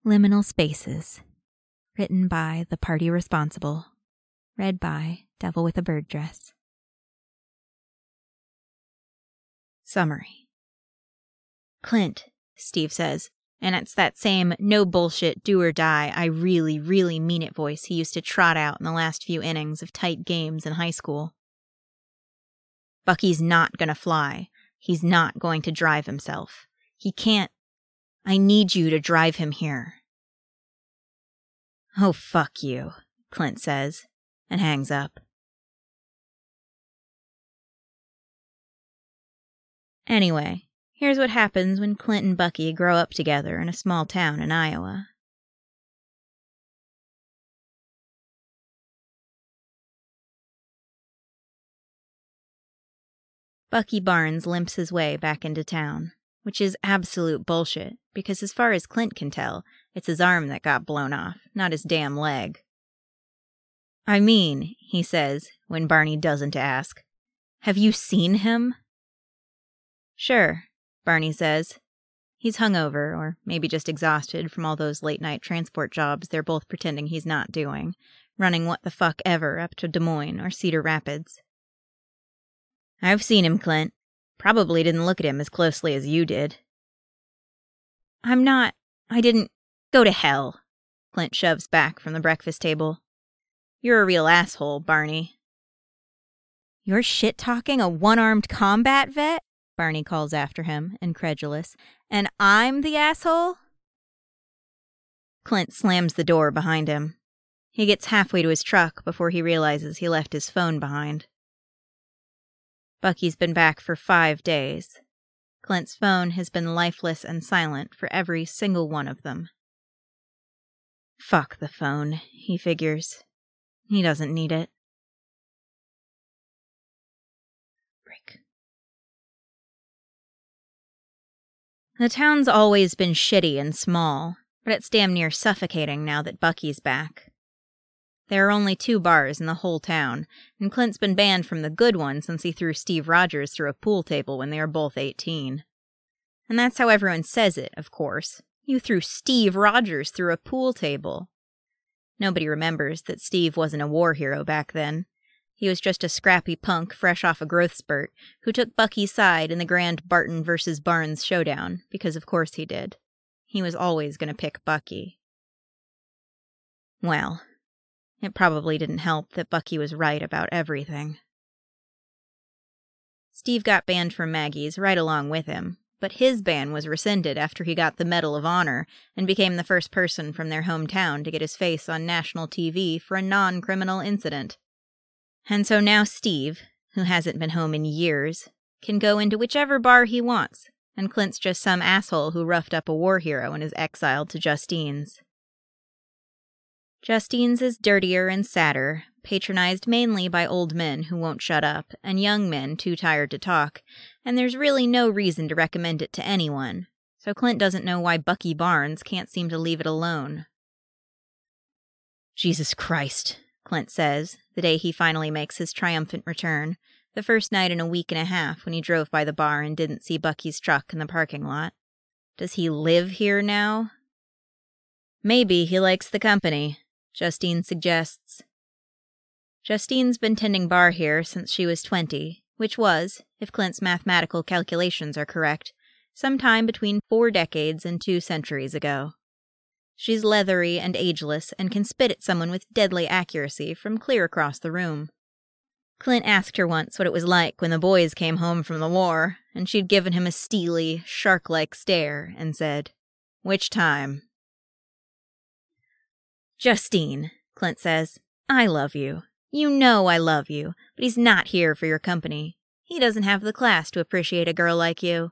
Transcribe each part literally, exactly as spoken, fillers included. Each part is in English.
Liminal Spaces. Written by The Party Responsible. Read by Devil with a Bird Dress. Summary. Clint, Steve says, and it's that same no bullshit, do or die, I really, really mean it voice he used to trot out in the last few innings of tight games in high school. Bucky's not gonna fly. He's not going to drive himself. He can't. I need you to drive him here. Oh, fuck you, Clint says, and hangs up. Anyway, here's what happens when Clint and Bucky grow up together in a small town in Iowa. Bucky Barnes limps his way back into town, which is absolute bullshit, because as far as Clint can tell, it's his arm that got blown off, not his damn leg. I mean, he says, when Barney doesn't ask, have you seen him? Sure, Barney says. He's hungover, or maybe just exhausted from all those late-night transport jobs they're both pretending he's not doing, running what the fuck ever up to Des Moines or Cedar Rapids. I've seen him, Clint. Probably didn't look at him as closely as you did. I'm not... I didn't... Go to hell, Clint shoves back from the breakfast table. You're a real asshole, Barney. You're shit-talking a one-armed combat vet? Barney calls after him, incredulous. And I'm the asshole? Clint slams the door behind him. He gets halfway to his truck before he realizes he left his phone behind. Bucky's been back for five days. Clint's phone has been lifeless and silent for every single one of them. Fuck the phone, he figures. He doesn't need it. Break. The town's always been shitty and small, but it's damn near suffocating now that Bucky's back. There are only two bars in the whole town, and Clint's been banned from the good one since he threw Steve Rogers through a pool table when they were both eighteen. And that's how everyone says it, of course. You threw Steve Rogers through a pool table. Nobody remembers that Steve wasn't a war hero back then. He was just a scrappy punk fresh off a growth spurt who took Bucky's side in the grand Barton versus Barnes showdown, because of course he did. He was always going to pick Bucky. Well, it probably didn't help that Bucky was right about everything. Steve got banned from Maggie's right along with him, but his ban was rescinded after he got the Medal of Honor and became the first person from their hometown to get his face on national T V for a non-criminal incident. And so now Steve, who hasn't been home in years, can go into whichever bar he wants, and Clint's just some asshole who roughed up a war hero and is exiled to Justine's. Justine's is dirtier and sadder, patronized mainly by old men who won't shut up, and young men too tired to talk, and there's really no reason to recommend it to anyone, so Clint doesn't know why Bucky Barnes can't seem to leave it alone. Jesus Christ, Clint says, the day he finally makes his triumphant return, the first night in a week and a half when he drove by the bar and didn't see Bucky's truck in the parking lot. Does he live here now? Maybe he likes the company, Justine suggests. Justine's been tending bar here since she was twenty, which was, if Clint's mathematical calculations are correct, sometime between four decades and two centuries ago. She's leathery and ageless and can spit at someone with deadly accuracy from clear across the room. Clint asked her once what it was like when the boys came home from the war, and she'd given him a steely, shark-like stare and said, "Which time?" Justine, Clint says, I love you. You know I love you, but he's not here for your company. He doesn't have the class to appreciate a girl like you.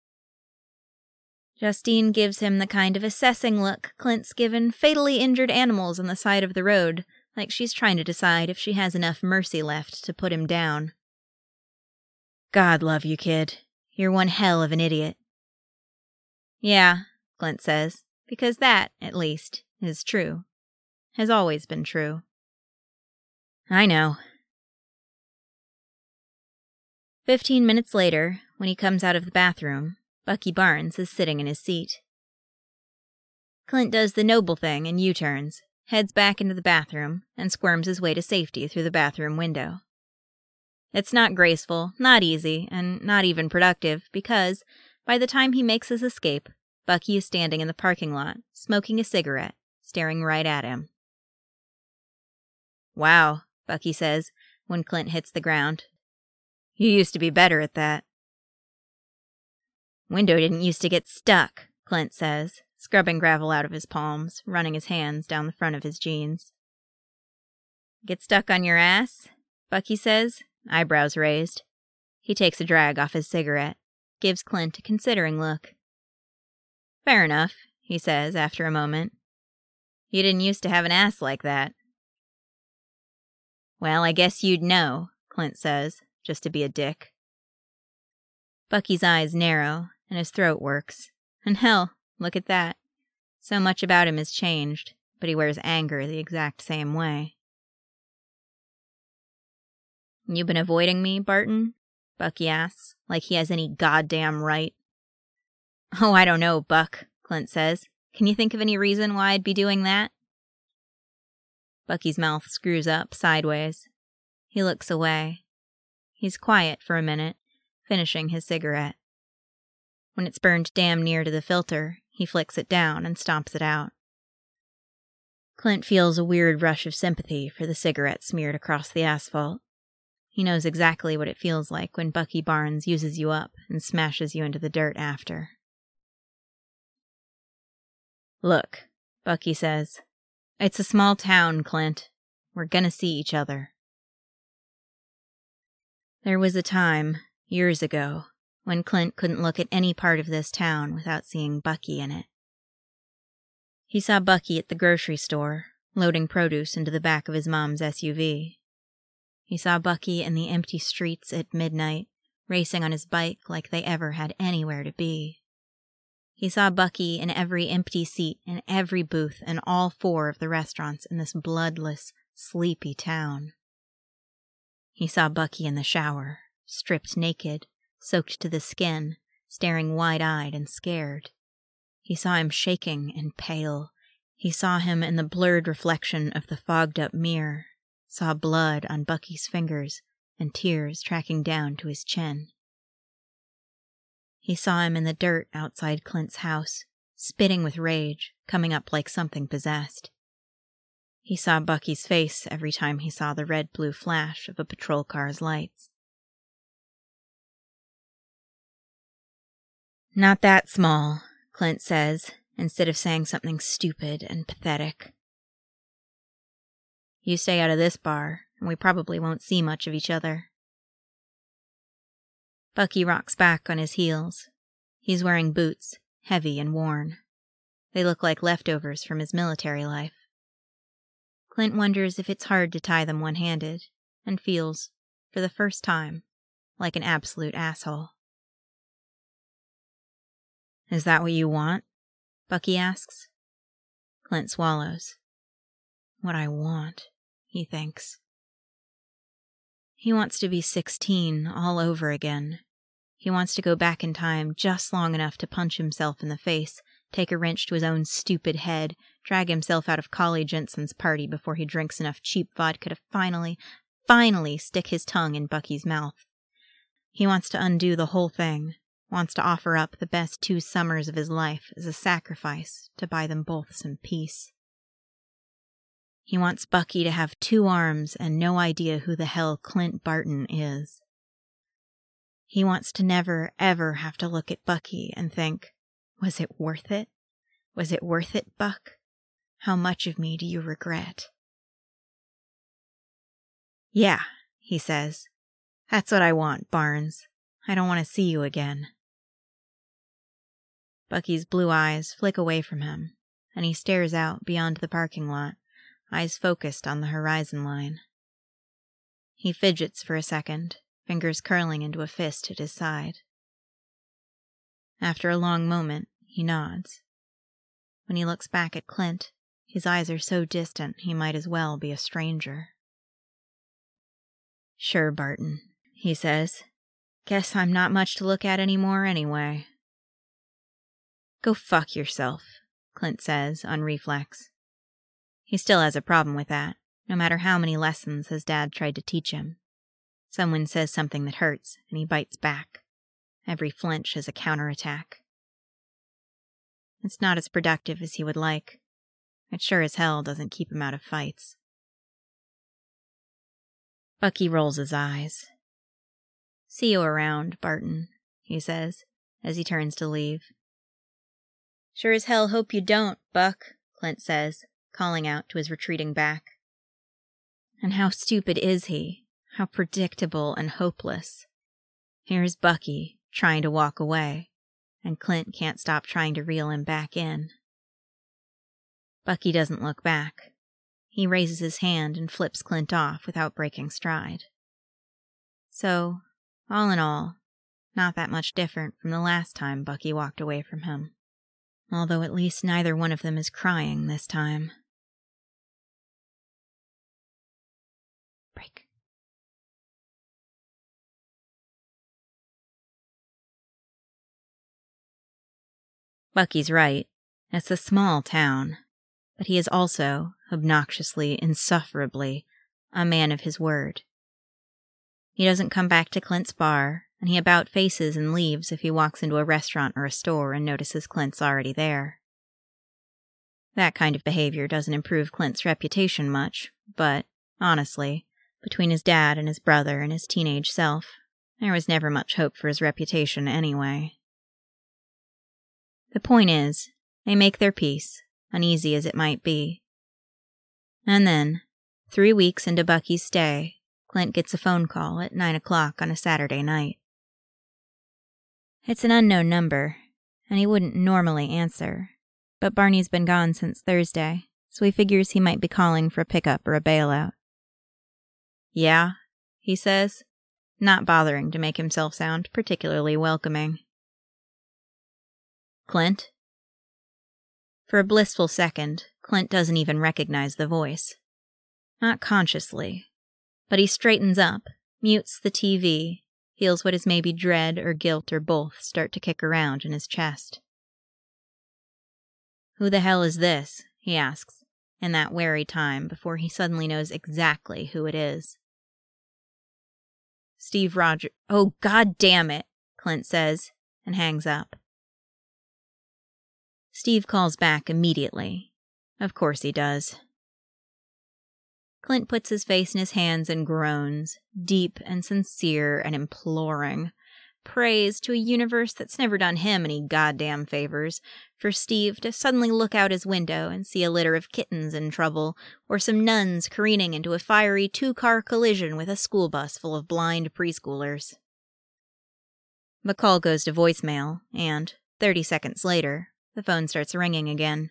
Justine gives him the kind of assessing look Clint's given fatally injured animals on the side of the road, like she's trying to decide if she has enough mercy left to put him down. God love you, kid. You're one hell of an idiot. Yeah, Clint says, because that, at least, is true. Has always been true. I know. Fifteen minutes later, when he comes out of the bathroom, Bucky Barnes is sitting in his seat. Clint does the noble thing and U-turns, heads back into the bathroom, and squirms his way to safety through the bathroom window. It's not graceful, not easy, and not even productive, because, by the time he makes his escape, Bucky is standing in the parking lot, smoking a cigarette, staring right at him. "Wow," Bucky says, when Clint hits the ground. "You used to be better at that." "Window didn't used to get stuck," Clint says, scrubbing gravel out of his palms, running his hands down the front of his jeans. "Get stuck on your ass?" Bucky says, eyebrows raised. He takes a drag off his cigarette, gives Clint a considering look. "Fair enough," he says after a moment. "You didn't used to have an ass like that." "Well, I guess you'd know," Clint says, just to be a dick. Bucky's eyes narrow, and his throat works. And hell, look at that. So much about him has changed, but he wears anger the exact same way. "You been avoiding me, Barton?" Bucky asks, like he has any goddamn right. "Oh, I don't know, Buck," Clint says. "Can you think of any reason why I'd be doing that?" Bucky's mouth screws up sideways. He looks away. He's quiet for a minute, finishing his cigarette. When it's burned damn near to the filter, he flicks it down and stomps it out. Clint feels a weird rush of sympathy for the cigarette smeared across the asphalt. He knows exactly what it feels like when Bucky Barnes uses you up and smashes you into the dirt after. "Look," Bucky says. "It's a small town, Clint. We're gonna see each other." There was a time, years ago, when Clint couldn't look at any part of this town without seeing Bucky in it. He saw Bucky at the grocery store, loading produce into the back of his mom's S U V. He saw Bucky in the empty streets at midnight, racing on his bike like they ever had anywhere to be. He saw Bucky in every empty seat in every booth in all four of the restaurants in this bloodless, sleepy town. He saw Bucky in the shower, stripped naked, soaked to the skin, staring wide-eyed and scared. He saw him shaking and pale. He saw him in the blurred reflection of the fogged-up mirror, saw blood on Bucky's fingers and tears tracking down to his chin. He saw him in the dirt outside Clint's house, spitting with rage, coming up like something possessed. He saw Bucky's face every time he saw the red-blue flash of a patrol car's lights. "Not that small," Clint says, instead of saying something stupid and pathetic. "You stay out of this bar, and we probably won't see much of each other." Bucky rocks back on his heels. He's wearing boots, heavy and worn. They look like leftovers from his military life. Clint wonders if it's hard to tie them one-handed, and feels, for the first time, like an absolute asshole. "Is that what you want?" Bucky asks. Clint swallows. What I want, he thinks. He wants to be sixteen all over again. He wants to go back in time just long enough to punch himself in the face, take a wrench to his own stupid head, drag himself out of Collie Jensen's party before he drinks enough cheap vodka to finally, finally stick his tongue in Bucky's mouth. He wants to undo the whole thing, wants to offer up the best two summers of his life as a sacrifice to buy them both some peace. He wants Bucky to have two arms and no idea who the hell Clint Barton is. He wants to never, ever have to look at Bucky and think, was it worth it? Was it worth it, Buck? How much of me do you regret? Yeah, he says. That's what I want, Barnes. I don't want to see you again. Bucky's blue eyes flick away from him, and he stares out beyond the parking lot, eyes focused on the horizon line. He fidgets for a second, fingers curling into a fist at his side. After a long moment, he nods. When he looks back at Clint, his eyes are so distant he might as well be a stranger. Sure, Barton, he says. Guess I'm not much to look at anymore anyway. Go fuck yourself, Clint says, on reflex. He still has a problem with that, no matter how many lessons his dad tried to teach him. Someone says something that hurts, and he bites back. Every flinch is a counterattack. It's not as productive as he would like. It sure as hell doesn't keep him out of fights. Bucky rolls his eyes. "See you around, Barton," he says, as he turns to leave. "Sure as hell hope you don't, Buck," Clint says, calling out to his retreating back. And how stupid is he? How predictable and hopeless. Here's Bucky, trying to walk away, and Clint can't stop trying to reel him back in. Bucky doesn't look back. He raises his hand and flips Clint off without breaking stride. So, all in all, not that much different from the last time Bucky walked away from him. Although at least neither one of them is crying this time. Break. Bucky's right. It's a small town. But he is also, obnoxiously, insufferably, a man of his word. He doesn't come back to Clint's bar, and he about faces and leaves if he walks into a restaurant or a store and notices Clint's already there. That kind of behavior doesn't improve Clint's reputation much, but, honestly, between his dad and his brother and his teenage self, there was never much hope for his reputation anyway. The point is, they make their peace, uneasy as it might be. And then, three weeks into Bucky's stay, Clint gets a phone call at nine o'clock on a Saturday night. It's an unknown number, and he wouldn't normally answer, but Barney's been gone since Thursday, so he figures he might be calling for a pickup or a bailout. "Yeah," he says, not bothering to make himself sound particularly welcoming. "Clint?" For a blissful second, Clint doesn't even recognize the voice. Not consciously. But he straightens up, mutes the T V, feels what is maybe dread or guilt or both start to kick around in his chest. "Who the hell is this?" he asks, in that wary time before he suddenly knows exactly who it is. "Steve Rogers." "Oh, god damn it," Clint says, and hangs up. Steve calls back immediately. Of course he does. Clint puts his face in his hands and groans, deep and sincere and imploring. Prays to a universe that's never done him any goddamn favors, for Steve to suddenly look out his window and see a litter of kittens in trouble, or some nuns careening into a fiery two-car collision with a school bus full of blind preschoolers. The call goes to voicemail, and, thirty seconds later, the phone starts ringing again.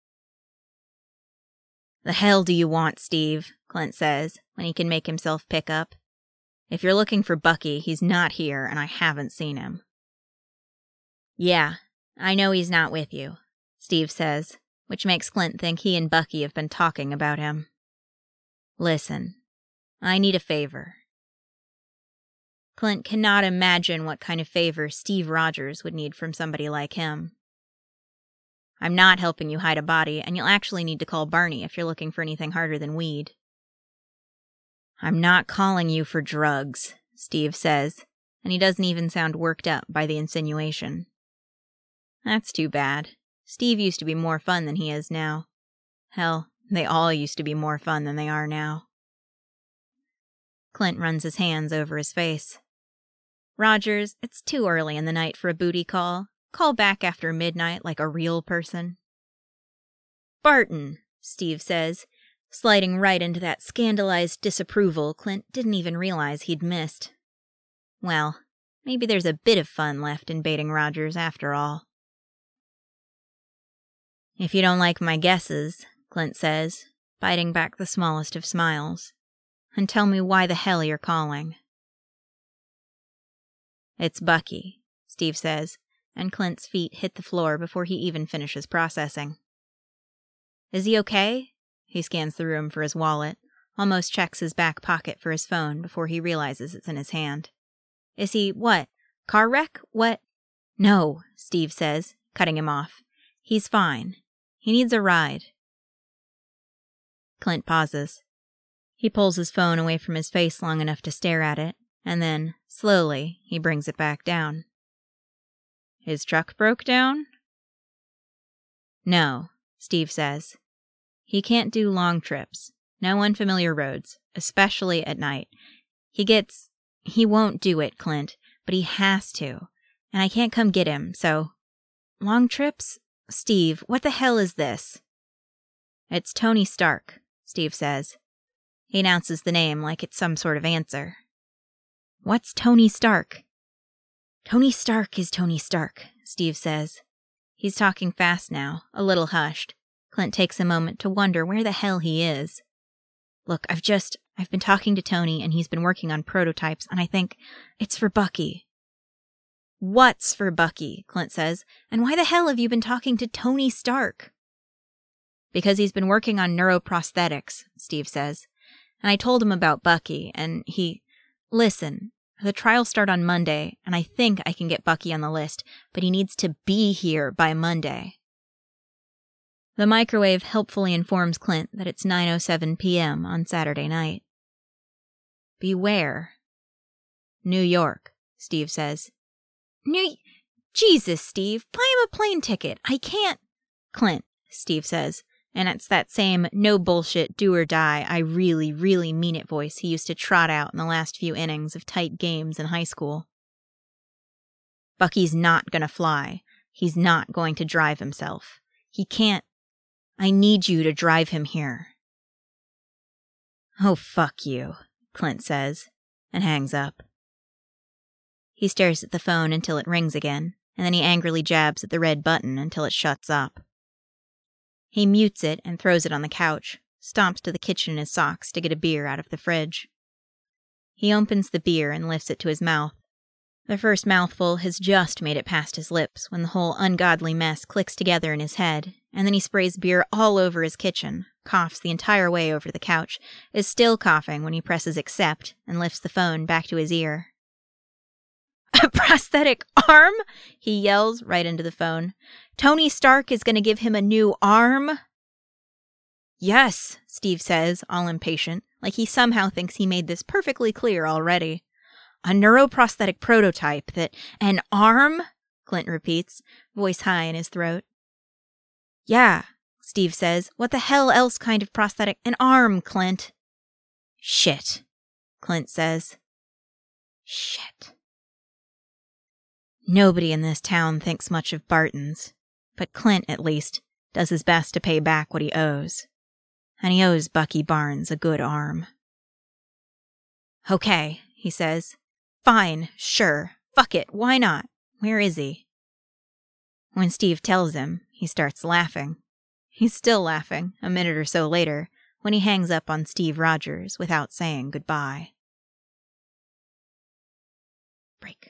"The hell do you want, Steve?" Clint says, when he can make himself pick up. "If you're looking for Bucky, he's not here, and I haven't seen him." "Yeah, I know he's not with you," Steve says, which makes Clint think he and Bucky have been talking about him. "Listen, I need a favor." Clint cannot imagine what kind of favor Steve Rogers would need from somebody like him. "I'm not helping you hide a body, and you'll actually need to call Barney if you're looking for anything harder than weed." "I'm not calling you for drugs," Steve says, and he doesn't even sound worked up by the insinuation. That's too bad. Steve used to be more fun than he is now. Hell, they all used to be more fun than they are now. Clint runs his hands over his face. "Rogers, it's too early in the night for a booty call. Call back after midnight like a real person." "Barton," Steve says, sliding right into that scandalized disapproval Clint didn't even realize he'd missed. Well, maybe there's a bit of fun left in baiting Rogers after all. "If you don't like my guesses," Clint says, biting back the smallest of smiles, "and tell me why the hell you're calling." "It's Bucky," Steve says, and Clint's feet hit the floor before he even finishes processing. "Is he okay?" He scans the room for his wallet, almost checks his back pocket for his phone before he realizes it's in his hand. "Is he, what, car wreck? What?" "No," Steve says, cutting him off. "He's fine. He needs a ride. Clint pauses. He pulls his phone away from his face long enough to stare at it, and then, slowly, he brings it back down. His truck broke down? No, Steve says. He can't do long trips. No unfamiliar roads, especially at night. He gets... He won't do it, Clint, but he has to. And I can't come get him, so... Long trips? Steve, what the hell is this? It's Tony Stark, Steve says. He announces the name like it's some sort of answer. What's Tony Stark? Tony Stark is Tony Stark, Steve says. He's talking fast now, a little hushed. Clint takes a moment to wonder where the hell he is. Look, I've just... I've been talking to Tony, and he's been working on prototypes, and I think it's for Bucky. What's for Bucky? Clint says. And why the hell have you been talking to Tony Stark? Because he's been working on neuroprosthetics, Steve says. And I told him about Bucky, and he... Listen, the trials start on Monday, and I think I can get Bucky on the list, but he needs to be here by Monday. The microwave helpfully informs Clint that it's nine oh seven p.m. on Saturday night. Beware. New York, Steve says. New... Jesus, Steve, buy him a plane ticket. I can't... Clint, Steve says, and it's that same no-bullshit, do-or-die, I really, really mean it voice he used to trot out in the last few innings of tight games in high school. Bucky's not gonna fly. He's not going to drive himself. He can't... I need you to drive him here. Oh, fuck you, Clint says, and hangs up. He stares at the phone until it rings again, and then he angrily jabs at the red button until it shuts up. He mutes it and throws it on the couch, stomps to the kitchen in his socks to get a beer out of the fridge. He opens the beer and lifts it to his mouth. The first mouthful has just made it past his lips when the whole ungodly mess clicks together in his head, and then he sprays beer all over his kitchen, coughs the entire way over the couch, is still coughing when he presses accept and lifts the phone back to his ear. A prosthetic arm? He yells right into the phone. Tony Stark is going to give him a new arm? Yes, Steve says, all impatient, like he somehow thinks he made this perfectly clear already. A neuroprosthetic prototype that... An arm? Clint repeats, voice high in his throat. Yeah, Steve says. What the hell else kind of prosthetic? An arm, Clint. Shit, Clint says. Shit. Nobody in this town thinks much of Bartons, but Clint, at least, does his best to pay back what he owes. And he owes Bucky Barnes a good arm. Okay, he says. Fine, sure, fuck it, why not? Where is he? When Steve tells him, he starts laughing. He's still laughing, a minute or so later, when he hangs up on Steve Rogers without saying goodbye. Break.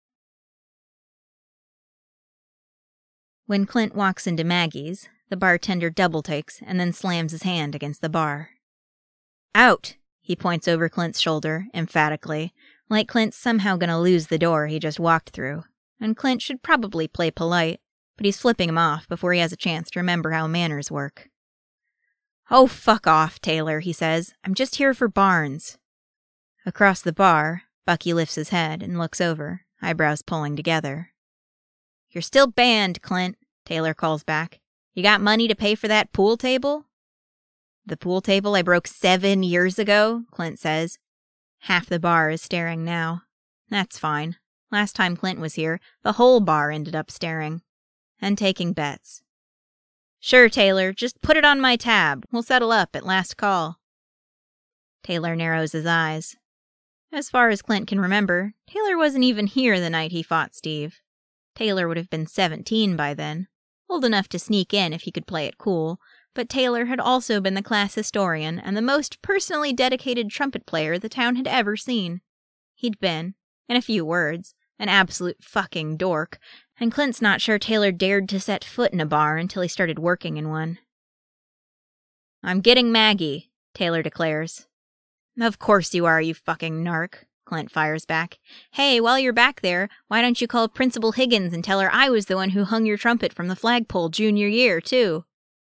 When Clint walks into Maggie's, the bartender double-takes and then slams his hand against the bar. Out! He points over Clint's shoulder, emphatically, like Clint's somehow gonna lose the door he just walked through, and Clint should probably play polite, but he's flipping him off before he has a chance to remember how manners work. Oh, fuck off, Taylor, he says. I'm just here for Barnes. Across the bar, Bucky lifts his head and looks over, eyebrows pulling together. You're still banned, Clint, Taylor calls back. You got money to pay for that pool table? The pool table I broke seven years ago, Clint says. Half the bar is staring now. That's fine. Last time Clint was here, the whole bar ended up staring. And taking bets. Sure, Taylor, just put it on my tab. We'll settle up at last call. Taylor narrows his eyes. As far as Clint can remember, Taylor wasn't even here the night he fought Steve. Taylor would have been seventeen by then, old enough to sneak in if he could play it cool, but Taylor had also been the class historian and the most personally dedicated trumpet player the town had ever seen. He'd been, in a few words, an absolute fucking dork, and Clint's not sure Taylor dared to set foot in a bar until he started working in one. I'm getting Maggie, Taylor declares. Of course you are, you fucking narc, Clint fires back. Hey, while you're back there, why don't you call Principal Higgins and tell her I was the one who hung your trumpet from the flagpole junior year, too?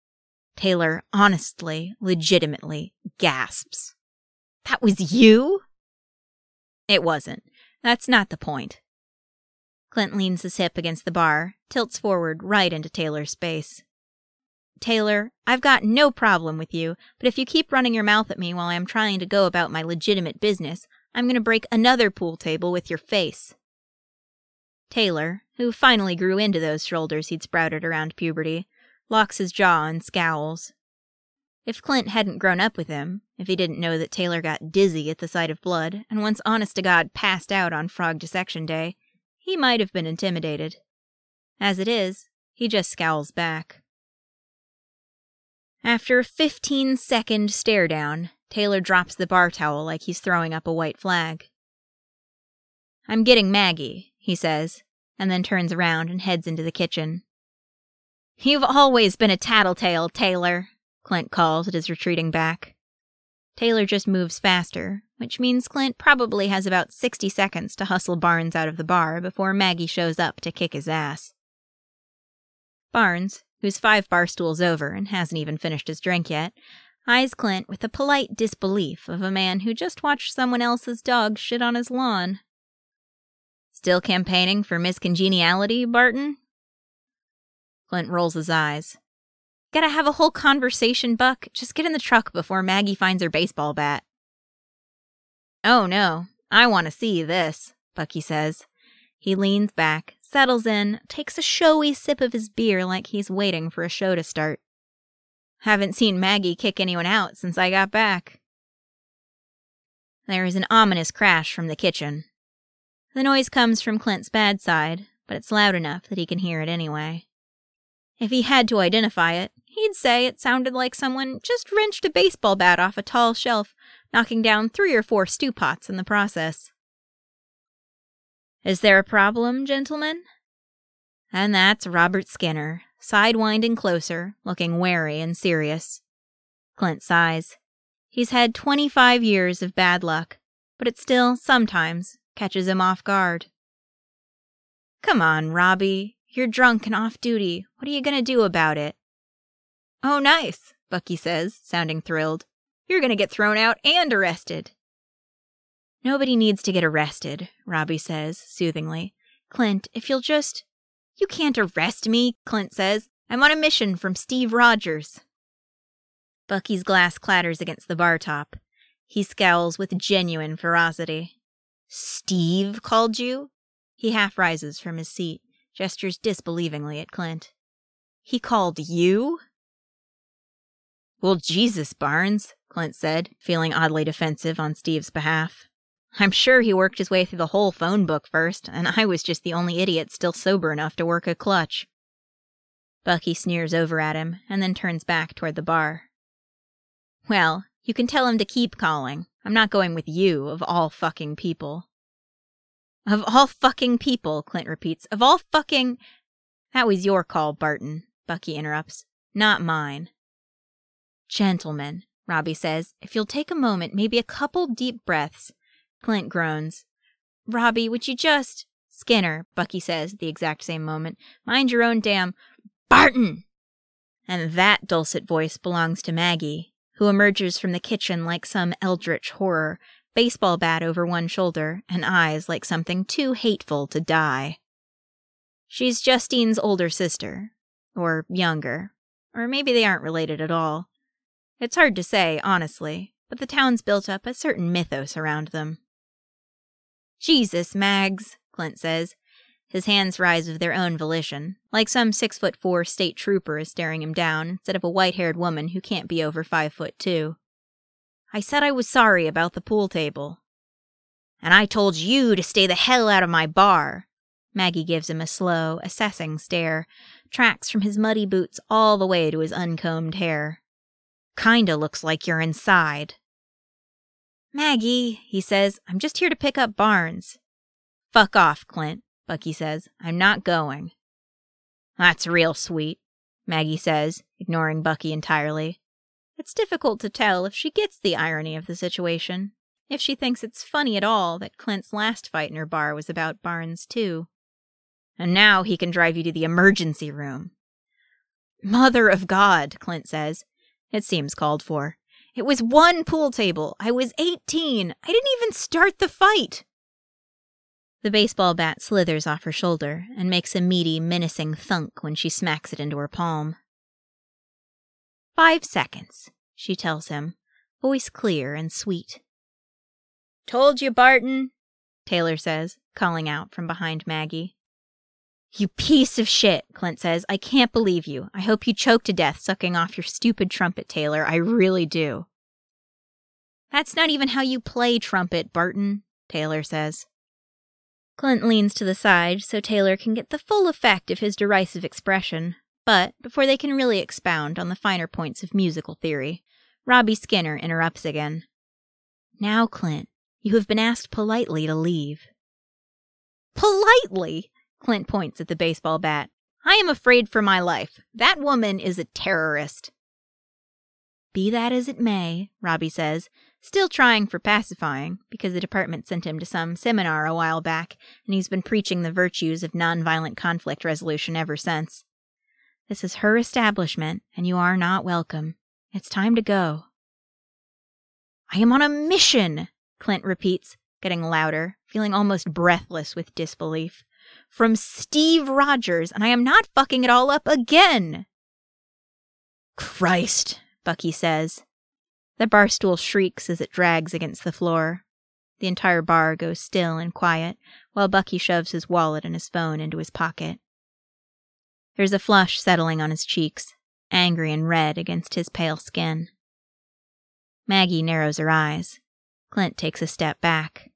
Taylor honestly, legitimately gasps. That was you? It wasn't. That's not the point. Clint leans his hip against the bar, tilts forward right into Taylor's space. Taylor, I've got no problem with you, but if you keep running your mouth at me while I'm trying to go about my legitimate business, I'm going to break another pool table with your face. Taylor, who finally grew into those shoulders he'd sprouted around puberty, locks his jaw and scowls. If Clint hadn't grown up with him, if he didn't know that Taylor got dizzy at the sight of blood and once honest-to-God passed out on frog dissection day, he might have been intimidated. As it is, he just scowls back. After a fifteen-second stare-down, Taylor drops the bar towel like he's throwing up a white flag. I'm getting Maggie, he says, and then turns around and heads into the kitchen. You've always been a tattletale, Taylor, Clint calls at his retreating back. Taylor just moves faster, which means Clint probably has about sixty seconds to hustle Barnes out of the bar before Maggie shows up to kick his ass. Barnes, who's five bar stools over and hasn't even finished his drink yet, eyes Clint with the polite disbelief of a man who just watched someone else's dog shit on his lawn. Still campaigning for Miss Congeniality, Barton? Clint rolls his eyes. Gotta have a whole conversation, Buck. Just get in the truck before Maggie finds her baseball bat. Oh no, I want to see this, Bucky says. He leans back, settles in, takes a showy sip of his beer like he's waiting for a show to start. Haven't seen Maggie kick anyone out since I got back. There is an ominous crash from the kitchen. The noise comes from Clint's bad side, but it's loud enough that he can hear it anyway. If he had to identify it, he'd say it sounded like someone just wrenched a baseball bat off a tall shelf, knocking down three or four stew pots in the process. Is there a problem, gentlemen? And that's Robert Skinner, sidewinding closer, looking wary and serious. Clint sighs. He's had twenty-five years of bad luck, but it still, sometimes, catches him off guard. Come on, Robbie. You're drunk and off-duty. What are you gonna do about it? Oh, nice, Bucky says, sounding thrilled. You're gonna get thrown out and arrested. Nobody needs to get arrested, Robbie says, soothingly. Clint, if you'll just... You can't arrest me, Clint says. I'm on a mission from Steve Rogers. Bucky's glass clatters against the bar top. He scowls with genuine ferocity. Steve called you? He half rises from his seat, gestures disbelievingly at Clint. He called you? Well, Jesus, Barnes, Clint said, feeling oddly defensive on Steve's behalf. I'm sure he worked his way through the whole phone book first, and I was just the only idiot still sober enough to work a clutch. Bucky sneers over at him, and then turns back toward the bar. Well, you can tell him to keep calling. I'm not going with you, of all fucking people. Of all fucking people, Clint repeats. Of all fucking... That was your call, Barton, Bucky interrupts. Not mine. Gentlemen, Robbie says, if you'll take a moment, maybe a couple deep breaths. Clint groans. Robbie, would you just... Skinner, Bucky says at the exact same moment. Mind your own damn... Barton! And that dulcet voice belongs to Maggie, who emerges from the kitchen like some eldritch horror, baseball bat over one shoulder, and eyes like something too hateful to die. She's Justine's older sister. Or younger. Or maybe they aren't related at all. It's hard to say, honestly, but the town's built up a certain mythos around them. Jesus, Mags, Clint says. His hands rise of their own volition, like some six-foot-four state trooper is staring him down instead of a white-haired woman who can't be over five foot two. I said I was sorry about the pool table. And I told you to stay the hell out of my bar. Maggie gives him a slow, assessing stare, tracks from his muddy boots all the way to his uncombed hair. Kinda looks like you're inside. Maggie, he says, I'm just here to pick up Barnes. Fuck off, Clint, Bucky says. I'm not going. That's real sweet, Maggie says, ignoring Bucky entirely. It's difficult to tell if she gets the irony of the situation, if she thinks it's funny at all that Clint's last fight in her bar was about Barnes, too. And now he can drive you to the emergency room. Mother of God, Clint says. It seems called for. It was one pool table. I was eighteen. I didn't even start the fight. The baseball bat slithers off her shoulder and makes a meaty, menacing thunk when she smacks it into her palm. Five seconds, she tells him, voice clear and sweet. Told you, Barton, Taylor says, calling out from behind Maggie. You piece of shit, Clint says. I can't believe you. I hope you choke to death sucking off your stupid trumpet, Taylor. I really do. That's not even how you play trumpet, Barton, Taylor says. Clint leans to the side so Taylor can get the full effect of his derisive expression, but before they can really expound on the finer points of musical theory, Robbie Skinner interrupts again. Now, Clint, you have been asked politely to leave. Politely? Clint points at the baseball bat. I am afraid for my life. That woman is a terrorist. Be that as it may, Robbie says, still trying for pacifying, because the department sent him to some seminar a while back, and he's been preaching the virtues of nonviolent conflict resolution ever since. This is her establishment, and you are not welcome. It's time to go. I am on a mission, Clint repeats, getting louder, feeling almost breathless with disbelief. From Steve Rogers, and I am not fucking it all up again. Christ, Bucky says. The bar stool shrieks as it drags against the floor. The entire bar goes still and quiet, while Bucky shoves his wallet and his phone into his pocket. There's a flush settling on his cheeks, angry and red against his pale skin. Maggie narrows her eyes. Clint takes a step back.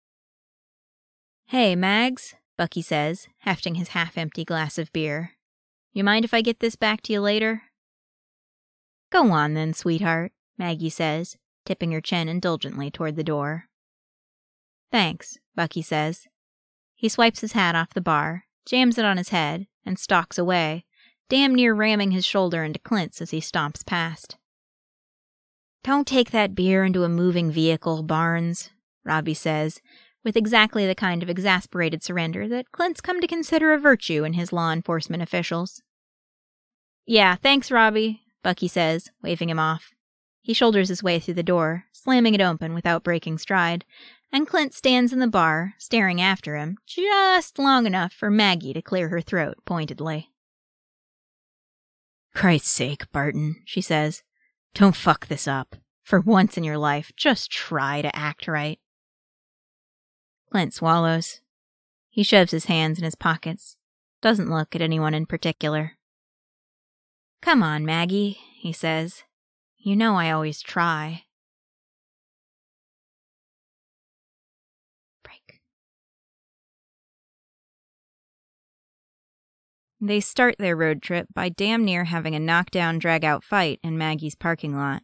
Hey, Mags, Bucky says, hefting his half-empty glass of beer. You mind if I get this back to you later? Go on then, sweetheart, Maggie says, tipping her chin indulgently toward the door. Thanks, Bucky says. He swipes his hat off the bar, jams it on his head, and stalks away, damn near ramming his shoulder into Clint's as he stomps past. Don't take that beer into a moving vehicle, Barnes, Robbie says, with exactly the kind of exasperated surrender that Clint's come to consider a virtue in his law enforcement officials. Yeah, thanks, Robbie, Bucky says, waving him off. He shoulders his way through the door, slamming it open without breaking stride, and Clint stands in the bar, staring after him, just long enough for Maggie to clear her throat pointedly. Christ's sake, Barton, she says. Don't fuck this up. For once in your life, just try to act right. Clint swallows. He shoves his hands in his pockets, doesn't look at anyone in particular. Come on, Maggie, he says. You know I always try. Break. They start their road trip by damn near having a knockdown, drag-out fight in Maggie's parking lot.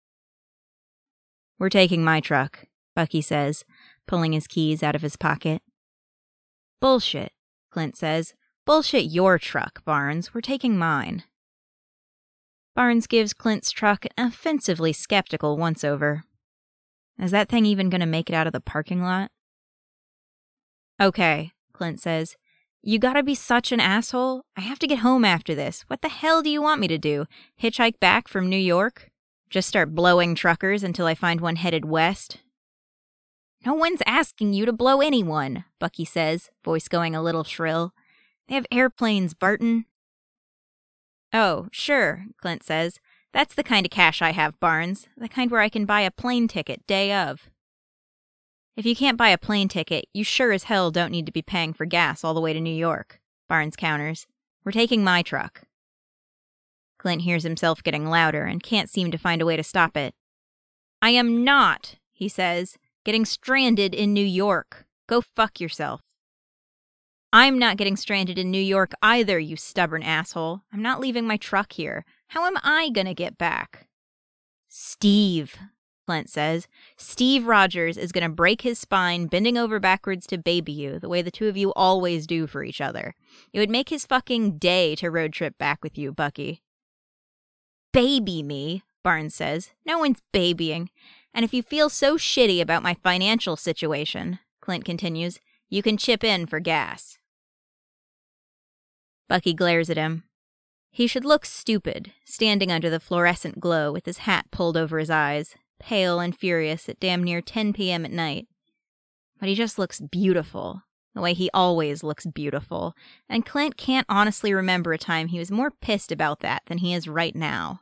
We're taking my truck, Bucky says, pulling his keys out of his pocket. Bullshit, Clint says. Bullshit your truck, Barnes. We're taking mine. Barnes gives Clint's truck an offensively skeptical once-over. Is that thing even going to make it out of the parking lot? Okay, Clint says. You gotta be such an asshole. I have to get home after this. What the hell do you want me to do? Hitchhike back from New York? Just start blowing truckers until I find one headed west? No one's asking you to blow anyone, Bucky says, voice going a little shrill. They have airplanes, Barton. Oh, sure, Clint says. That's the kind of cash I have, Barnes. The kind where I can buy a plane ticket day of. If you can't buy a plane ticket, you sure as hell don't need to be paying for gas all the way to New York, Barnes counters. We're taking my truck. Clint hears himself getting louder and can't seem to find a way to stop it. I am not, he says, getting stranded in New York. Go fuck yourself. I'm not getting stranded in New York either, you stubborn asshole. I'm not leaving my truck here. How am I gonna get back? Steve, Clint says. Steve Rogers is gonna break his spine bending over backwards to baby you the way the two of you always do for each other. It would make his fucking day to road trip back with you, Bucky. Baby me, Barnes says. No one's babying. And if you feel so shitty about my financial situation, Clint continues, you can chip in for gas. Bucky glares at him. He should look stupid, standing under the fluorescent glow with his hat pulled over his eyes, pale and furious at damn near ten p.m. at night. But he just looks beautiful, the way he always looks beautiful, and Clint can't honestly remember a time he was more pissed about that than he is right now.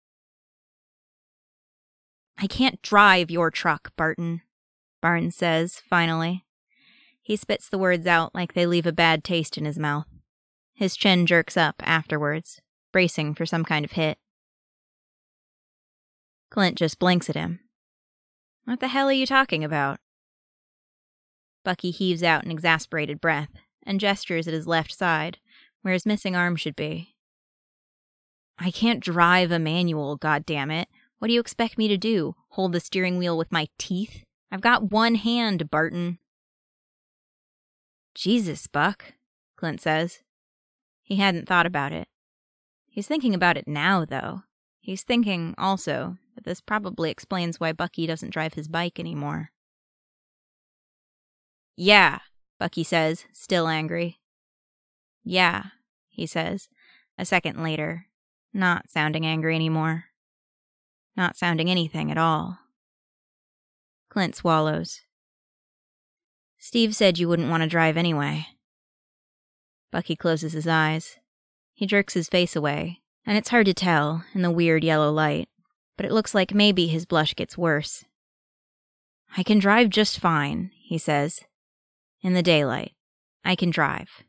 "I can't drive your truck, Barton," Barnes says, finally. He spits the words out like they leave a bad taste in his mouth. His chin jerks up afterwards, bracing for some kind of hit. Clint just blinks at him. "What the hell are you talking about?" Bucky heaves out an exasperated breath and gestures at his left side, where his missing arm should be. "I can't drive a manual, goddammit. What do you expect me to do? Hold the steering wheel with my teeth? I've got one hand, Barton." "Jesus, Buck," Clint says. He hadn't thought about it. He's thinking about it now, though. He's thinking, also, that this probably explains why Bucky doesn't drive his bike anymore. "Yeah," Bucky says, still angry. "Yeah," he says, a second later, not sounding angry anymore. Not sounding anything at all. Clint swallows. "Steve said you wouldn't want to drive anyway." Bucky closes his eyes. He jerks his face away, and it's hard to tell in the weird yellow light, but it looks like maybe his blush gets worse. "I can drive just fine," he says. "In the daylight. I can drive."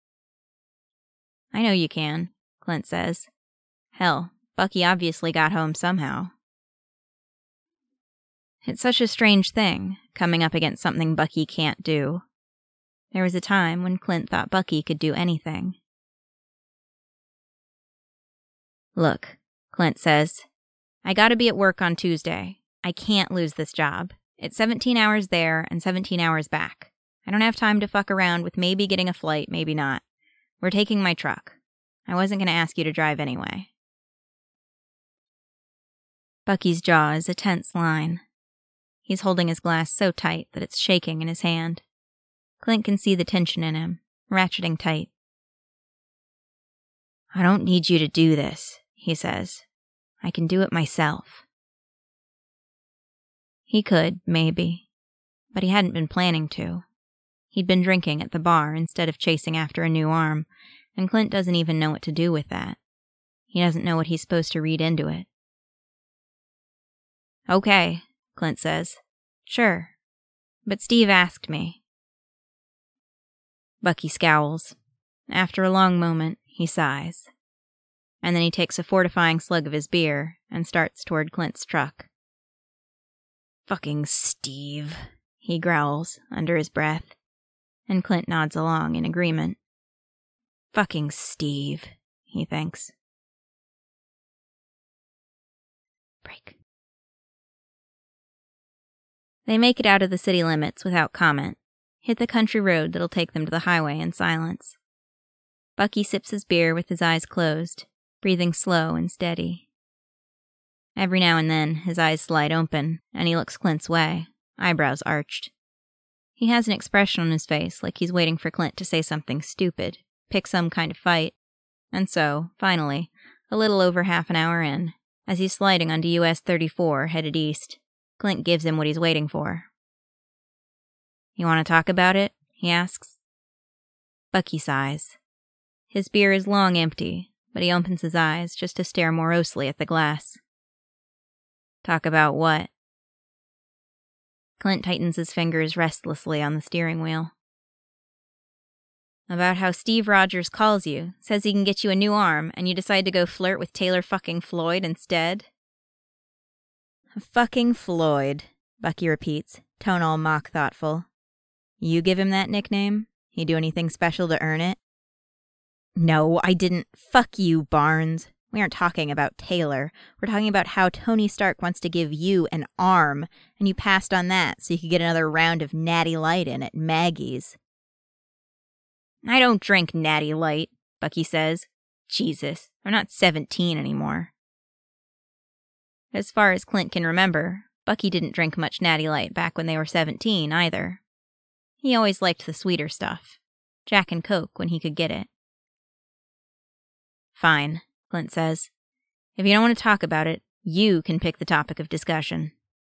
"I know you can," Clint says. Hell, Bucky obviously got home somehow. It's such a strange thing, coming up against something Bucky can't do. There was a time when Clint thought Bucky could do anything. "Look," Clint says, "I gotta be at work on Tuesday. I can't lose this job. It's seventeen hours there and seventeen hours back. I don't have time to fuck around with maybe getting a flight, maybe not. We're taking my truck. I wasn't gonna ask you to drive anyway." Bucky's jaw is a tense line. He's holding his glass so tight that it's shaking in his hand. Clint can see the tension in him, ratcheting tight. "I don't need you to do this," he says. "I can do it myself." He could, maybe, but he hadn't been planning to. He'd been drinking at the bar instead of chasing after a new arm, and Clint doesn't even know what to do with that. He doesn't know what he's supposed to read into it. "Okay," Clint says. "Sure. But Steve asked me." Bucky scowls. After a long moment, he sighs. And then he takes a fortifying slug of his beer and starts toward Clint's truck. "Fucking Steve," he growls under his breath, and Clint nods along in agreement. "Fucking Steve," he thinks. Break. They make it out of the city limits without comment, hit the country road that'll take them to the highway in silence. Bucky sips his beer with his eyes closed, breathing slow and steady. Every now and then, his eyes slide open, and he looks Clint's way, eyebrows arched. He has an expression on his face like he's waiting for Clint to say something stupid, pick some kind of fight. And so, finally, a little over half an hour in, as he's sliding onto U S thirty-four headed east, Clint gives him what he's waiting for. "You want to talk about it?" he asks. Bucky sighs. His beer is long empty, but he opens his eyes just to stare morosely at the glass. "Talk about what?" Clint tightens his fingers restlessly on the steering wheel. "About how Steve Rogers calls you, says he can get you a new arm, and you decide to go flirt with Taylor fucking Floyd instead." "Fucking Floyd," Bucky repeats, tone all mock thoughtful. "You give him that nickname? He do anything special to earn it?" "No, I didn't. Fuck you, Barnes. We aren't talking about Taylor. We're talking about how Tony Stark wants to give you an arm, and you passed on that so you could get another round of Natty Light in at Maggie's." "I don't drink Natty Light," Bucky says. "Jesus, I'm not seventeen anymore." As far as Clint can remember, Bucky didn't drink much Natty Light back when they were seventeen, either. He always liked the sweeter stuff. Jack and Coke when he could get it. "Fine," Clint says. If you don't want to talk about it, you can pick the topic of discussion.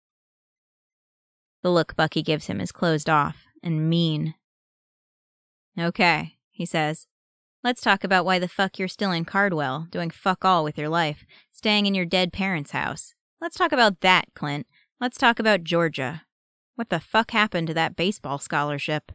The look Bucky gives him is closed off and mean. Okay, he says. Let's talk about why the fuck you're still in Cardwell, doing fuck all with your life, staying in your dead parents' house. Let's talk about that, Clint. Let's talk about Georgia. What the fuck happened to that baseball scholarship?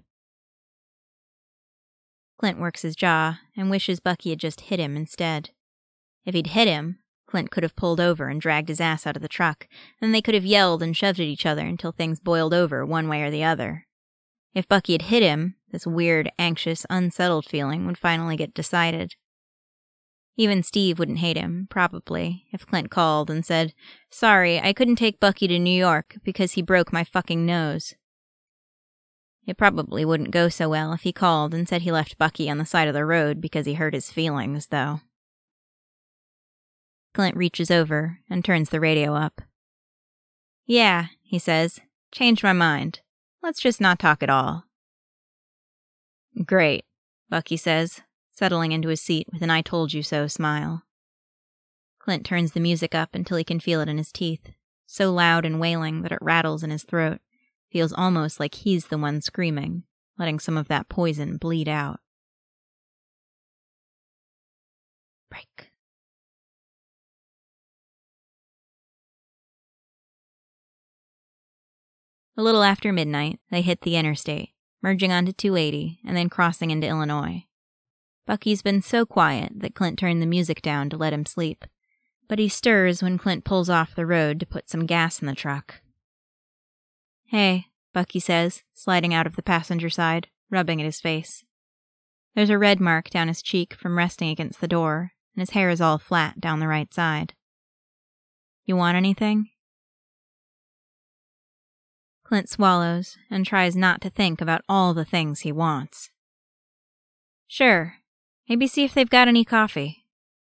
Clint works his jaw and wishes Bucky had just hit him instead. If he'd hit him, Clint could have pulled over and dragged his ass out of the truck, and they could have yelled and shoved at each other until things boiled over one way or the other. If Bucky had hit him, this weird, anxious, unsettled feeling would finally get decided. Even Steve wouldn't hate him, probably, if Clint called and said, "Sorry, I couldn't take Bucky to New York because he broke my fucking nose." It probably wouldn't go so well if he called and said he left Bucky on the side of the road because he hurt his feelings, though. Clint reaches over and turns the radio up. "Yeah," he says, "changed my mind. Let's just not talk at all." "Great," Bucky says, settling into his seat with an I told you so smile. Clint turns the music up until he can feel it in his teeth, so loud and wailing that it rattles in his throat. Feels almost like he's the one screaming, letting some of that poison bleed out. Break. A little after midnight, they hit the interstate, merging onto two eighty and then crossing into Illinois. Bucky's been so quiet that Clint turned the music down to let him sleep, but he stirs when Clint pulls off the road to put some gas in the truck. "Hey," Bucky says, sliding out of the passenger side, rubbing at his face. There's a red mark down his cheek from resting against the door, and his hair is all flat down the right side. "You want anything?" Clint swallows and tries not to think about all the things he wants. "Sure. Maybe see if they've got any coffee."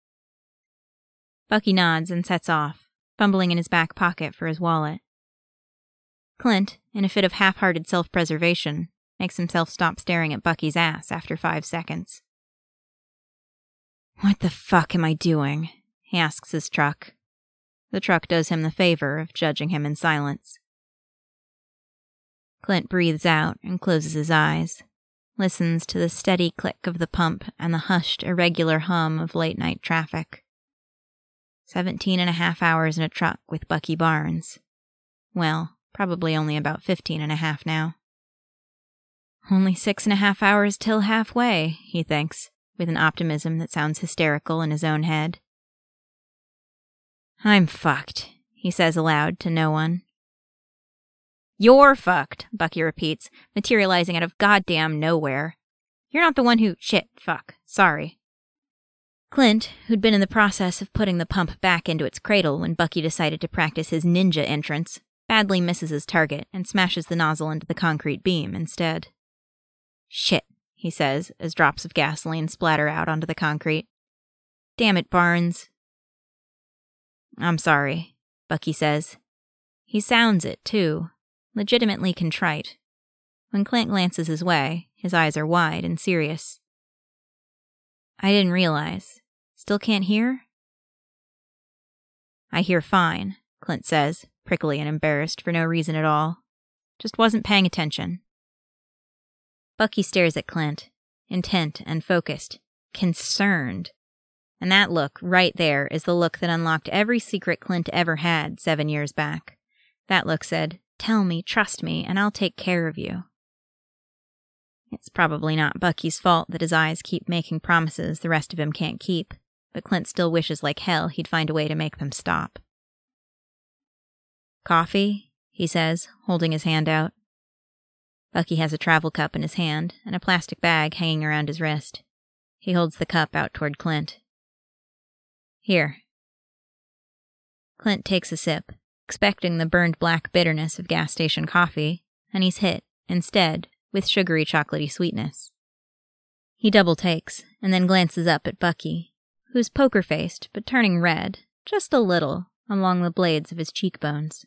Bucky nods and sets off, fumbling in his back pocket for his wallet. Clint, in a fit of half-hearted self-preservation, makes himself stop staring at Bucky's ass after five seconds. "What the fuck am I doing?" he asks his truck. The truck does him the favor of judging him in silence. Clint breathes out and closes his eyes, listens to the steady click of the pump and the hushed, irregular hum of late-night traffic. Seventeen and a half hours in a truck with Bucky Barnes. Well, probably only about fifteen and a half now. Only six and a half hours till halfway, he thinks, with an optimism that sounds hysterical in his own head. "I'm fucked," he says aloud to no one. "You're fucked," Bucky repeats, materializing out of goddamn nowhere. "You're not the one who— Shit, fuck, sorry." Clint, who'd been in the process of putting the pump back into its cradle when Bucky decided to practice his ninja entrance, badly misses his target and smashes the nozzle into the concrete beam instead. "Shit," he says, as drops of gasoline splatter out onto the concrete. "Damn it, Barnes." "I'm sorry," Bucky says. He sounds it, too. Legitimately contrite. When Clint glances his way, his eyes are wide and serious. "I didn't realize. Still can't hear?" "I hear fine," Clint says, prickly and embarrassed for no reason at all. "Just wasn't paying attention." Bucky stares at Clint, intent and focused, concerned. And that look right there is the look that unlocked every secret Clint ever had seven years back. That look said, "Tell me, trust me, and I'll take care of you." It's probably not Bucky's fault that his eyes keep making promises the rest of him can't keep, but Clint still wishes like hell he'd find a way to make them stop. "Coffee?" he says, holding his hand out. Bucky has a travel cup in his hand and a plastic bag hanging around his wrist. He holds the cup out toward Clint. "Here." Clint takes a sip, expecting the burned black bitterness of gas station coffee, and he's hit, instead, with sugary chocolatey sweetness. He double takes, and then glances up at Bucky, who's poker-faced but turning red, just a little, along the blades of his cheekbones.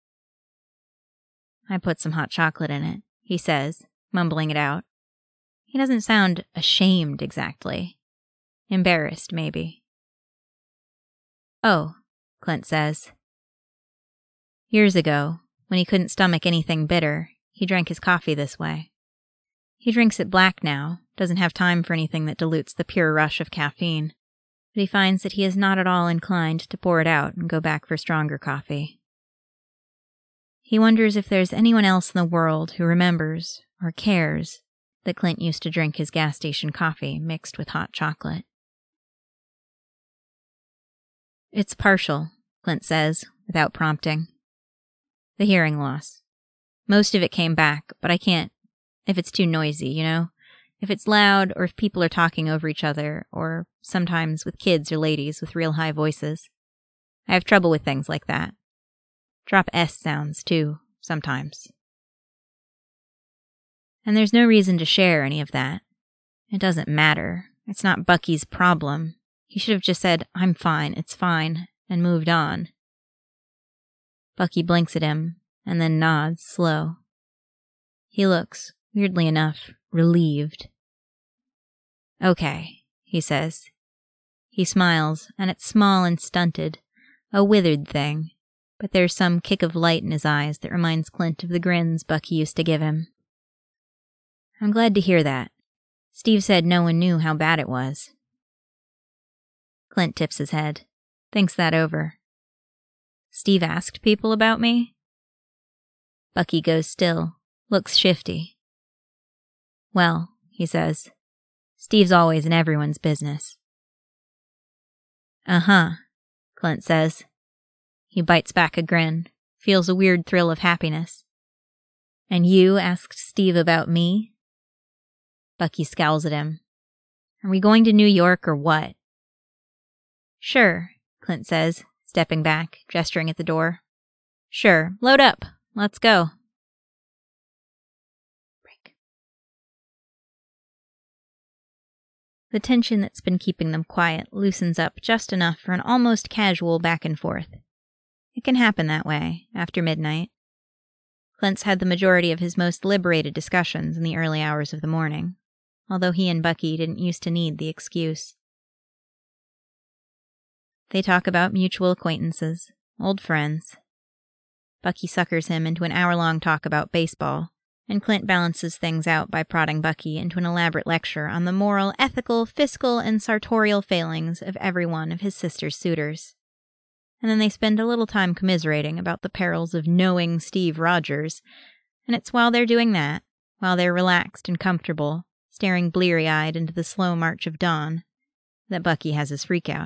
"I put some hot chocolate in it," he says, mumbling it out. He doesn't sound ashamed exactly. Embarrassed, maybe. Oh, Clint says. Years ago, when he couldn't stomach anything bitter, he drank his coffee this way. He drinks it black now, doesn't have time for anything that dilutes the pure rush of caffeine, but he finds that he is not at all inclined to pour it out and go back for stronger coffee. He wonders if there's anyone else in the world who remembers or cares that Clint used to drink his gas station coffee mixed with hot chocolate. It's partial, Clint says, without prompting. The hearing loss. Most of it came back, but I can't if it's too noisy, you know? If it's loud, or if people are talking over each other, or sometimes with kids or ladies with real high voices. I have trouble with things like that. Drop S sounds, too, sometimes. And there's no reason to share any of that. It doesn't matter. It's not Bucky's problem. He should have just said, I'm fine, it's fine, and moved on. Bucky blinks at him, and then nods, slow. He looks, weirdly enough, relieved. Okay, he says. He smiles, and it's small and stunted, a withered thing, but there's some kick of light in his eyes that reminds Clint of the grins Bucky used to give him. I'm glad to hear that. Steve said no one knew how bad it was. Clint tips his head, thinks that over. Steve asked people about me? Bucky goes still, looks shifty. Well, he says, Steve's always in everyone's business. Uh-huh, Clint says. He bites back a grin, feels a weird thrill of happiness. And you asked Steve about me? Bucky scowls at him. Are we going to New York or what? Sure, Clint says, stepping back, gesturing at the door. Sure, load up. Let's go. Break. The tension that's been keeping them quiet loosens up just enough for an almost casual back and forth. It can happen that way, after midnight. Clint's had the majority of his most liberated discussions in the early hours of the morning, although he and Bucky didn't used to need the excuse. They talk about mutual acquaintances, old friends. Bucky suckers him into an hour-long talk about baseball, and Clint balances things out by prodding Bucky into an elaborate lecture on the moral, ethical, fiscal, and sartorial failings of every one of his sister's suitors. And then they spend a little time commiserating about the perils of knowing Steve Rogers, and it's while they're doing that, while they're relaxed and comfortable, staring bleary-eyed into the slow march of dawn, that Bucky has his freak-out.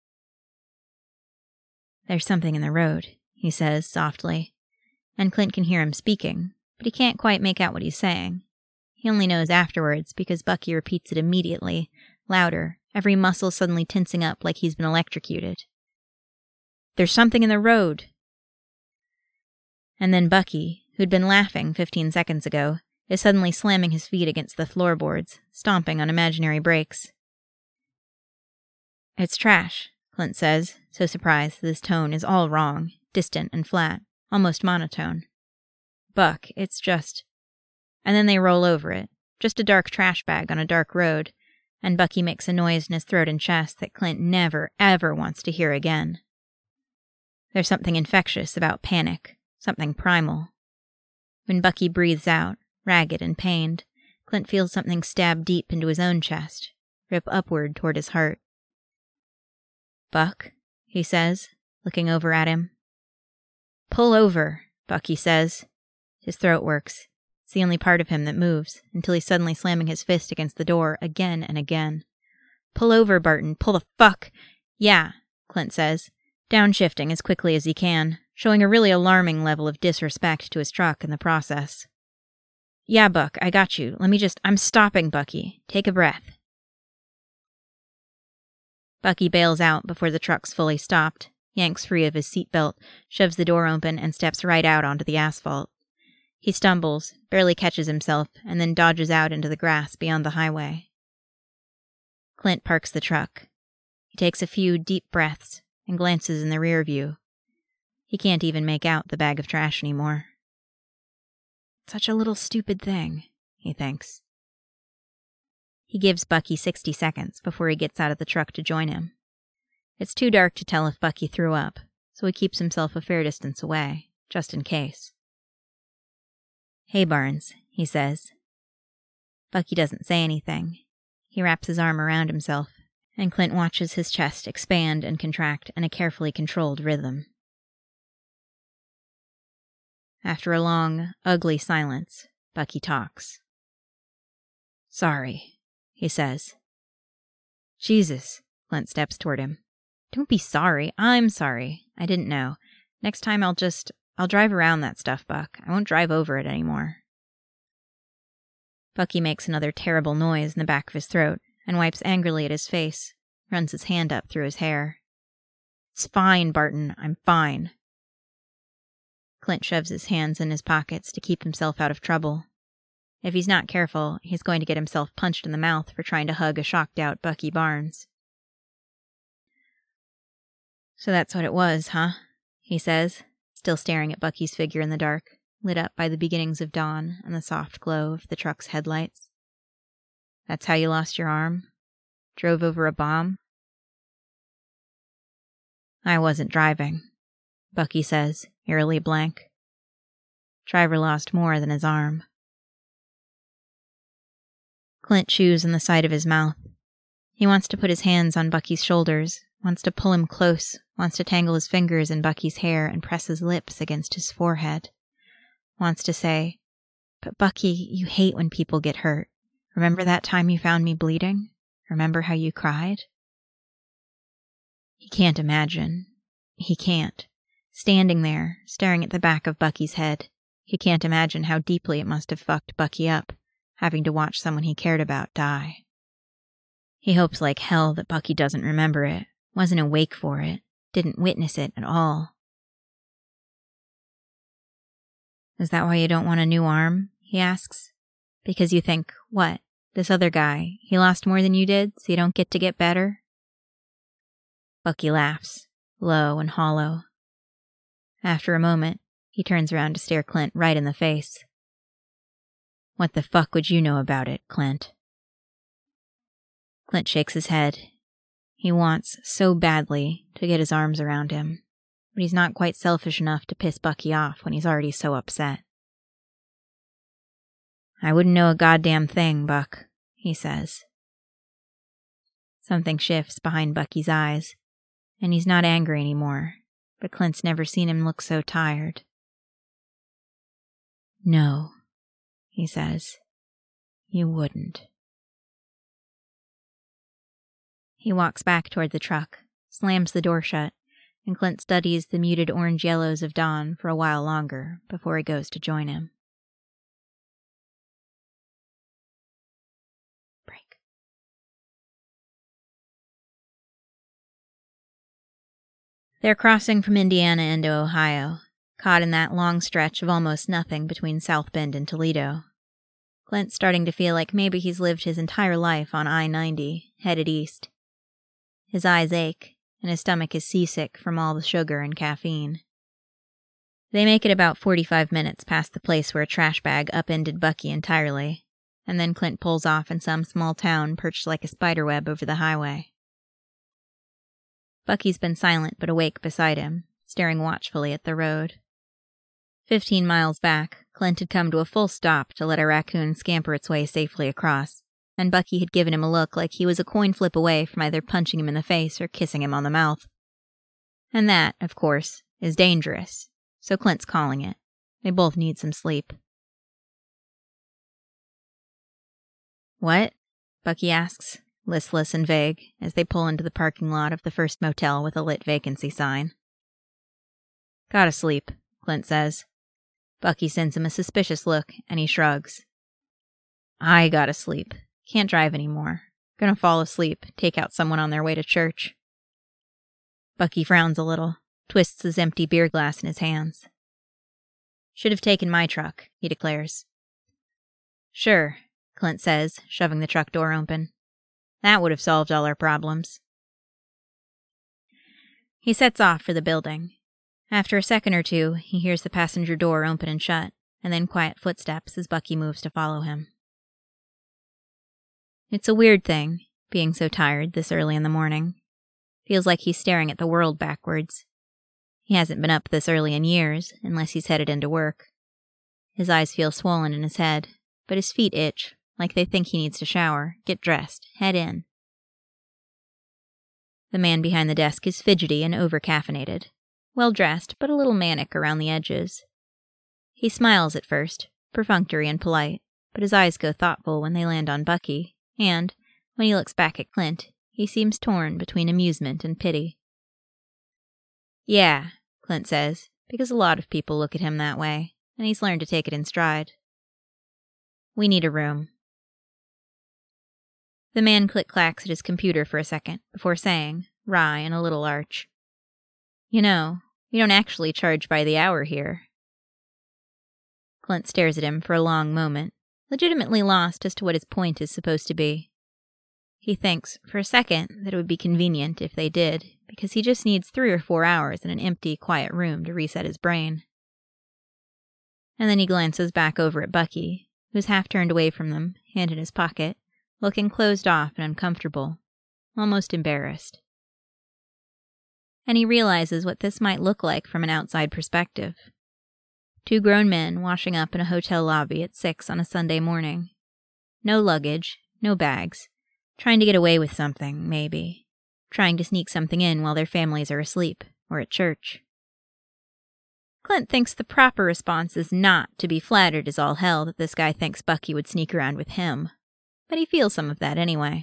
There's something in the road, he says softly, and Clint can hear him speaking, but he can't quite make out what he's saying. He only knows afterwards because Bucky repeats it immediately, louder, every muscle suddenly tensing up like he's been electrocuted. There's something in the road. And then Bucky, who'd been laughing fifteen seconds ago, is suddenly slamming his feet against the floorboards, stomping on imaginary brakes. It's trash, Clint says, so surprised that his tone is all wrong, distant and flat, almost monotone. Buck, it's just... And then they roll over it, just a dark trash bag on a dark road, and Bucky makes a noise in his throat and chest that Clint never, ever wants to hear again. There's something infectious about panic, something primal. When Bucky breathes out, ragged and pained, Clint feels something stab deep into his own chest, rip upward toward his heart. Buck, he says, looking over at him. Pull over, Bucky says. His throat works. It's the only part of him that moves, until he's suddenly slamming his fist against the door again and again. Pull over, Barton, pull the fuck... Yeah, Clint says, downshifting as quickly as he can, showing a really alarming level of disrespect to his truck in the process. Yeah, Buck, I got you. Let me just... I'm stopping, Bucky. Take a breath. Bucky bails out before the truck's fully stopped, yanks free of his seatbelt, shoves the door open, and steps right out onto the asphalt. He stumbles, barely catches himself, and then dodges out into the grass beyond the highway. Clint parks the truck. He takes a few deep breaths and glances in the rear view. He can't even make out the bag of trash anymore. Such a little stupid thing, he thinks. He gives Bucky sixty seconds before he gets out of the truck to join him. It's too dark to tell if Bucky threw up, so he keeps himself a fair distance away, just in case. "Hey, Barnes," he says. Bucky doesn't say anything. He wraps his arm around himself, and Clint watches his chest expand and contract in a carefully controlled rhythm. After a long, ugly silence, Bucky talks. "Sorry," he says. "Jesus," Clint steps toward him. "Don't be sorry. I'm sorry. I didn't know. Next time I'll just, I'll drive around that stuff, Buck. I won't drive over it anymore." Bucky makes another terrible noise in the back of his throat and wipes angrily at his face, runs his hand up through his hair. "It's fine, Barton. I'm fine." Clint shoves his hands in his pockets to keep himself out of trouble. If he's not careful, he's going to get himself punched in the mouth for trying to hug a shocked-out Bucky Barnes. "So that's what it was, huh?" he says, still staring at Bucky's figure in the dark, lit up by the beginnings of dawn and the soft glow of the truck's headlights. "That's how you lost your arm? Drove over a bomb?" "I wasn't driving," Bucky says, eerily blank. Driver lost more than his arm. Clint chews in the side of his mouth. He wants to put his hands on Bucky's shoulders, wants to pull him close, wants to tangle his fingers in Bucky's hair and press his lips against his forehead. Wants to say, "But Bucky, you hate when people get hurt. Remember that time you found me bleeding? Remember how you cried?" He can't imagine. He can't. Standing there, staring at the back of Bucky's head, he can't imagine how deeply it must have fucked Bucky up, having to watch someone he cared about die. He hopes like hell that Bucky doesn't remember it, wasn't awake for it, didn't witness it at all. "Is that why you don't want a new arm?" he asks. "Because you think, what, this other guy, he lost more than you did, so you don't get to get better?" Bucky laughs, low and hollow. After a moment, he turns around to stare Clint right in the face. "What the fuck would you know about it, Clint?" Clint shakes his head. He wants, so badly, to get his arms around him, but he's not quite selfish enough to piss Bucky off when he's already so upset. "I wouldn't know a goddamn thing, Buck," he says. Something shifts behind Bucky's eyes, and he's not angry anymore, but Clint's never seen him look so tired. "No," he says. "You wouldn't." He walks back toward the truck, slams the door shut, and Clint studies the muted orange yellows of dawn for a while longer before he goes to join him. Break. They're crossing from Indiana into Ohio, caught in that long stretch of almost nothing between South Bend and Toledo. Clint's starting to feel like maybe he's lived his entire life on I ninety, headed east. His eyes ache, and his stomach is seasick from all the sugar and caffeine. They make it about forty-five minutes past the place where a trash bag upended Bucky entirely, and then Clint pulls off in some small town perched like a spiderweb over the highway. Bucky's been silent but awake beside him, staring watchfully at the road. Fifteen miles back, Clint had come to a full stop to let a raccoon scamper its way safely across, and Bucky had given him a look like he was a coin flip away from either punching him in the face or kissing him on the mouth. And that, of course, is dangerous, so Clint's calling it. They both need some sleep. "What?" Bucky asks, listless and vague, as they pull into the parking lot of the first motel with a lit vacancy sign. "Gotta sleep," Clint says. Bucky sends him a suspicious look, and he shrugs. "I gotta sleep. Can't drive anymore. Gonna fall asleep, take out someone on their way to church." Bucky frowns a little, twists his empty beer glass in his hands. "Should have taken my truck," he declares. "Sure," Clint says, shoving the truck door open. "That would have solved all our problems." He sets off for the building. After a second or two, he hears the passenger door open and shut, and then quiet footsteps as Bucky moves to follow him. It's a weird thing, being so tired this early in the morning. Feels like he's staring at the world backwards. He hasn't been up this early in years, unless he's headed into work. His eyes feel swollen in his head, but his feet itch, like they think he needs to shower, get dressed, head in. The man behind the desk is fidgety and over-caffeinated. Well-dressed, but a little manic around the edges. He smiles at first, perfunctory and polite, but his eyes go thoughtful when they land on Bucky, and, when he looks back at Clint, he seems torn between amusement and pity. Yeah, Clint says, because a lot of people look at him that way, and he's learned to take it in stride. We need a room. The man click-clacks at his computer for a second, before saying, wry and a little arch, You know, we don't actually charge by the hour here. Clint stares at him for a long moment, legitimately lost as to what his point is supposed to be. He thinks, for a second, that it would be convenient if they did, because he just needs three or four hours in an empty, quiet room to reset his brain. And then he glances back over at Bucky, who's half turned away from them, hand in his pocket, looking closed off and uncomfortable, almost embarrassed. And he realizes what this might look like from an outside perspective. Two grown men washing up in a hotel lobby at six on a Sunday morning. No luggage, no bags. Trying to get away with something, maybe. Trying to sneak something in while their families are asleep, or at church. Clint thinks the proper response is not to be flattered as all hell that this guy thinks Bucky would sneak around with him, but he feels some of that anyway.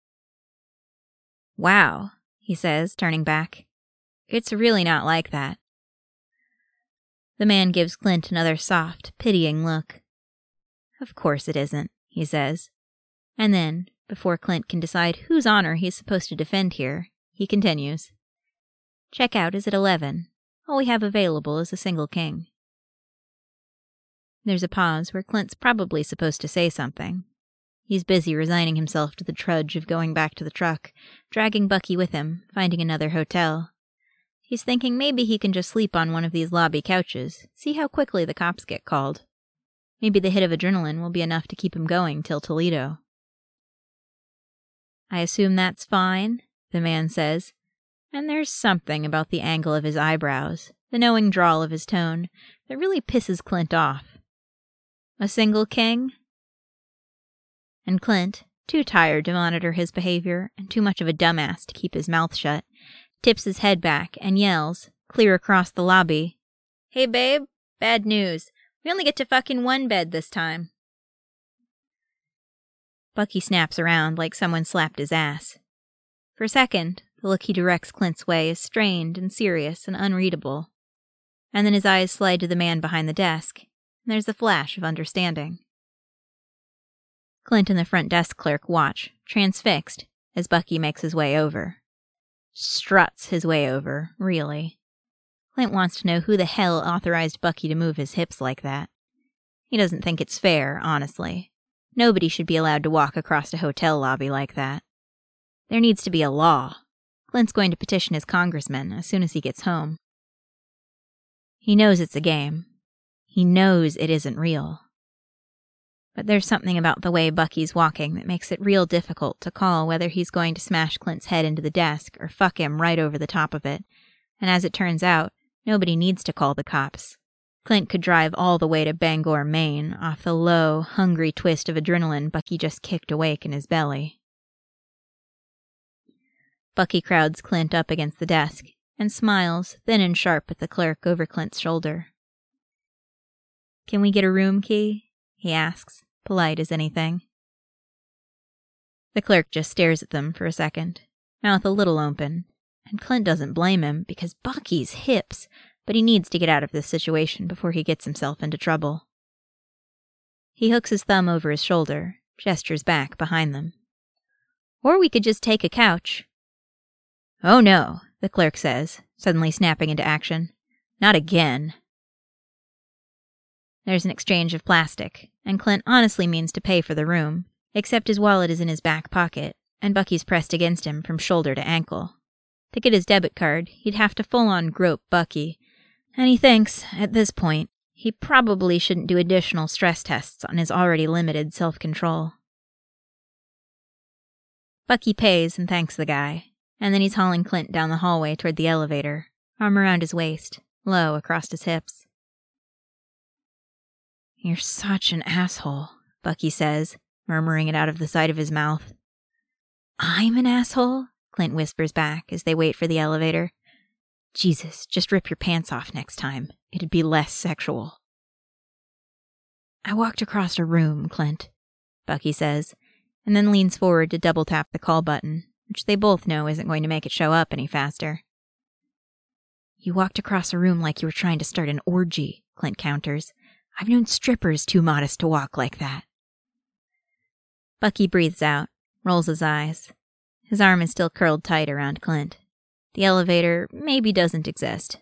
Wow, he says, turning back. It's really not like that. The man gives Clint another soft, pitying look. Of course it isn't, he says. And then, before Clint can decide whose honor he's supposed to defend here, he continues. Checkout is at eleven. All we have available is a single king. There's a pause where Clint's probably supposed to say something. He's busy resigning himself to the trudge of going back to the truck, dragging Bucky with him, finding another hotel. He's thinking maybe he can just sleep on one of these lobby couches, see how quickly the cops get called. Maybe the hit of adrenaline will be enough to keep him going till Toledo. I assume that's fine, the man says, and there's something about the angle of his eyebrows, the knowing drawl of his tone, that really pisses Clint off. A single king? And Clint, too tired to monitor his behavior and too much of a dumbass to keep his mouth shut, tips his head back and yells, clear across the lobby, Hey babe, bad news. We only get to fucking one bed this time. Bucky snaps around like someone slapped his ass. For a second, the look he directs Clint's way is strained and serious and unreadable. And then his eyes slide to the man behind the desk, and there's a flash of understanding. Clint and the front desk clerk watch, transfixed, as Bucky makes his way over. Struts his way over, really. Clint wants to know who the hell authorized Bucky to move his hips like that. He doesn't think it's fair, honestly. Nobody should be allowed to walk across a hotel lobby like that. There needs to be a law. Clint's going to petition his congressman as soon as he gets home. He knows it's a game. He knows it isn't real. But there's something about the way Bucky's walking that makes it real difficult to call whether he's going to smash Clint's head into the desk or fuck him right over the top of it. And as it turns out, nobody needs to call the cops. Clint could drive all the way to Bangor, Maine, off the low, hungry twist of adrenaline Bucky just kicked awake in his belly. Bucky crowds Clint up against the desk and smiles, thin and sharp, at the clerk over Clint's shoulder. Can we get a room key? He asks, polite as anything. The clerk just stares at them for a second, mouth a little open, and Clint doesn't blame him because Bucky's hips, but he needs to get out of this situation before he gets himself into trouble. He hooks his thumb over his shoulder, gestures back behind them. Or we could just take a couch. Oh no, the clerk says, suddenly snapping into action. Not again. There's an exchange of plastic, and Clint honestly means to pay for the room, except his wallet is in his back pocket, and Bucky's pressed against him from shoulder to ankle. To get his debit card, he'd have to full-on grope Bucky, and he thinks, at this point, he probably shouldn't do additional stress tests on his already limited self-control. Bucky pays and thanks the guy, And then he's hauling Clint down the hallway toward the elevator, arm around his waist, low across his hips. "You're such an asshole," Bucky says, murmuring it out of the side of his mouth. "I'm an asshole?" Clint whispers back as they wait for the elevator. "Jesus, just rip your pants off next time. It'd be less sexual." "I walked across a room, Clint," Bucky says, and then leans forward to double tap the call button, which they both know isn't going to make it show up any faster. "You walked across a room like you were trying to start an orgy," Clint counters. "I've known strippers too modest to walk like that." Bucky breathes out, rolls his eyes. His arm is still curled tight around Clint. The elevator maybe doesn't exist.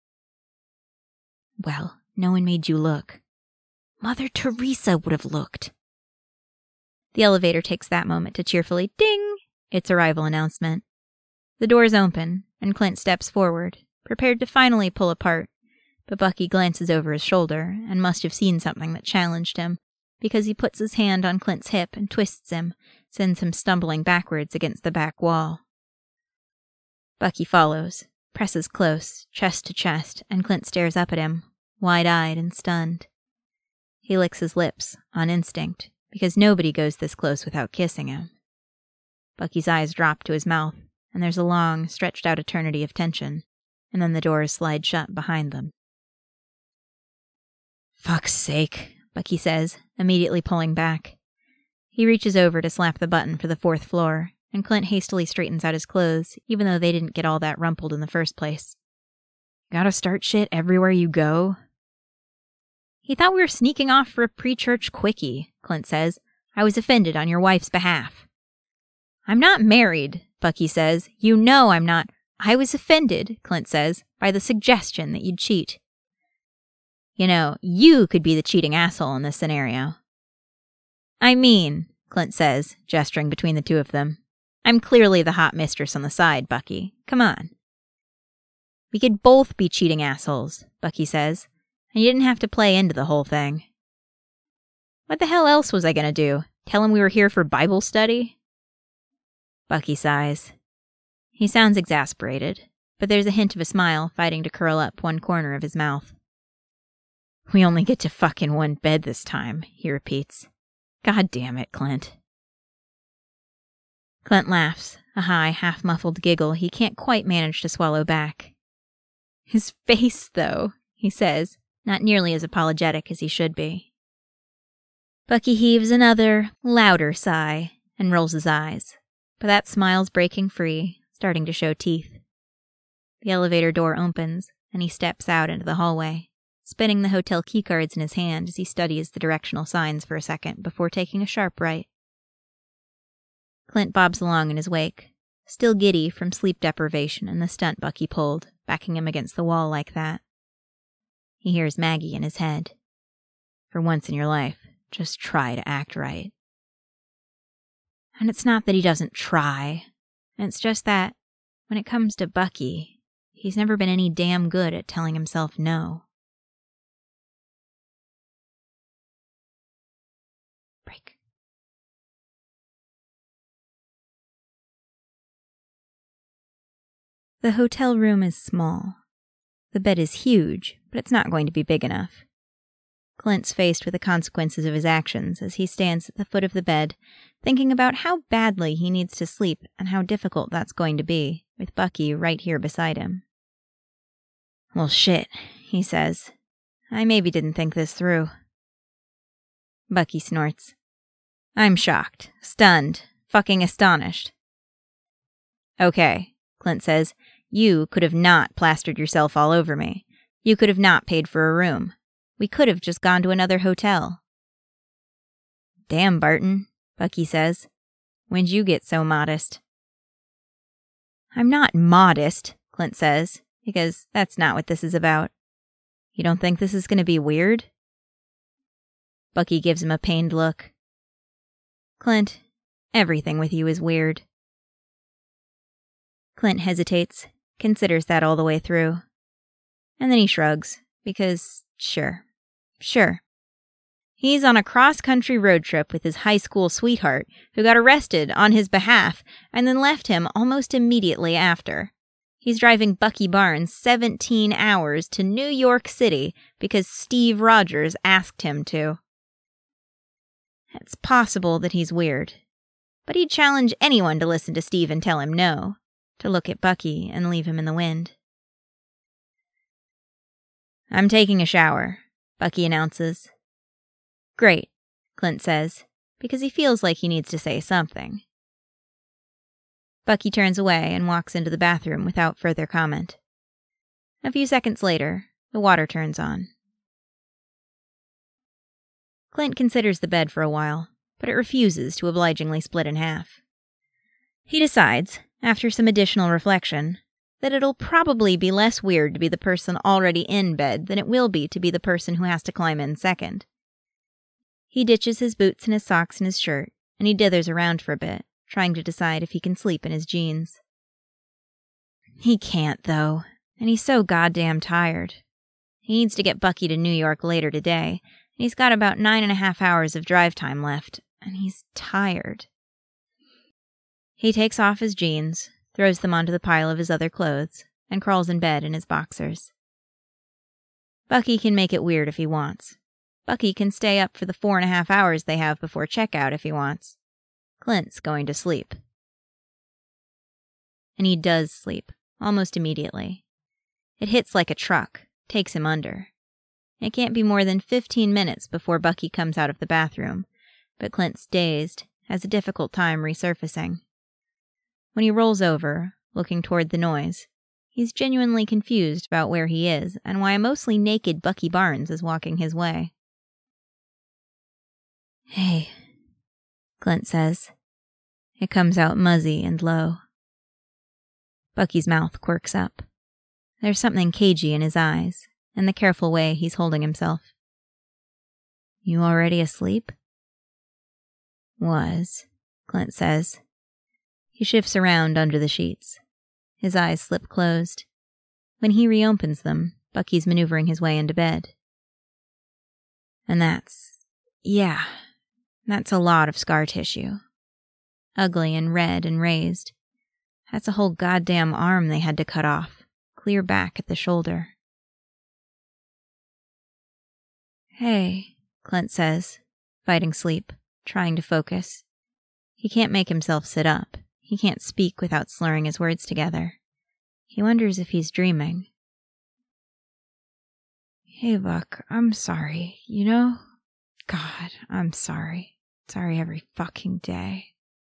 "Well, no one made you look. Mother Teresa would have looked." The elevator takes that moment to cheerfully ding its arrival announcement. The doors open, and Clint steps forward, prepared to finally pull apart, but Bucky glances over his shoulder and must have seen something that challenged him, because he puts his hand on Clint's hip and twists him, sends him stumbling backwards against the back wall. Bucky follows, presses close, chest to chest, and Clint stares up at him, wide-eyed and stunned. He licks his lips, on instinct, because nobody goes this close without kissing him. Bucky's eyes drop to his mouth, and there's a long, stretched-out eternity of tension, and then the doors slide shut behind them. "Fuck's sake," Bucky says, immediately pulling back. He reaches over to slap the button for the fourth floor, and Clint hastily straightens out his clothes, even though they didn't get all that rumpled in the first place. "Gotta start shit everywhere you go?" "He thought we were sneaking off for a pre-church quickie," Clint says. "I was offended on your wife's behalf." "I'm not married," Bucky says. "You know I'm not." "I was offended," Clint says, "by the suggestion that you'd cheat." "You know, you could be the cheating asshole in this scenario." "I mean," Clint says, gesturing between the two of them, "I'm clearly the hot mistress on the side, Bucky. Come on." "We could both be cheating assholes," Bucky says, "and you didn't have to play into the whole thing." "What the hell else was I gonna do? Tell him we were here for Bible study?" Bucky sighs. He sounds exasperated, but there's a hint of a smile fighting to curl up one corner of his mouth. "We only get to fuck in one bed this time," he repeats. "God damn it, Clint." Clint laughs, a high, half-muffled giggle he can't quite manage to swallow back. "His face, though," he says, not nearly as apologetic as he should be. Bucky heaves another, louder sigh and rolls his eyes, but that smile's breaking free, starting to show teeth. The elevator door opens, and he steps out into the hallway, spinning the hotel keycards in his hand as he studies the directional signs for a second before taking a sharp right. Clint bobs along in his wake, still giddy from sleep deprivation and the stunt Bucky pulled, backing him against the wall like that. He hears Maggie in his head. "For once in your life, just try to act right." And it's not that he doesn't try. It's just that, when it comes to Bucky, he's never been any damn good at telling himself no. Break. The hotel room is small. The bed is huge, but it's not going to be big enough. Clint's faced with the consequences of his actions as he stands at the foot of the bed, thinking about how badly he needs to sleep and how difficult that's going to be, with Bucky right here beside him. "Well, shit," he says. "I maybe didn't think this through." Bucky snorts. "I'm shocked, stunned, fucking astonished." "Okay," Clint says. "You could have not plastered yourself all over me. You could have not paid for a room. We could have just gone to another hotel." "Damn, Barton," Bucky says. "When'd you get so modest?" "I'm not modest," Clint says, because that's not what this is about. "You don't think this is going to be weird?" Bucky gives him a pained look. "Clint, everything with you is weird." Clint hesitates, considers that all the way through. And then he shrugs, because, sure, sure. He's on a cross-country road trip with his high school sweetheart, who got arrested on his behalf and then left him almost immediately after. He's driving Bucky Barnes seventeen hours to New York City because Steve Rogers asked him to. It's possible that he's weird, but he'd challenge anyone to listen to Steve and tell him no, to look at Bucky and leave him in the wind. "I'm taking a shower," Bucky announces. "Great," Clint says, because he feels like he needs to say something. Bucky turns away and walks into the bathroom without further comment. A few seconds later, the water turns on. Clint considers the bed for a while, but it refuses to obligingly split in half. He decides, after some additional reflection, that it'll probably be less weird to be the person already in bed than it will be to be the person who has to climb in second. He ditches his boots and his socks and his shirt, and he dithers around for a bit, trying to decide if he can sleep in his jeans. He can't, though, and he's so goddamn tired. He needs to get Bucky to New York later today, and he's got about nine and a half hours of drive time left, and he's tired. He takes off his jeans, throws them onto the pile of his other clothes, and crawls in bed in his boxers. Bucky can make it weird if he wants. Bucky can stay up for the four and a half hours they have before checkout if he wants. Clint's going to sleep. And he does sleep, almost immediately. It hits like a truck, takes him under. It can't be more than fifteen minutes before Bucky comes out of the bathroom, but Clint's dazed, has a difficult time resurfacing. When he rolls over, looking toward the noise, he's genuinely confused about where he is and why a mostly naked Bucky Barnes is walking his way. "Hey," Clint says. It comes out muzzy and low. Bucky's mouth quirks up. There's something cagey in his eyes, and the careful way he's holding himself. "You already asleep?" "Was," Clint says. He shifts around under the sheets. His eyes slip closed. When he reopens them, Bucky's maneuvering his way into bed. And that's... yeah, that's a lot of scar tissue. Ugly and red and raised. That's a whole goddamn arm they had to cut off, clear back at the shoulder. "Hey," Clint says, fighting sleep, trying to focus. He can't make himself sit up. He can't speak without slurring his words together. He wonders if he's dreaming. "Hey, Buck, I'm sorry, you know? God, I'm sorry. Sorry every fucking day."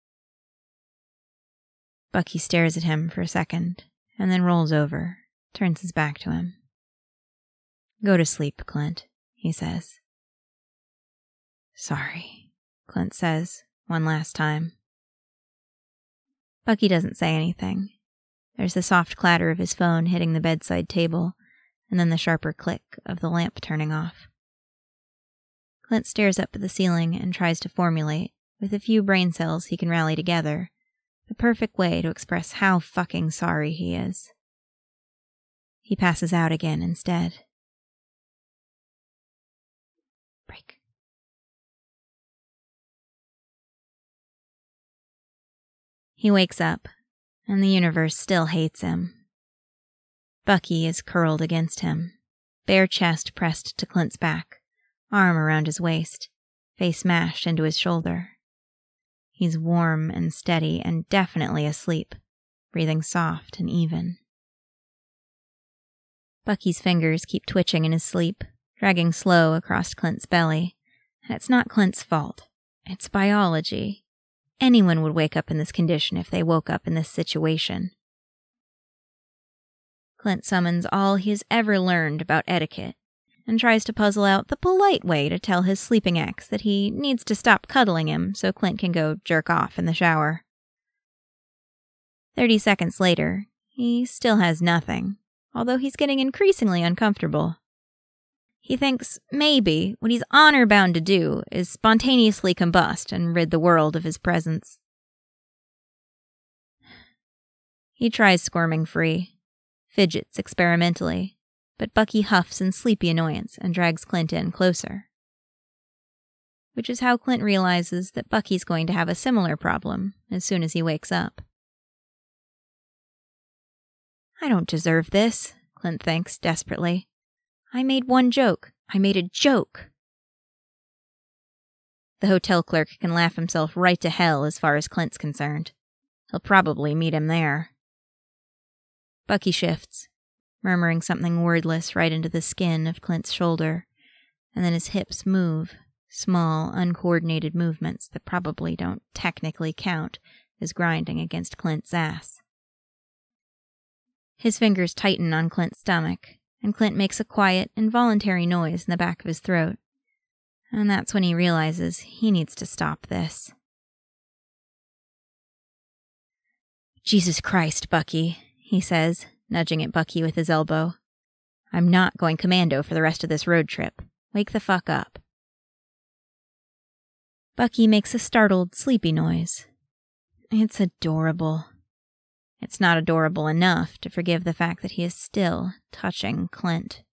Bucky stares at him for a second, and then rolls over, turns his back to him. "Go to sleep, Clint," he says. "Sorry," Clint says, one last time. Bucky doesn't say anything. There's the soft clatter of his phone hitting the bedside table, and then the sharper click of the lamp turning off. Clint stares up at the ceiling and tries to formulate, with a few brain cells he can rally together, the perfect way to express how fucking sorry he is. He passes out again instead. Break. He wakes up, and the universe still hates him. Bucky is curled against him, bare chest pressed to Clint's back, arm around his waist, face mashed into his shoulder. He's warm and steady and definitely asleep, breathing soft and even. Bucky's fingers keep twitching in his sleep, dragging slow across Clint's belly, and it's not Clint's fault. It's biology. Anyone would wake up in this condition if they woke up in this situation. Clint summons all he has ever learned about etiquette and tries to puzzle out the polite way to tell his sleeping ex that he needs to stop cuddling him so Clint can go jerk off in the shower. Thirty seconds later, he still has nothing, although he's getting increasingly uncomfortable. He thinks maybe what he's honor-bound to do is spontaneously combust and rid the world of his presence. He tries squirming free, fidgets experimentally, but Bucky huffs in sleepy annoyance and drags Clint in closer. which is how Clint realizes that Bucky's going to have a similar problem as soon as he wakes up. I don't deserve this, Clint thinks desperately. I made one joke. I made a joke. The hotel clerk can laugh himself right to hell as far as Clint's concerned. He'll probably meet him there. Bucky shifts, murmuring something wordless right into the skin of Clint's shoulder, and then his hips move, small, uncoordinated movements that probably don't technically count as grinding against Clint's ass. His fingers tighten on Clint's stomach, and Clint makes a quiet, involuntary noise in the back of his throat. And that's when he realizes he needs to stop this. Jesus Christ, Bucky, he says, nudging at Bucky with his elbow. I'm not going commando for the rest of this road trip. Wake the fuck up. Bucky makes a startled, sleepy noise. It's adorable. It's not adorable enough to forgive the fact that he is still touching Clint.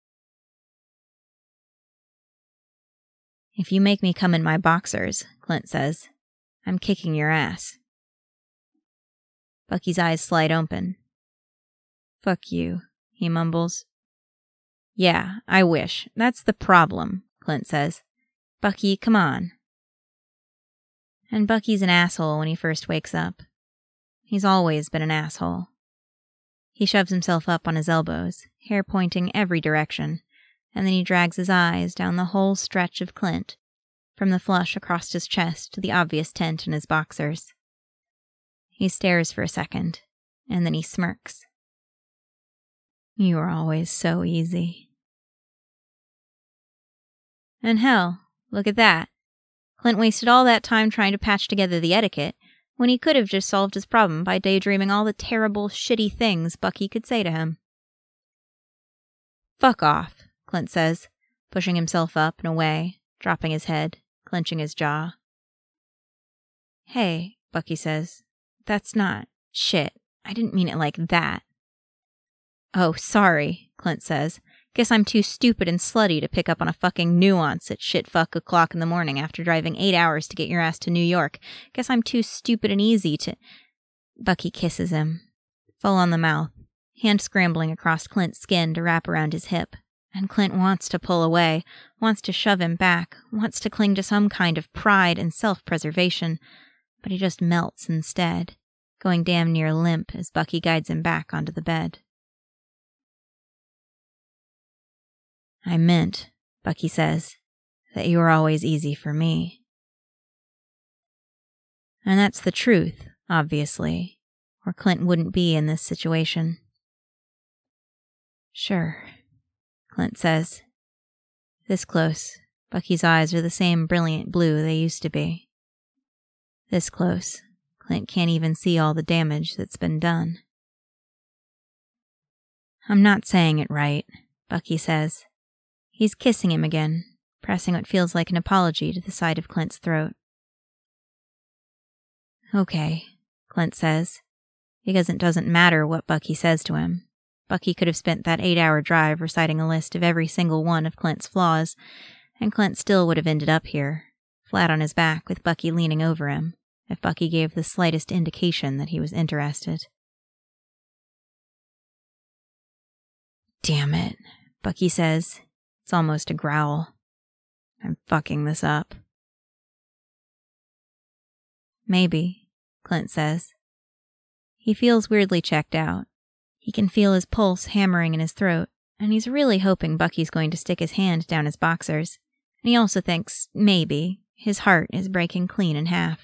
If you make me come in my boxers, Clint says, I'm kicking your ass. Bucky's eyes slide open. Fuck you, he mumbles. Yeah, I wish. That's the problem, Clint says. Bucky, come on. And Bucky's an asshole when he first wakes up. He's always been an asshole. He shoves himself up on his elbows, hair pointing every direction, and then he drags his eyes down the whole stretch of Clint, from the flush across his chest to the obvious tent in his boxers. He stares for a second, and then he smirks. You are always so easy. And hell, look at that. Clint wasted all that time trying to patch together the etiquette, when he could have just solved his problem by daydreaming all the terrible, shitty things Bucky could say to him. Fuck off, Clint says, pushing himself up and away, dropping his head, clenching his jaw. Hey, Bucky says, that's not shit. I didn't mean it like that. Oh, sorry, Clint says. Guess I'm too stupid and slutty to pick up on a fucking nuance at shit fuck o'clock in the morning after driving eight hours to get your ass to New York. Guess I'm too stupid and easy to... Bucky kisses him, full on the mouth, hand scrambling across Clint's skin to wrap around his hip. And Clint wants to pull away, wants to shove him back, wants to cling to some kind of pride and self-preservation, but he just melts instead, going damn near limp as Bucky guides him back onto the bed. I meant, Bucky says, that you were always easy for me. And that's the truth, obviously, or Clint wouldn't be in this situation. Sure, Clint says. This close, Bucky's eyes are the same brilliant blue they used to be. This close, Clint can't even see all the damage that's been done. I'm not saying it right, Bucky says. He's kissing him again, pressing what feels like an apology to the side of Clint's throat. Okay, Clint says, because it doesn't matter what Bucky says to him. Bucky could have spent that eight-hour drive reciting a list of every single one of Clint's flaws, and Clint still would have ended up here, flat on his back with Bucky leaning over him, if Bucky gave the slightest indication that he was interested. Damn it, Bucky says. It's almost a growl. I'm fucking this up. Maybe, Clint says. He feels weirdly checked out. He can feel his pulse hammering in his throat, and he's really hoping Bucky's going to stick his hand down his boxers. And he also thinks, maybe, his heart is breaking clean in half.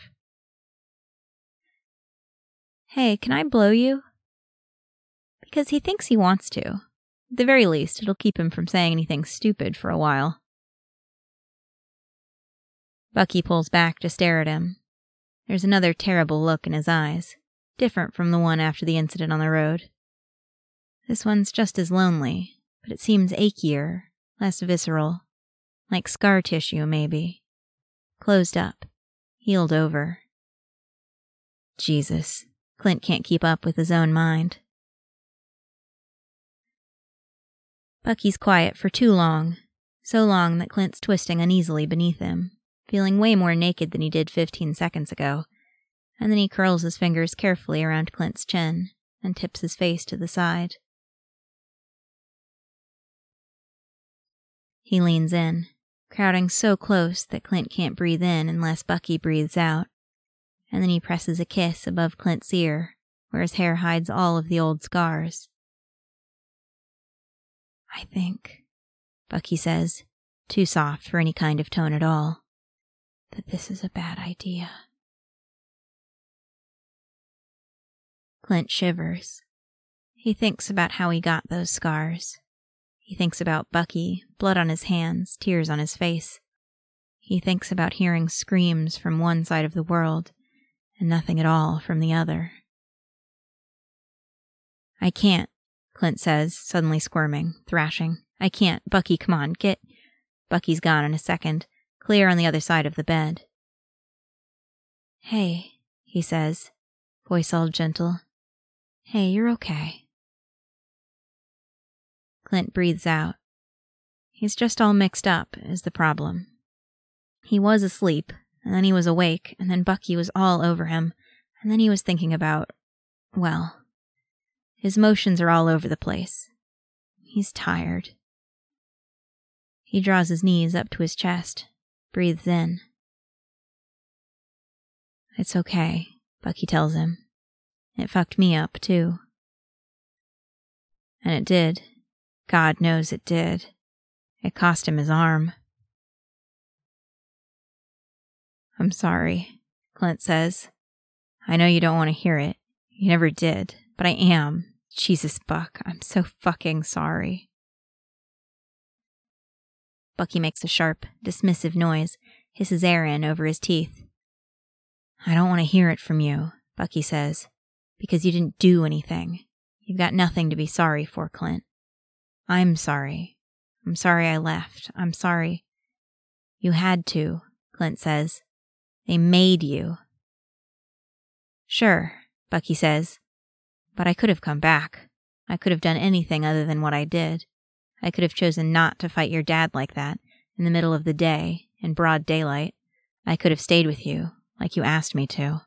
Hey, can I blow you? Because he thinks he wants to. At the very least, it'll keep him from saying anything stupid for a while. Bucky pulls back to stare at him. There's another terrible look in his eyes, different from the one after the incident on the road. This one's just as lonely, but it seems achier, less visceral, like scar tissue, maybe. Closed up, healed over. Jesus, Clint can't keep up with his own mind. Bucky's quiet for too long, so long that Clint's twisting uneasily beneath him, feeling way more naked than he did fifteen seconds ago, and then he curls his fingers carefully around Clint's chin and tips his face to the side. He leans in, crowding so close that Clint can't breathe in unless Bucky breathes out, and then he presses a kiss above Clint's ear, where his hair hides all of the old scars. I think, Bucky says, too soft for any kind of tone at all, that this is a bad idea. Clint shivers. He thinks about how he got those scars. He thinks about Bucky, blood on his hands, tears on his face. He thinks about hearing screams from one side of the world and nothing at all from the other. I can't, Clint says, suddenly squirming, thrashing. I can't. Bucky, come on, get... Bucky's gone in a second, clear on the other side of the bed. Hey, he says, voice all gentle. Hey, you're okay. Clint breathes out. He's just all mixed up, is the problem. He was asleep, and then he was awake, and then Bucky was all over him, and then he was thinking about, well, his motions are all over the place. He's tired. He draws his knees up to his chest, breathes in. It's okay, Bucky tells him. It fucked me up, too. And it did. God knows it did. It cost him his arm. I'm sorry, Clint says. I know you don't want to hear it. You never did, but I am. Jesus, Buck, I'm so fucking sorry. Bucky makes a sharp, dismissive noise, hisses air in over his teeth. I don't want to hear it from you, Bucky says, because you didn't do anything. You've got nothing to be sorry for, Clint. I'm sorry. I'm sorry I left. I'm sorry. You had to, Clint says. They made you. Sure, Bucky says. But I could have come back. I could have done anything other than what I did. I could have chosen not to fight your dad like that, in the middle of the day, in broad daylight. I could have stayed with you, like you asked me to.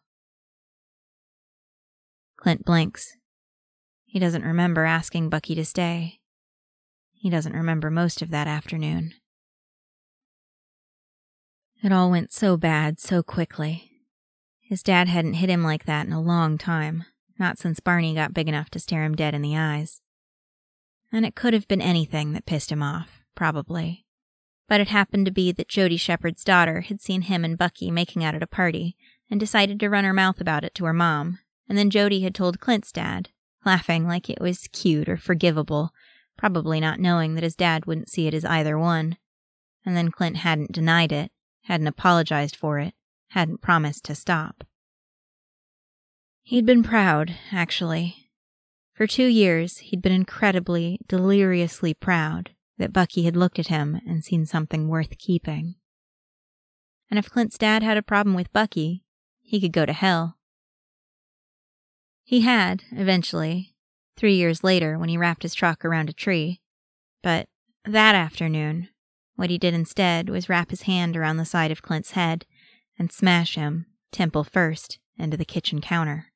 Clint blinks. He doesn't remember asking Bucky to stay. He doesn't remember most of that afternoon. It all went so bad so quickly. His dad hadn't hit him like that in a long time, not since Barney got big enough to stare him dead in the eyes. And it could have been anything that pissed him off, probably. But it happened to be that Jody Shepard's daughter had seen him and Bucky making out at a party and decided to run her mouth about it to her mom, and then Jody had told Clint's dad, laughing like it was cute or forgivable, probably not knowing that his dad wouldn't see it as either one. And then Clint hadn't denied it, hadn't apologized for it, hadn't promised to stop. He'd been proud, actually. For two years, he'd been incredibly, deliriously proud that Bucky had looked at him and seen something worth keeping. And if Clint's dad had a problem with Bucky, he could go to hell. He had, eventually, three years later when he wrapped his truck around a tree. But that afternoon, what he did instead was wrap his hand around the side of Clint's head and smash him, temple first, into the kitchen counter.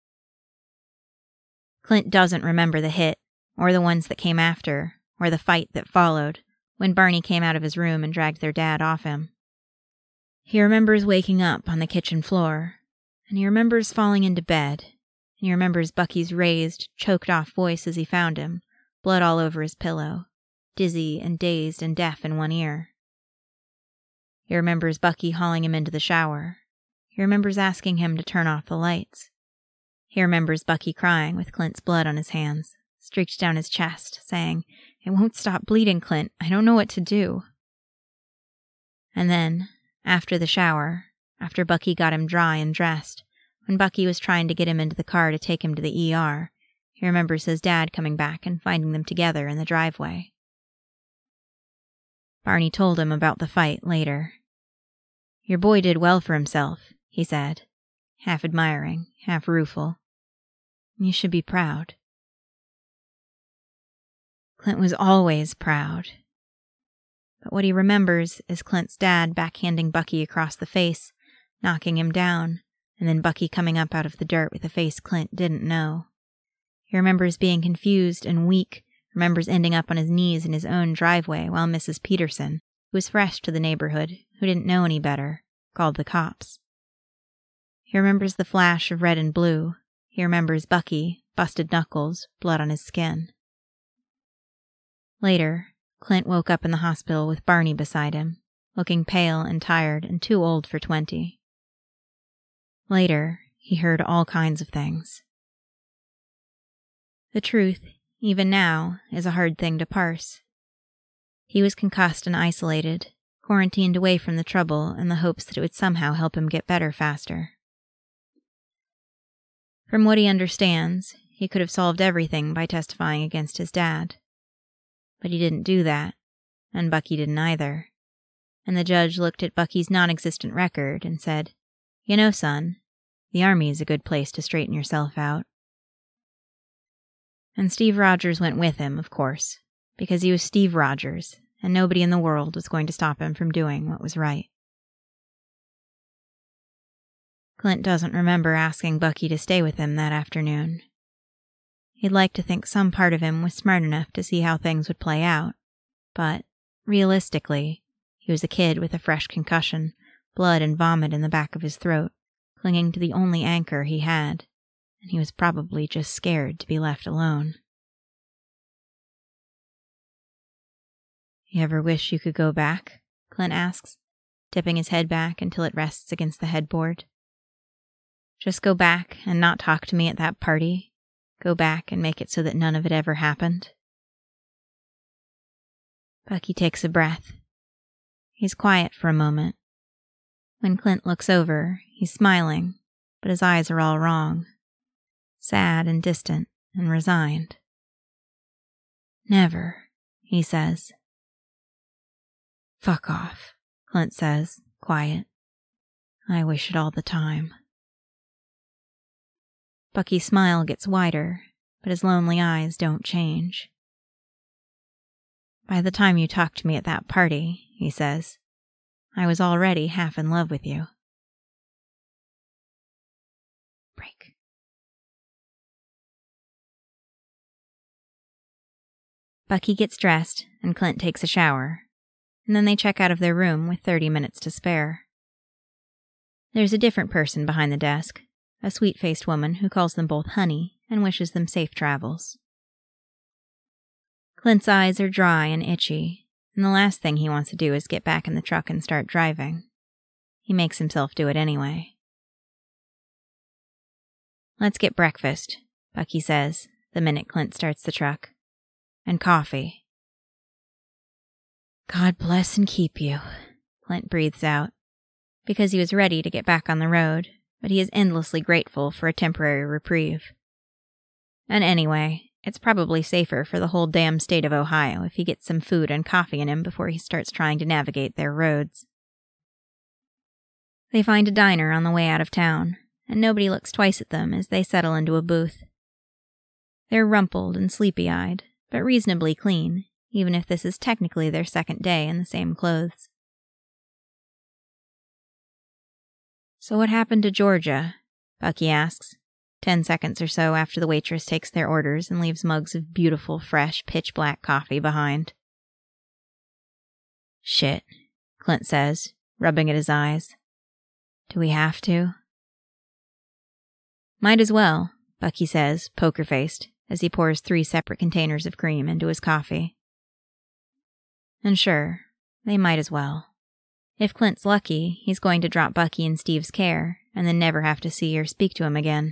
Clint doesn't remember the hit, or the ones that came after, or the fight that followed, when Barney came out of his room and dragged their dad off him. He remembers waking up on the kitchen floor, and he remembers falling into bed, and he remembers Bucky's raised, choked-off voice as he found him, blood all over his pillow, dizzy and dazed and deaf in one ear. He remembers Bucky hauling him into the shower. He remembers asking him to turn off the lights. He remembers Bucky crying with Clint's blood on his hands, streaked down his chest, saying, "It won't stop bleeding, Clint. I don't know what to do." And then, after the shower, after Bucky got him dry and dressed, when Bucky was trying to get him into the car to take him to the E R, he remembers his dad coming back and finding them together in the driveway. Barney told him about the fight later. "Your boy did well for himself," he said, half admiring, half rueful. "You should be proud." Clint was always proud. But what he remembers is Clint's dad backhanding Bucky across the face, knocking him down, and then Bucky coming up out of the dirt with a face Clint didn't know. He remembers being confused and weak, remembers ending up on his knees in his own driveway while Missus Peterson, who was fresh to the neighborhood, who didn't know any better, called the cops. He remembers the flash of red and blue. He remembers Bucky, busted knuckles, blood on his skin. Later, Clint woke up in the hospital with Barney beside him, looking pale and tired and too old for twenty. Later, he heard all kinds of things. The truth, even now, is a hard thing to parse. He was concussed and isolated, quarantined away from the trouble in the hopes that it would somehow help him get better faster. From what he understands, he could have solved everything by testifying against his dad. But he didn't do that, and Bucky didn't either. And the judge looked at Bucky's non-existent record and said, "You know, son, the Army is a good place to straighten yourself out." And Steve Rogers went with him, of course, because he was Steve Rogers, and nobody in the world was going to stop him from doing what was right. Clint doesn't remember asking Bucky to stay with him that afternoon. He'd like to think some part of him was smart enough to see how things would play out, but, realistically, he was a kid with a fresh concussion, blood and vomit in the back of his throat, clinging to the only anchor he had, and he was probably just scared to be left alone. "You ever wish you could go back?" Clint asks, tipping his head back until it rests against the headboard. "Just go back and not talk to me at that party? Go back and make it so that none of it ever happened?" Bucky takes a breath. He's quiet for a moment. When Clint looks over, he's smiling, but his eyes are all wrong. Sad and distant and resigned. "Never," he says. "Fuck off," Clint says, quiet. "I wish it all the time." Bucky's smile gets wider, but his lonely eyes don't change. "By the time you talked to me at that party," he says, "I was already half in love with you." Break. Bucky gets dressed, and Clint takes a shower, and then they check out of their room with thirty minutes to spare. There's a different person behind the desk, a sweet-faced woman who calls them both honey and wishes them safe travels. Clint's eyes are dry and itchy, and the last thing he wants to do is get back in the truck and start driving. He makes himself do it anyway. "Let's get breakfast," Bucky says, the minute Clint starts the truck. "And coffee." "God bless and keep you," Clint breathes out, because he was ready to get back on the road, but he is endlessly grateful for a temporary reprieve. And anyway, it's probably safer for the whole damn state of Ohio if he gets some food and coffee in him before he starts trying to navigate their roads. They find a diner on the way out of town, and nobody looks twice at them as they settle into a booth. They're rumpled and sleepy-eyed, but reasonably clean, even if this is technically their second day in the same clothes. "So what happened to Georgia?" Bucky asks, ten seconds or so after the waitress takes their orders and leaves mugs of beautiful, fresh, pitch-black coffee behind. "Shit," Clint says, rubbing at his eyes. "Do we have to?" "Might as well," Bucky says, poker-faced, as he pours three separate containers of cream into his coffee. And sure, they might as well. If Clint's lucky, he's going to drop Bucky in Steve's care, and then never have to see or speak to him again.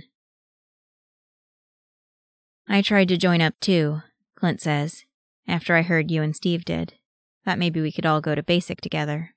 "I tried to join up too," Clint says, "after I heard you and Steve did. Thought maybe we could all go to basic together."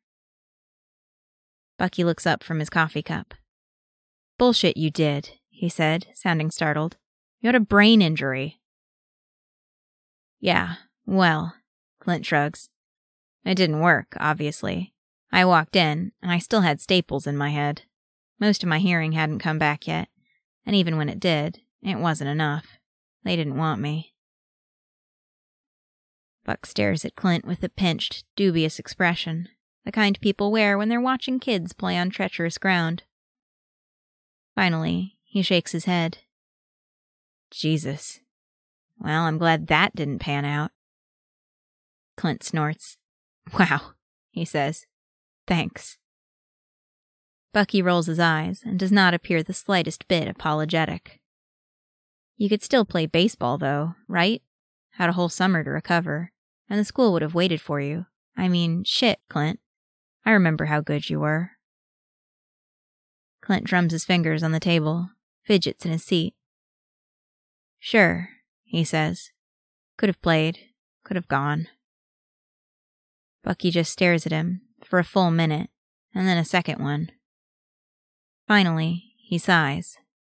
Bucky looks up from his coffee cup. "Bullshit you did," he said, sounding startled. "You had a brain injury." "Yeah, well," Clint shrugs. "It didn't work, obviously. I walked in, and I still had staples in my head. Most of my hearing hadn't come back yet, and even when it did, it wasn't enough. They didn't want me." Buck stares at Clint with a pinched, dubious expression, the kind people wear when they're watching kids play on treacherous ground. Finally, he shakes his head. Jesus. Well, I'm glad that didn't pan out. Clint snorts. Wow, he says. Thanks. Bucky rolls his eyes and does not appear the slightest bit apologetic. You could still play baseball, though, right? Had a whole summer to recover, and the school would have waited for you. I mean, shit, Clint. I remember how good you were. Clint drums his fingers on the table, fidgets in his seat. Sure, he says. Could have played, could have gone. Bucky just stares at him for a full minute, and then a second one. Finally, he sighs.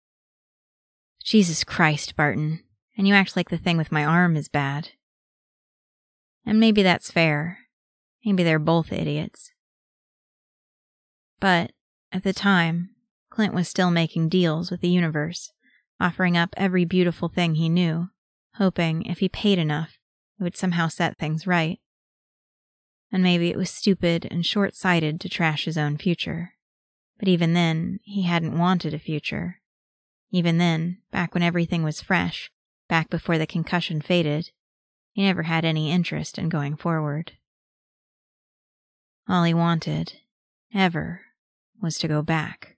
Jesus Christ, Barton, and you act like the thing with my arm is bad. And maybe that's fair. Maybe they're both idiots. But, at the time, Clint was still making deals with the universe, offering up every beautiful thing he knew, hoping if he paid enough, it would somehow set things right. And maybe it was stupid and short-sighted to trash his own future. But even then, he hadn't wanted a future. Even then, back when everything was fresh, back before the concussion faded, he never had any interest in going forward. All he wanted, ever, was to go back.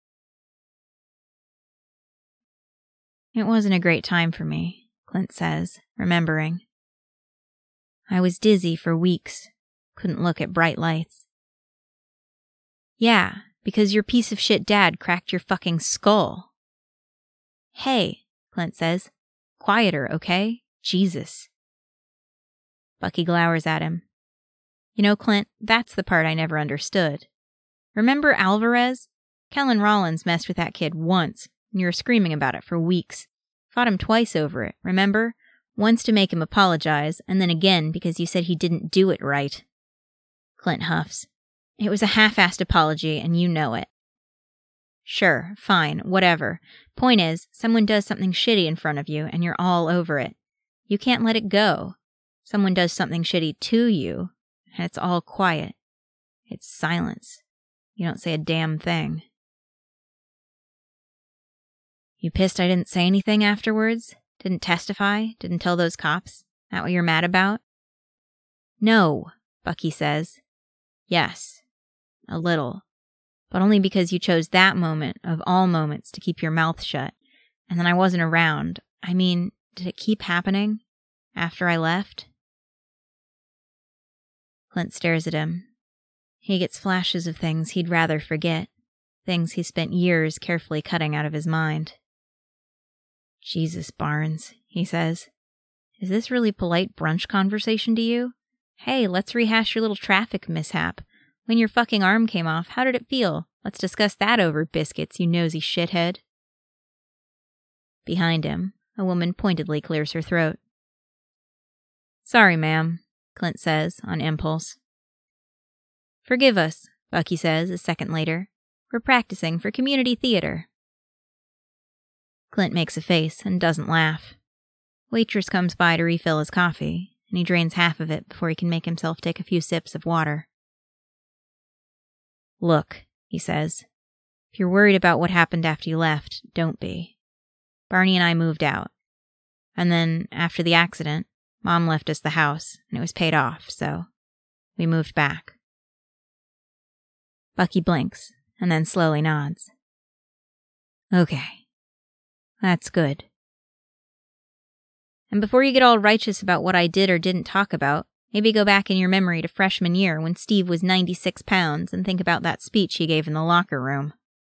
It wasn't a great time for me, Clint says, remembering. I was dizzy for weeks, couldn't look at bright lights. Yeah, because your piece of shit dad cracked your fucking skull. Hey, Clint says, quieter, okay? Jesus. Bucky glowers at him. You know, Clint, that's the part I never understood. Remember Alvarez? Kellen Rollins messed with that kid once, and you were screaming about it for weeks. Fought him twice over it, remember? Once to make him apologize, and then again because you said he didn't do it right. Clint huffs. It was a half-assed apology, and you know it. Sure, fine, whatever. Point is, someone does something shitty in front of you, and you're all over it. You can't let it go. Someone does something shitty to you, and it's all quiet. It's silence. You don't say a damn thing. You pissed I didn't say anything afterwards? Didn't testify? Didn't tell those cops? That what you're mad about? No, Bucky says. Yes, a little. But only because you chose that moment of all moments to keep your mouth shut, and then I wasn't around. I mean, did it keep happening after I left? Clint stares at him. He gets flashes of things he'd rather forget, things he spent years carefully cutting out of his mind. Jesus, Barnes, he says. Is this really polite brunch conversation to you? Hey, let's rehash your little traffic mishap. When your fucking arm came off, how did it feel? Let's discuss that over biscuits, you nosy shithead. Behind him, a woman pointedly clears her throat. Sorry, ma'am, Clint says, on impulse. Forgive us, Bucky says a second later. We're practicing for community theater. Clint makes a face and doesn't laugh. Waitress comes by to refill his coffee, and he drains half of it before he can make himself take a few sips of water. Look, he says, if you're worried about what happened after you left, don't be. Barney and I moved out. And then, after the accident, Mom left us the house, and it was paid off, so we moved back. Bucky blinks, and then slowly nods. Okay. That's good. And before you get all righteous about what I did or didn't talk about, maybe go back in your memory to freshman year when Steve was ninety-six pounds and think about that speech he gave in the locker room.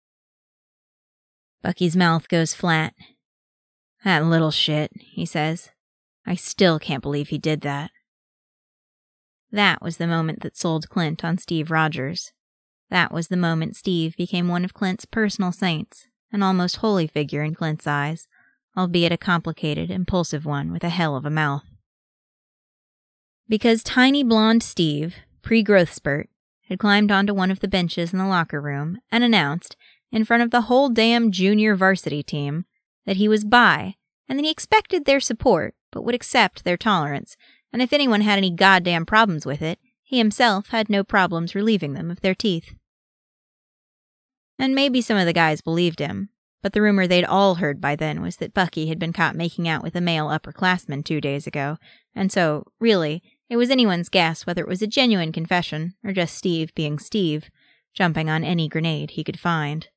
Bucky's mouth goes flat. That little shit, he says. I still can't believe he did that. That was the moment that sold Clint on Steve Rogers. That was the moment Steve became one of Clint's personal saints, an almost holy figure in Clint's eyes, albeit a complicated, impulsive one with a hell of a mouth. Because tiny blonde Steve, pre-growth spurt, had climbed onto one of the benches in the locker room and announced, in front of the whole damn junior varsity team, that he was bi, and that he expected their support, but would accept their tolerance, And if anyone had any goddamn problems with it, he himself had no problems relieving them of their teeth. And maybe some of the guys believed him, but the rumor they'd all heard by then was that Bucky had been caught making out with a male upperclassman two days ago, and so, really, it was anyone's guess whether it was a genuine confession or just Steve being Steve, jumping on any grenade he could find.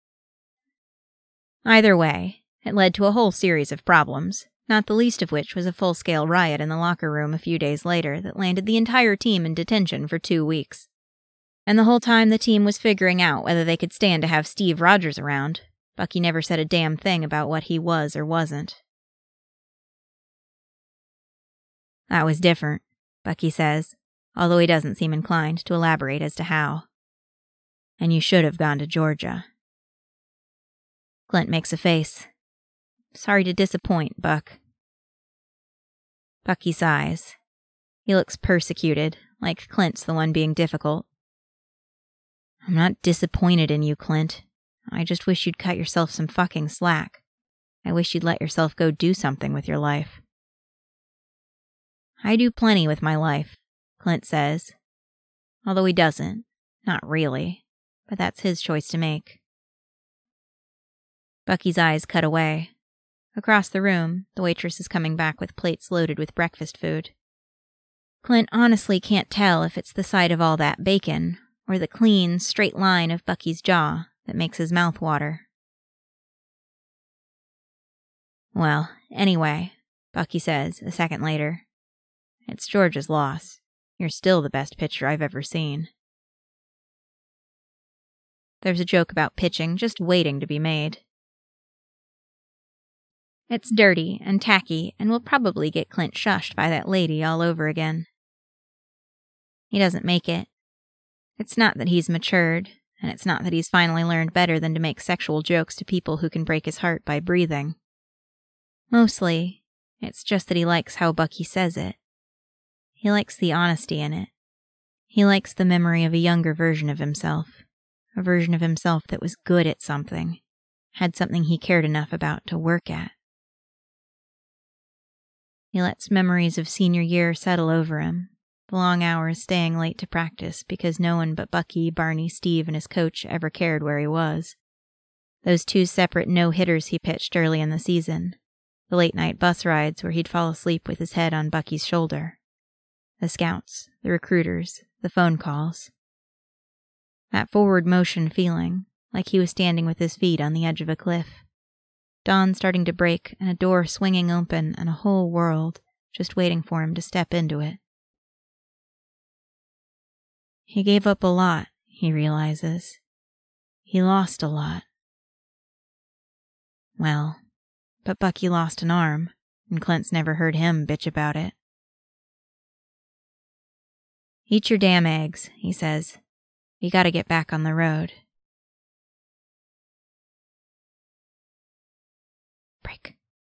Either way, it led to a whole series of problems, not the least of which was a full-scale riot in the locker room a few days later that landed the entire team in detention for two weeks. And the whole time the team was figuring out whether they could stand to have Steve Rogers around, Bucky never said a damn thing about what he was or wasn't. That was different, Bucky says, although he doesn't seem inclined to elaborate as to how. And you should have gone to Georgia. Clint makes a face. Sorry to disappoint, Buck. Bucky sighs. He looks persecuted, like Clint's the one being difficult. I'm not disappointed in you, Clint. I just wish you'd cut yourself some fucking slack. I wish you'd let yourself go do something with your life. I do plenty with my life, Clint says. Although he doesn't. Not really. But that's his choice to make. Bucky's eyes cut away. Across the room, the waitress is coming back with plates loaded with breakfast food. Clint honestly can't tell if it's the sight of all that bacon, or the clean, straight line of Bucky's jaw that makes his mouth water. Well, anyway, Bucky says a second later, it's Georgia's loss. You're still the best pitcher I've ever seen. There's a joke about pitching just waiting to be made. It's dirty and tacky and will probably get Clint shushed by that lady all over again. He doesn't make it. It's not that he's matured, and it's not that he's finally learned better than to make sexual jokes to people who can break his heart by breathing. Mostly, it's just that he likes how Bucky says it. He likes the honesty in it. He likes the memory of a younger version of himself, a version of himself that was good at something, had something he cared enough about to work at. He lets memories of senior year settle over him, the long hours staying late to practice because no one but Bucky, Barney, Steve, and his coach ever cared where he was. Those two separate no-hitters he pitched early in the season. The late-night bus rides where he'd fall asleep with his head on Bucky's shoulder. The scouts, the recruiters, the phone calls. That forward motion feeling, like he was standing with his feet on the edge of a cliff. Dawn starting to break and a door swinging open and a whole world just waiting for him to step into it. He gave up a lot, he realizes. He lost a lot. Well, but Bucky lost an arm, and Clint's never heard him bitch about it. Eat your damn eggs, he says. You gotta get back on the road. Break.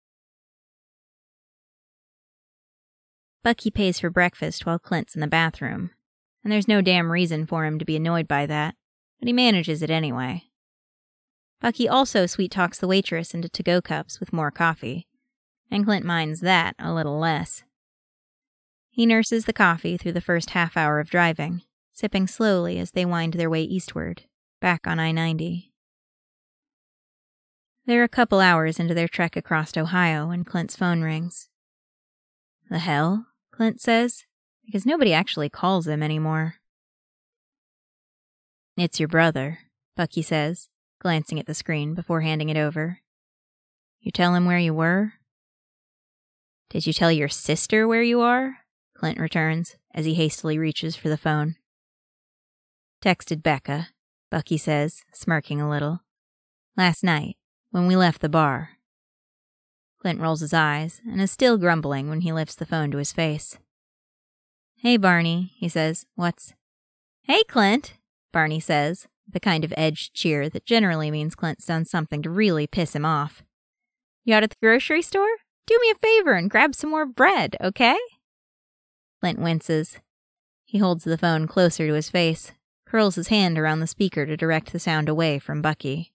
Bucky pays for breakfast while Clint's in the bathroom, and there's no damn reason for him to be annoyed by that, but he manages it anyway. Bucky also sweet-talks the waitress into to-go cups with more coffee, and Clint minds that a little less. He nurses the coffee through the first half hour of driving, sipping slowly as they wind their way eastward, back on I ninety. They're a couple hours into their trek across Ohio when Clint's phone rings. The hell? Clint says, because nobody actually calls him anymore. It's your brother, Bucky says, glancing at the screen before handing it over. You tell him where you were? Did you tell your sister where you are? Clint returns, as he hastily reaches for the phone. Texted Becca, Bucky says, smirking a little. Last night, when we left the bar. Clint rolls his eyes, and is still grumbling when he lifts the phone to his face. Hey, Barney, he says, what's... Hey, Clint, Barney says, the kind of edged cheer that generally means Clint's done something to really piss him off. You out at the grocery store? Do me a favor and grab some more bread, okay? Clint winces. He holds the phone closer to his face, curls his hand around the speaker to direct the sound away from Bucky.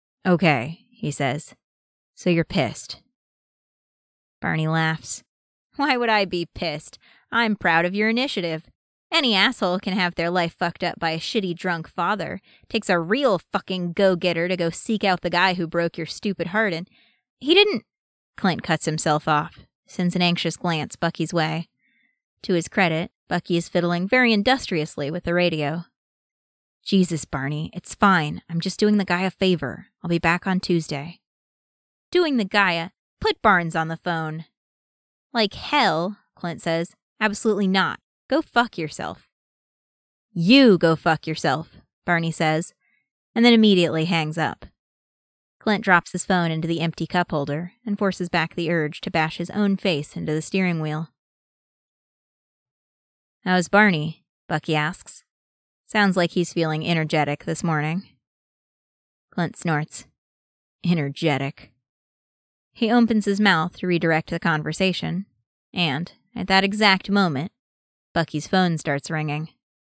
Okay, he says. So you're pissed. Barney laughs. Why would I be pissed? I'm proud of your initiative. Any asshole can have their life fucked up by a shitty drunk father. Takes a real fucking go-getter to go seek out the guy who broke your stupid heart and... He didn't... Clint cuts himself off, sends an anxious glance Bucky's way. To his credit, Bucky is fiddling very industriously with the radio. Jesus, Barney, it's fine. I'm just doing the guy a favor. I'll be back on Tuesday. Doing the guy a... Put Barnes on the phone. Like hell, Clint says. Absolutely not. Go fuck yourself. You go fuck yourself, Barney says, and then immediately hangs up. Clint drops his phone into the empty cup holder and forces back the urge to bash his own face into the steering wheel. How's Barney? Bucky asks. Sounds like he's feeling energetic this morning. Clint snorts. Energetic. He opens his mouth to redirect the conversation, and, at that exact moment, Bucky's phone starts ringing.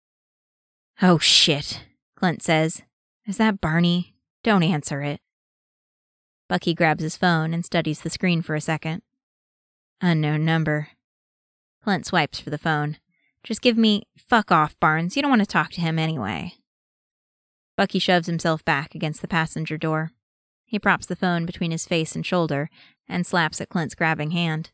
Oh shit, Clint says. Is that Barney? Don't answer it. Bucky grabs his phone and studies the screen for a second. Unknown number. Clint swipes for the phone. Just give me... Fuck off, Barnes. You don't want to talk to him anyway. Bucky shoves himself back against the passenger door. He props the phone between his face and shoulder and slaps at Clint's grabbing hand.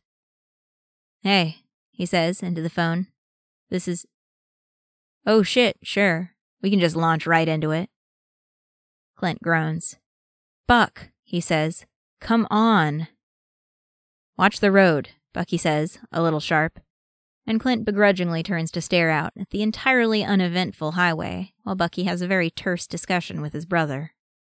Hey, he says into the phone. This is... Oh shit, sure. We can just launch right into it. Clint groans. Buck, he says. Come on. Watch the road, Bucky says, a little sharp. And Clint begrudgingly turns to stare out at the entirely uneventful highway while Bucky has a very terse discussion with his brother.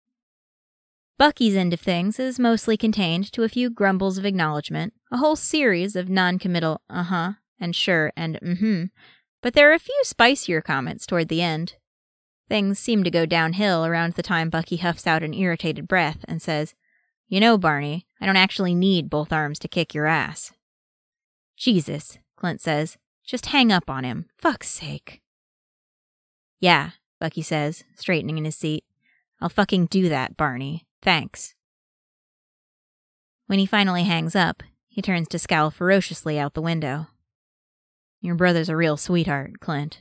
Bucky's end of things is mostly contained to a few grumbles of acknowledgement, a whole series of non-committal uh-huh and sure and mm-hmm, but there are a few spicier comments toward the end. Things seem to go downhill around the time Bucky huffs out an irritated breath and says, You know, Barney, I don't actually need both arms to kick your ass. Jesus, Clint says, just hang up on him, fuck's sake. Yeah, Bucky says, straightening in his seat. I'll fucking do that, Barney. Thanks. When he finally hangs up, he turns to scowl ferociously out the window. Your brother's a real sweetheart, Clint.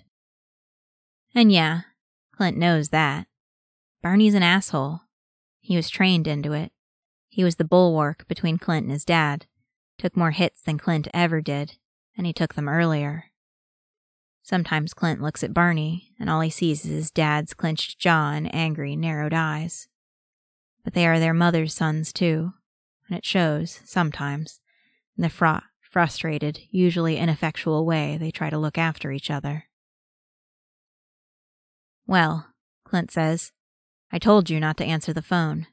And yeah, Clint knows that. Barney's an asshole. He was trained into it. He was the bulwark between Clint and his dad. Took more hits than Clint ever did, and he took them earlier. Sometimes Clint looks at Barney, and all he sees is his dad's clenched jaw and angry, narrowed eyes. But they are their mother's sons, too, and it shows, sometimes, in the fraught, frustrated, usually ineffectual way they try to look after each other. Well, Clint says, I told you not to answer the phone.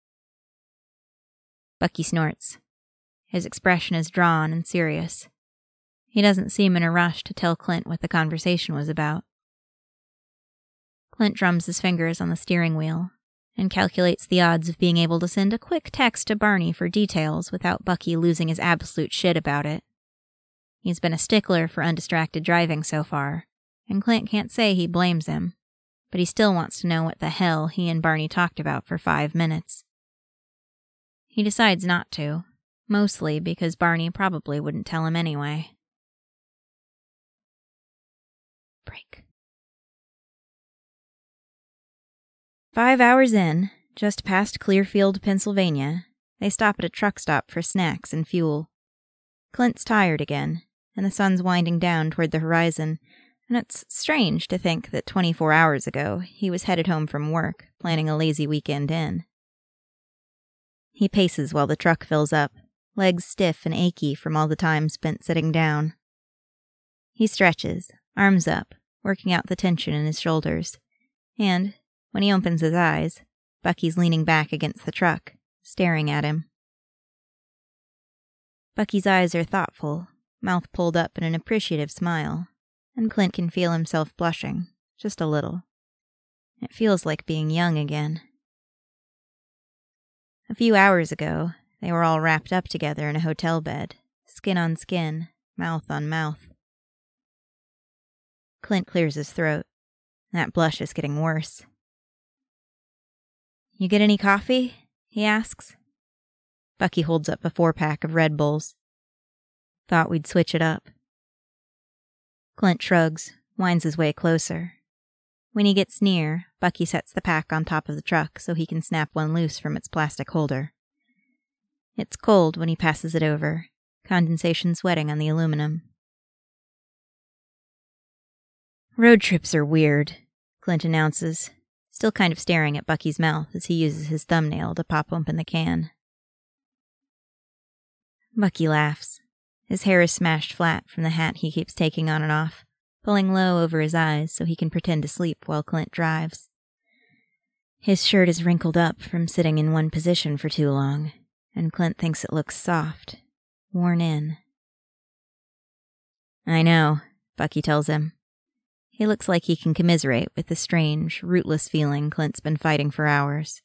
Bucky snorts. His expression is drawn and serious. He doesn't seem in a rush to tell Clint what the conversation was about. Clint drums his fingers on the steering wheel and calculates the odds of being able to send a quick text to Barney for details without Bucky losing his absolute shit about it. He's been a stickler for undistracted driving so far, and Clint can't say he blames him, but he still wants to know what the hell he and Barney talked about for five minutes. He decides not to, mostly because Barney probably wouldn't tell him anyway. Break. Five hours in, just past Clearfield, Pennsylvania, they stop at a truck stop for snacks and fuel. Clint's tired again, and the sun's winding down toward the horizon, and it's strange to think that twenty-four hours ago he was headed home from work, planning a lazy weekend in. He paces while the truck fills up, legs stiff and achy from all the time spent sitting down. He stretches, arms up, working out the tension in his shoulders, and, when he opens his eyes, Bucky's leaning back against the truck, staring at him. Bucky's eyes are thoughtful, mouth pulled up in an appreciative smile, and Clint can feel himself blushing, just a little. It feels like being young again. A few hours ago, they were all wrapped up together in a hotel bed, skin on skin, mouth on mouth. Clint clears his throat. That blush is getting worse. You get any coffee? He asks. Bucky holds up a four-pack of Red Bulls. Thought we'd switch it up. Clint shrugs, winds his way closer. When he gets near, Bucky sets the pack on top of the truck so he can snap one loose from its plastic holder. It's cold when he passes it over, condensation sweating on the aluminum. Road trips are weird, Clint announces, still kind of staring at Bucky's mouth as he uses his thumbnail to pop open the can. Bucky laughs. His hair is smashed flat from the hat he keeps taking on and off, pulling low over his eyes so he can pretend to sleep while Clint drives. His shirt is wrinkled up from sitting in one position for too long, and Clint thinks it looks soft, worn in. I know, Bucky tells him. He looks like he can commiserate with the strange, rootless feeling Clint's been fighting for hours.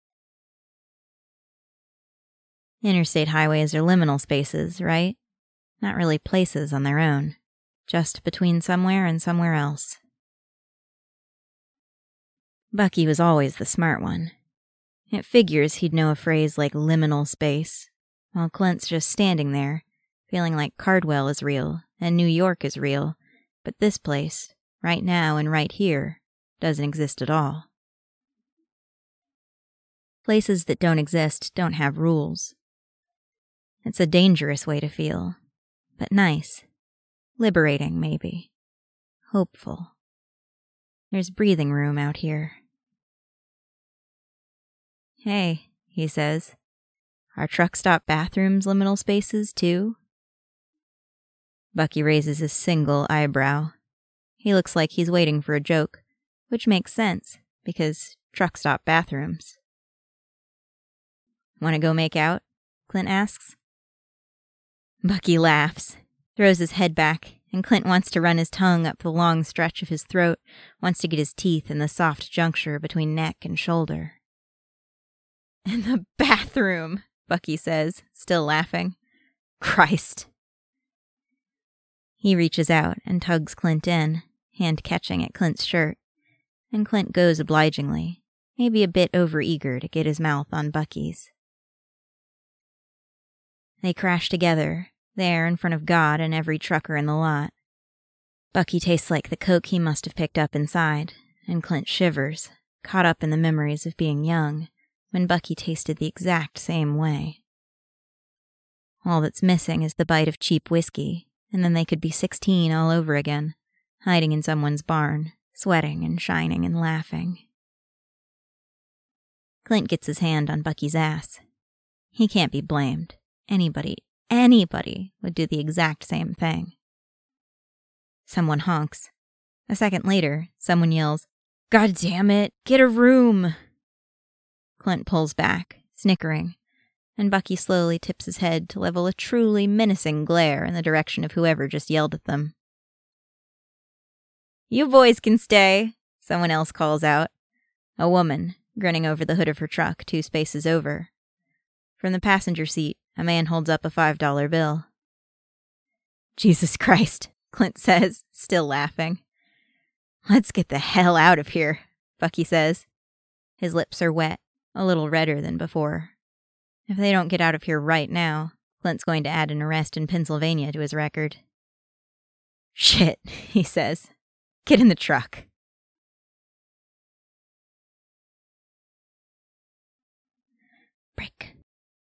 Interstate highways are liminal spaces, right? Not really places on their own. Just between somewhere and somewhere else. Bucky was always the smart one. It figures he'd know a phrase like liminal space, while Clint's just standing there, feeling like Cardwell is real and New York is real, but this place, right now and right here, doesn't exist at all. Places that don't exist don't have rules. It's a dangerous way to feel, but nice. Liberating, maybe. Hopeful. There's breathing room out here. Hey, he says. Are truck stop bathrooms liminal spaces, too? Bucky raises his single eyebrow. He looks like he's waiting for a joke, which makes sense, because truck stop bathrooms. Want to go make out? Clint asks. Bucky laughs, throws his head back, and Clint wants to run his tongue up the long stretch of his throat, wants to get his teeth in the soft juncture between neck and shoulder. In the bathroom, Bucky says, still laughing. Christ. He reaches out and tugs Clint in, hand catching at Clint's shirt, and Clint goes obligingly, maybe a bit overeager to get his mouth on Bucky's. They crash together, there in front of God and every trucker in the lot. Bucky tastes like the coke he must have picked up inside, and Clint shivers, caught up in the memories of being young, when Bucky tasted the exact same way. All that's missing is the bite of cheap whiskey, and then they could be sixteen all over again, hiding in someone's barn, sweating and shining and laughing. Clint gets his hand on Bucky's ass. He can't be blamed. Anybody, anybody would do the exact same thing. Someone honks. A second later, someone yells, "God damn it, get a room!" Clint pulls back, snickering, and Bucky slowly tips his head to level a truly menacing glare in the direction of whoever just yelled at them. "You boys can stay," someone else calls out. A woman, grinning over the hood of her truck two spaces over. From the passenger seat, a man holds up a five dollar bill. "Jesus Christ," Clint says, still laughing. "Let's get the hell out of here," Bucky says. His lips are wet, a little redder than before. If they don't get out of here right now, Clint's going to add an arrest in Pennsylvania to his record. "Shit," he says. "Get in the truck." Break.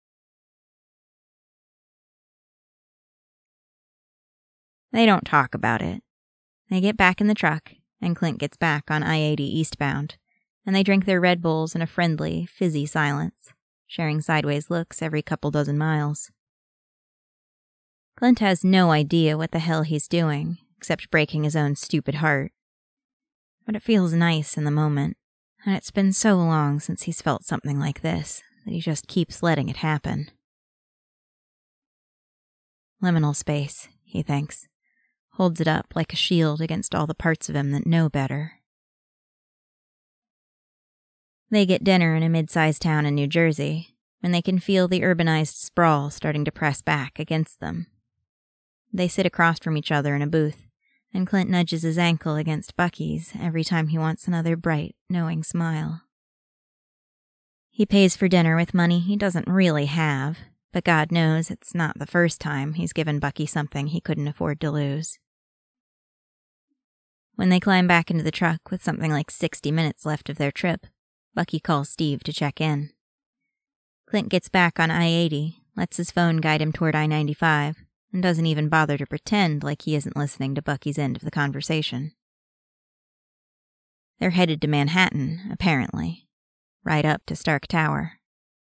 They don't talk about it. They get back in the truck, and Clint gets back on I eighty eastbound, and they drink their Red Bulls in a friendly, fizzy silence, sharing sideways looks every couple dozen miles. Clint has no idea what the hell he's doing, except breaking his own stupid heart. But it feels nice in the moment, and it's been so long since he's felt something like this that he just keeps letting it happen. Liminal space, he thinks. Holds it up like a shield against all the parts of him that know better. They get dinner in a mid-sized town in New Jersey, when they can feel the urbanized sprawl starting to press back against them. They sit across from each other in a booth, and Clint nudges his ankle against Bucky's every time he wants another bright, knowing smile. He pays for dinner with money he doesn't really have, But God knows it's not the first time he's given Bucky something he couldn't afford to lose. When they climb back into the truck with something like sixty minutes left of their trip, Bucky calls Steve to check in. Clint gets back on I eighty, lets his phone guide him toward I ninety-five, and doesn't even bother to pretend like he isn't listening to Bucky's end of the conversation. They're headed to Manhattan, apparently. Right up to Stark Tower.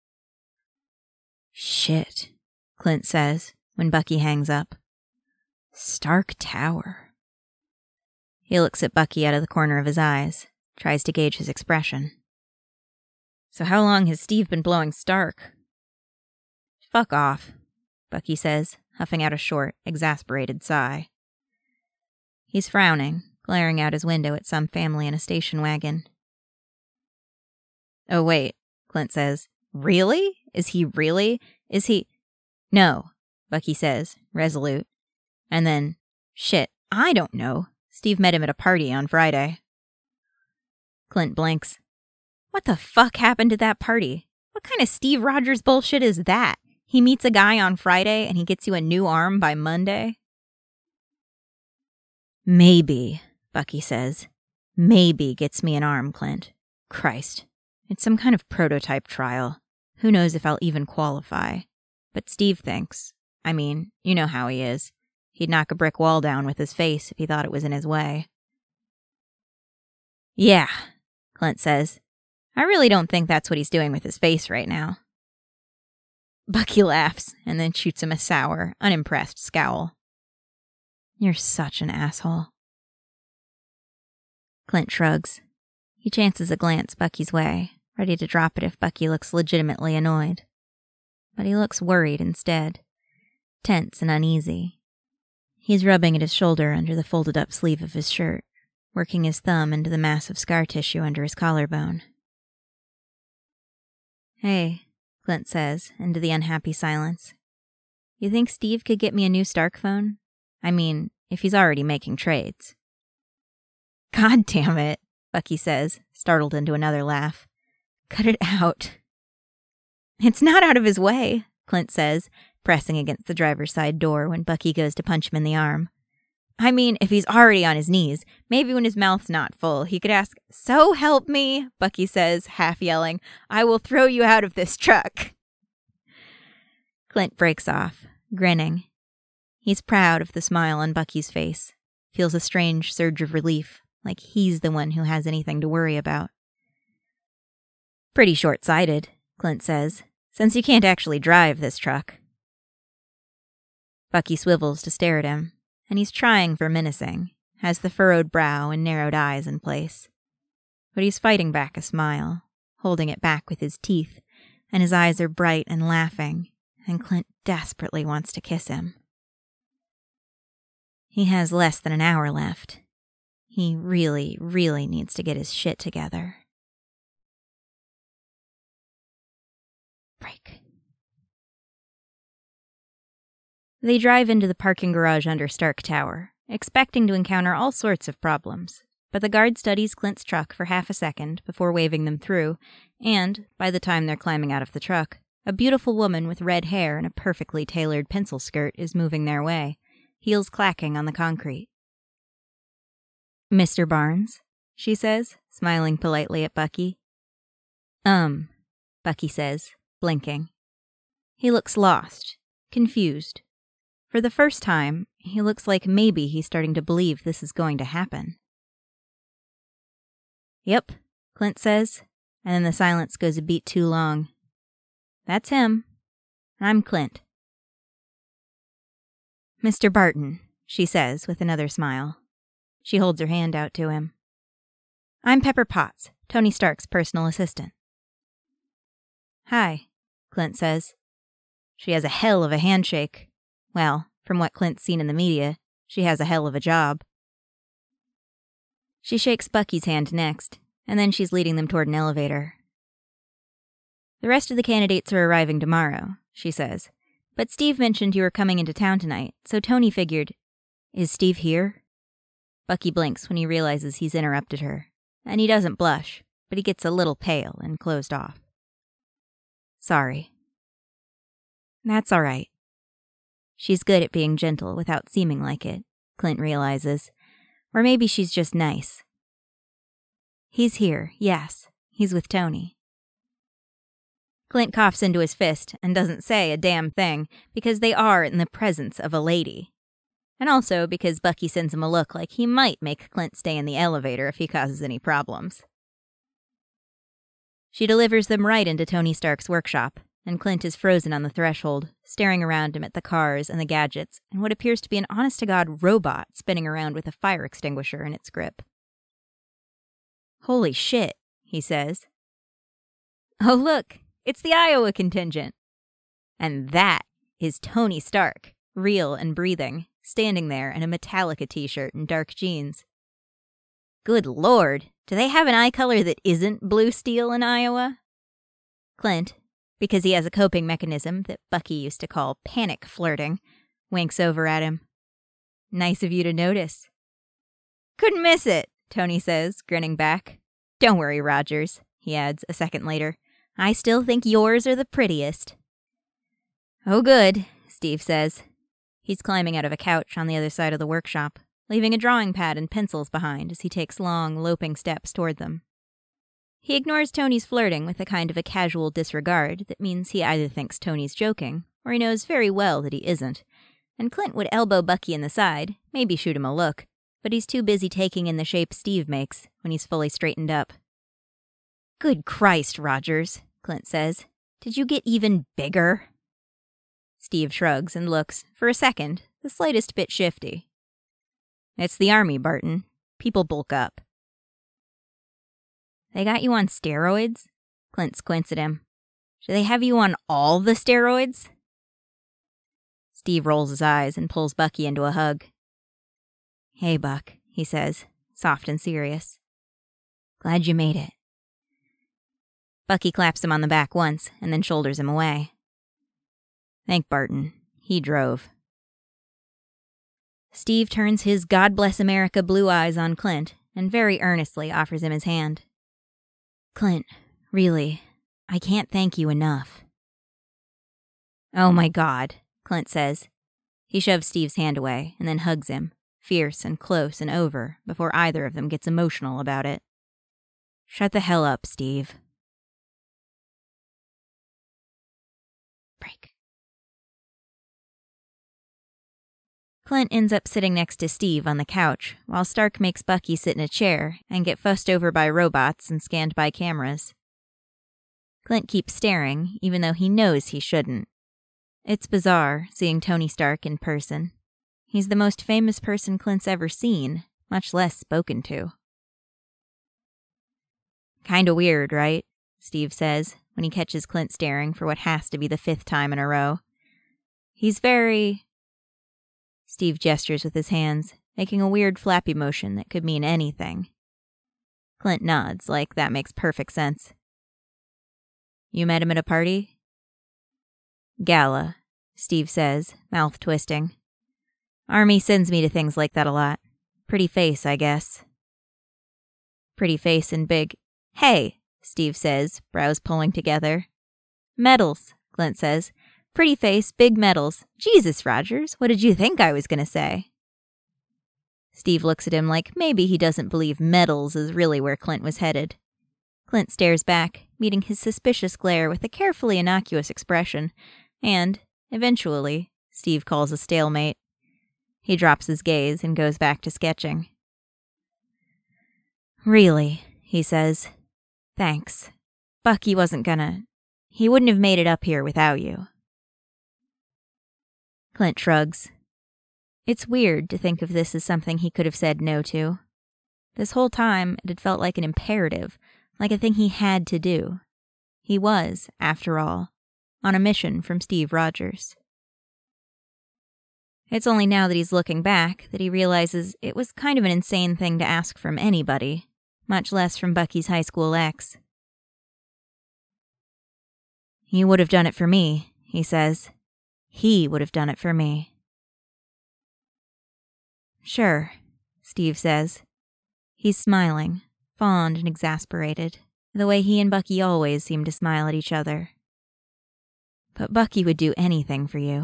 Shit, Clint says when Bucky hangs up. Stark Tower. He looks at Bucky out of the corner of his eyes, tries to gauge his expression. So how long has Steve been blowing Stark? Fuck off, Bucky says, huffing out a short, exasperated sigh. He's frowning, glaring out his window at some family in a station wagon. Oh, wait, Clint says. Really? Is he really? Is he... No, Bucky says, resolute. And then, shit, I don't know. Steve met him at a party on Friday. Clint blinks. What the fuck happened to that party? What kind of Steve Rogers bullshit is that? He meets a guy on Friday and he gets you a new arm by Monday? Maybe, Bucky says. Maybe gets me an arm, Clint. Christ. It's some kind of prototype trial. Who knows if I'll even qualify. But Steve thinks. I mean, you know how he is. He'd knock a brick wall down with his face if he thought it was in his way. Yeah, Clint says. I really don't think that's what he's doing with his face right now. Bucky laughs and then shoots him a sour, unimpressed scowl. You're such an asshole. Clint shrugs. He chances a glance Bucky's way, ready to drop it if Bucky looks legitimately annoyed. But he looks worried instead, tense and uneasy. He's rubbing at his shoulder under the folded-up sleeve of his shirt, working his thumb into the massive scar tissue under his collarbone. Hey, Clint says, into the unhappy silence. You think Steve could get me a new Stark phone? I mean, if he's already making trades. God damn it, Bucky says, startled into another laugh. Cut it out. It's not out of his way, Clint says, pressing against the driver's side door when Bucky goes to punch him in the arm. I mean, if he's already on his knees, maybe when his mouth's not full, he could ask, "So help me," Bucky says, half yelling, "I will throw you out of this truck." Clint breaks off, grinning. He's proud of the smile on Bucky's face, feels a strange surge of relief, like he's the one who has anything to worry about. Pretty short-sighted, Clint says, since you can't actually drive this truck. Bucky swivels to stare at him, and he's trying for menacing, has the furrowed brow and narrowed eyes in place. But he's fighting back a smile, holding it back with his teeth, and his eyes are bright and laughing, and Clint desperately wants to kiss him. He has less than an hour left. He really, really needs to get his shit together. Break. They drive into the parking garage under Stark Tower, expecting to encounter all sorts of problems, but the guard studies Clint's truck for half a second before waving them through, and, by the time they're climbing out of the truck, a beautiful woman with red hair and a perfectly tailored pencil skirt is moving their way, heels clacking on the concrete. "Mister Barnes?" she says, smiling politely at Bucky. Um, Bucky says, blinking. He looks lost, confused. For the first time, he looks like maybe he's starting to believe this is going to happen. "Yep," Clint says, and then the silence goes a beat too long. "That's him. I'm Clint." "Mister Barton," she says with another smile. She holds her hand out to him. "I'm Pepper Potts, Tony Stark's personal assistant." "Hi," Clint says. She has a hell of a handshake. Well, from what Clint's seen in the media, she has a hell of a job. She shakes Bucky's hand next, and then she's leading them toward an elevator. "The rest of the candidates are arriving tomorrow," she says. "But Steve mentioned you were coming into town tonight, so Tony figured..." "Is Steve here?" Bucky blinks when he realizes he's interrupted her, and he doesn't blush, but he gets a little pale and closed off. "Sorry." That's all right. She's good at being gentle without seeming like it, Clint realizes. Or maybe she's just nice. He's here, yes. He's with Tony. Clint coughs into his fist and doesn't say a damn thing because they are in the presence of a lady. And also because Bucky sends him a look like he might make Clint stay in the elevator if he causes any problems. She delivers them right into Tony Stark's workshop, and Clint is frozen on the threshold, staring around him at the cars and the gadgets and what appears to be an honest-to-God robot spinning around with a fire extinguisher in its grip. Holy shit, he says. Oh look, it's the Iowa contingent. And that is Tony Stark, real and breathing, standing there in a Metallica t-shirt and dark jeans. Good lord, do they have an eye color that isn't blue steel in Iowa? Clint, because he has a coping mechanism that Bucky used to call panic flirting, winks over at him. Nice of you to notice. Couldn't miss it, Tony says, grinning back. Don't worry, Rogers, he adds a second later. I still think yours are the prettiest. Oh good, Steve says. He's climbing out of a couch on the other side of the workshop, leaving a drawing pad and pencils behind as he takes long, loping steps toward them. He ignores Tony's flirting with a kind of a casual disregard that means he either thinks Tony's joking, or he knows very well that he isn't, and Clint would elbow Bucky in the side, maybe shoot him a look, but he's too busy taking in the shape Steve makes when he's fully straightened up. Good Christ, Rogers, Clint says. Did you get even bigger? Steve shrugs and looks, for a second, the slightest bit shifty. It's the army, Barton. People bulk up. They got you on steroids? Clint squints at him. Do they have you on all the steroids? Steve rolls his eyes and pulls Bucky into a hug. Hey, Buck, he says, soft and serious. Glad you made it. Bucky claps him on the back once and then shoulders him away. Thank Barton. He drove. Steve turns his God Bless America blue eyes on Clint and very earnestly offers him his hand. Clint, really, I can't thank you enough. Oh my God, Clint says. He shoves Steve's hand away and then hugs him, fierce and close and over, before either of them gets emotional about it. Shut the hell up, Steve. Break. Clint ends up sitting next to Steve on the couch, while Stark makes Bucky sit in a chair and get fussed over by robots and scanned by cameras. Clint keeps staring, even though he knows he shouldn't. It's bizarre, seeing Tony Stark in person. He's the most famous person Clint's ever seen, much less spoken to. Kinda weird, right? Steve says, when he catches Clint staring for what has to be the fifth time in a row. He's very... Steve gestures with his hands, making a weird flappy motion that could mean anything. Clint nods, like that makes perfect sense. You met him at a party? Gala, Steve says, mouth twisting. Army sends me to things like that a lot. Pretty face, I guess. Pretty face and big... Hey, Steve says, brows pulling together. Medals, Clint says. Pretty face, big medals. Jesus, Rogers, what did you think I was going to say? Steve looks at him like maybe he doesn't believe medals is really where Clint was headed. Clint stares back, meeting his suspicious glare with a carefully innocuous expression, and, eventually, Steve calls a stalemate. He drops his gaze and goes back to sketching. Really, he says. Thanks. Bucky wasn't gonna... He wouldn't have made it up here without you. Clint shrugs. It's weird to think of this as something he could have said no to. This whole time, it had felt like an imperative, like a thing he had to do. He was, after all, on a mission from Steve Rogers. It's only now that he's looking back that he realizes it was kind of an insane thing to ask from anybody, much less from Bucky's high school ex. You would have done it for me, he says. He would have done it for me. Sure, Steve says. He's smiling, fond and exasperated, the way he and Bucky always seem to smile at each other. But Bucky would do anything for you.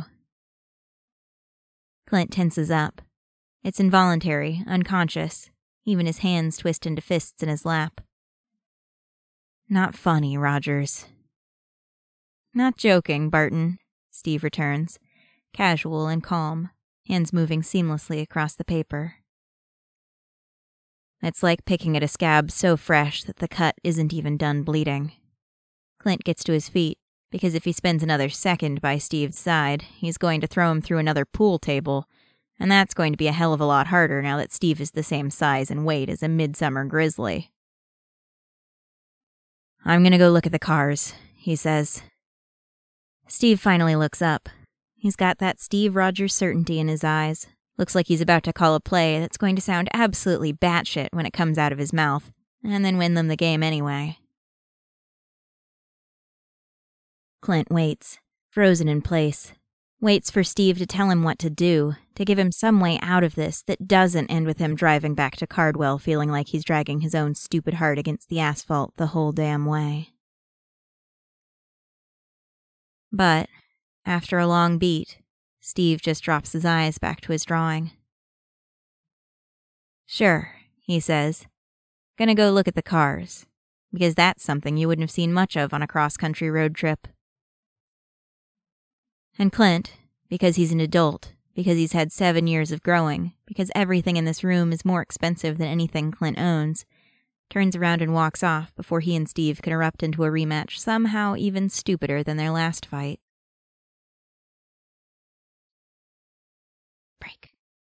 Clint tenses up. It's involuntary, unconscious. Even his hands twist into fists in his lap. Not funny, Rogers. Not joking, Barton, Steve returns, casual and calm, hands moving seamlessly across the paper. It's like picking at a scab so fresh that the cut isn't even done bleeding. Clint gets to his feet, because if he spends another second by Steve's side, he's going to throw him through another pool table, and that's going to be a hell of a lot harder now that Steve is the same size and weight as a midsummer grizzly. I'm gonna go look at the cars, he says. Steve finally looks up. He's got that Steve Rogers certainty in his eyes. Looks like he's about to call a play that's going to sound absolutely batshit when it comes out of his mouth, and then win them the game anyway. Clint waits, frozen in place. Waits for Steve to tell him what to do, to give him some way out of this that doesn't end with him driving back to Cardwell feeling like he's dragging his own stupid heart against the asphalt the whole damn way. But, after a long beat, Steve just drops his eyes back to his drawing. Sure, he says. Gonna go look at the cars, because that's something you wouldn't have seen much of on a cross-country road trip. And Clint, because he's an adult, because he's had seven years of growing, because everything in this room is more expensive than anything Clint owns, turns around and walks off before he and Steve can erupt into a rematch somehow even stupider than their last fight. Break.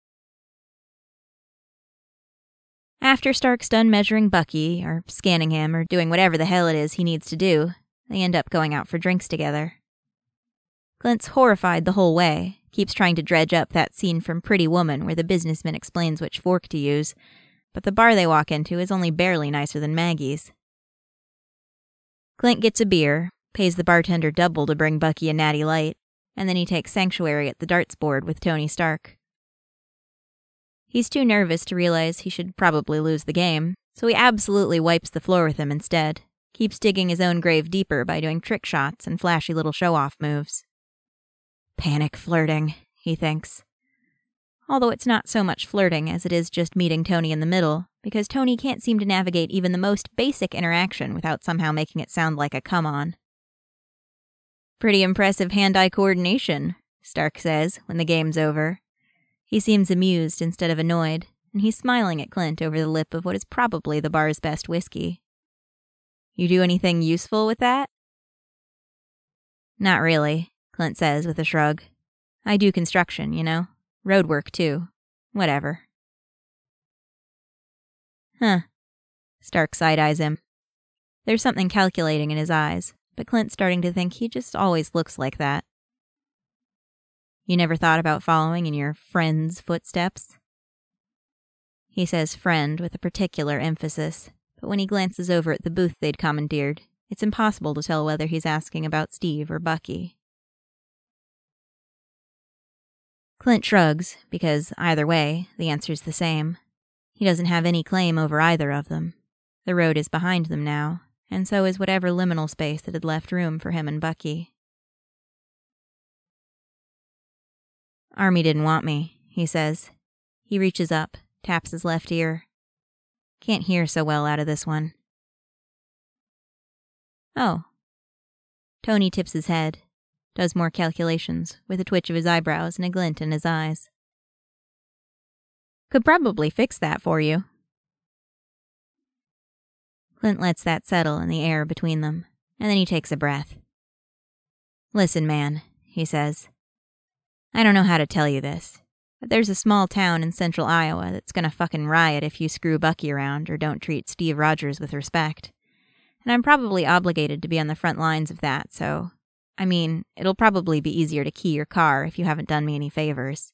After Stark's done measuring Bucky, or scanning him, or doing whatever the hell it is he needs to do, they end up going out for drinks together. Clint's horrified the whole way, keeps trying to dredge up that scene from Pretty Woman where the businessman explains which fork to use, but the bar they walk into is only barely nicer than Maggie's. Clint gets a beer, pays the bartender double to bring Bucky a natty light, and then he takes sanctuary at the darts board with Tony Stark. He's too nervous to realize he should probably lose the game, so he absolutely wipes the floor with him instead, keeps digging his own grave deeper by doing trick shots and flashy little show-off moves. Panic flirting, he thinks. Although it's not so much flirting as it is just meeting Tony in the middle, because Tony can't seem to navigate even the most basic interaction without somehow making it sound like a come-on. Pretty impressive hand-eye coordination, Stark says when the game's over. He seems amused instead of annoyed, and he's smiling at Clint over the lip of what is probably the bar's best whiskey. You do anything useful with that? Not really, Clint says with a shrug. I do construction, you know. Road work, too. Whatever. Huh. Stark side-eyes him. There's something calculating in his eyes, but Clint's starting to think he just always looks like that. You never thought about following in your friend's footsteps? He says friend with a particular emphasis, but when he glances over at the booth they'd commandeered, it's impossible to tell whether he's asking about Steve or Bucky. Clint shrugs, because, either way, the answer's the same. He doesn't have any claim over either of them. The road is behind them now, and so is whatever liminal space that had left room for him and Bucky. Army didn't want me, he says. He reaches up, taps his left ear. Can't hear so well out of this one. Oh. Tony tips his head. Does more calculations, with a twitch of his eyebrows and a glint in his eyes. Could probably fix that for you. Clint lets that settle in the air between them, and then he takes a breath. Listen, man, he says. I don't know how to tell you this, but there's a small town in central Iowa that's gonna fucking riot if you screw Bucky around or don't treat Steve Rogers with respect. And I'm probably obligated to be on the front lines of that, so... I mean, it'll probably be easier to key your car if you haven't done me any favors.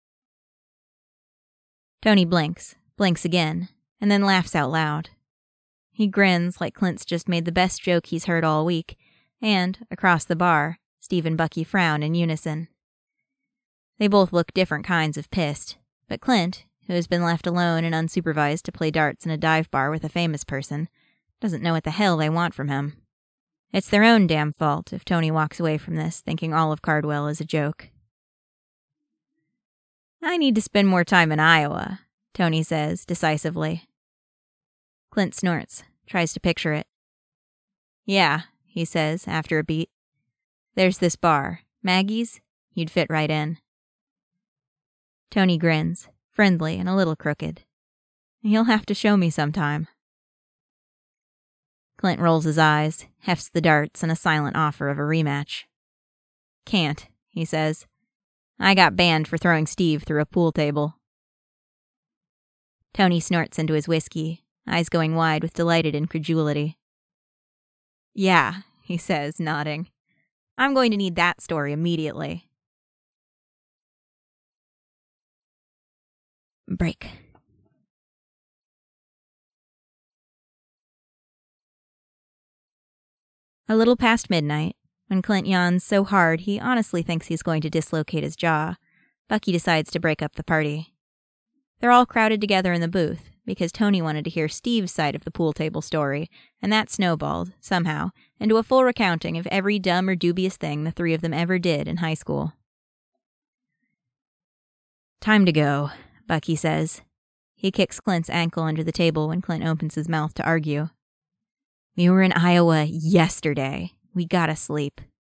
Tony blinks, blinks again, and then laughs out loud. He grins like Clint's just made the best joke he's heard all week, and, across the bar, Steve and Bucky frown in unison. They both look different kinds of pissed, but Clint, who has been left alone and unsupervised to play darts in a dive bar with a famous person, doesn't know what the hell they want from him. It's their own damn fault if Tony walks away from this thinking all of Cardwell is a joke. I need to spend more time in Iowa, Tony says decisively. Clint snorts, tries to picture it. Yeah, he says after a beat. There's this bar, Maggie's. You'd fit right in. Tony grins, friendly and a little crooked. You'll have to show me sometime. Clint rolls his eyes, hefts the darts in a silent offer of a rematch. Can't, he says. I got banned for throwing Steve through a pool table. Tony snorts into his whiskey, eyes going wide with delighted incredulity. Yeah, he says, nodding. I'm going to need that story immediately. Break. A little past midnight, when Clint yawns so hard he honestly thinks he's going to dislocate his jaw, Bucky decides to break up the party. They're all crowded together in the booth, because Tony wanted to hear Steve's side of the pool table story, and that snowballed, somehow, into a full recounting of every dumb or dubious thing the three of them ever did in high school. Time to go, Bucky says. He kicks Clint's ankle under the table when Clint opens his mouth to argue. We were in Iowa yesterday. We gotta sleep.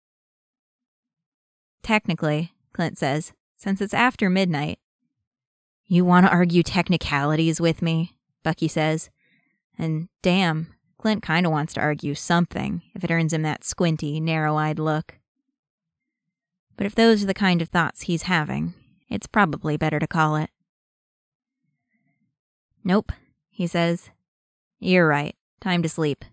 Technically, Clint says, since it's after midnight. You want to argue technicalities with me? Bucky says. And damn, Clint kind of wants to argue something if it earns him that squinty, narrow-eyed look. But if those are the kind of thoughts he's having, it's probably better to call it. Nope, he says. You're right. Time to sleep.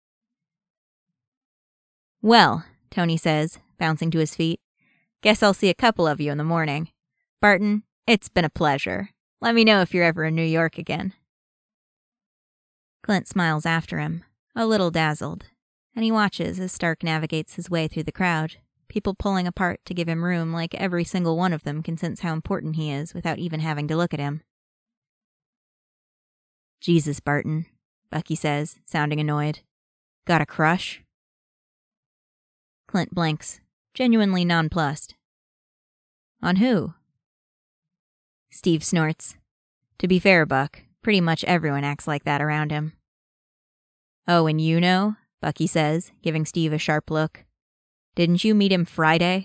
Well, Tony says, bouncing to his feet. Guess I'll see a couple of you in the morning. Barton, it's been a pleasure. Let me know if you're ever in New York again. Clint smiles after him, a little dazzled, and he watches as Stark navigates his way through the crowd, people pulling apart to give him room like every single one of them can sense how important he is without even having to look at him. Jesus, Barton, Bucky says, sounding annoyed. Got a crush? Clint blinks, genuinely nonplussed. On who? Steve snorts. To be fair, Buck, pretty much everyone acts like that around him. Oh, and you know? Bucky says, giving Steve a sharp look. Didn't you meet him Friday?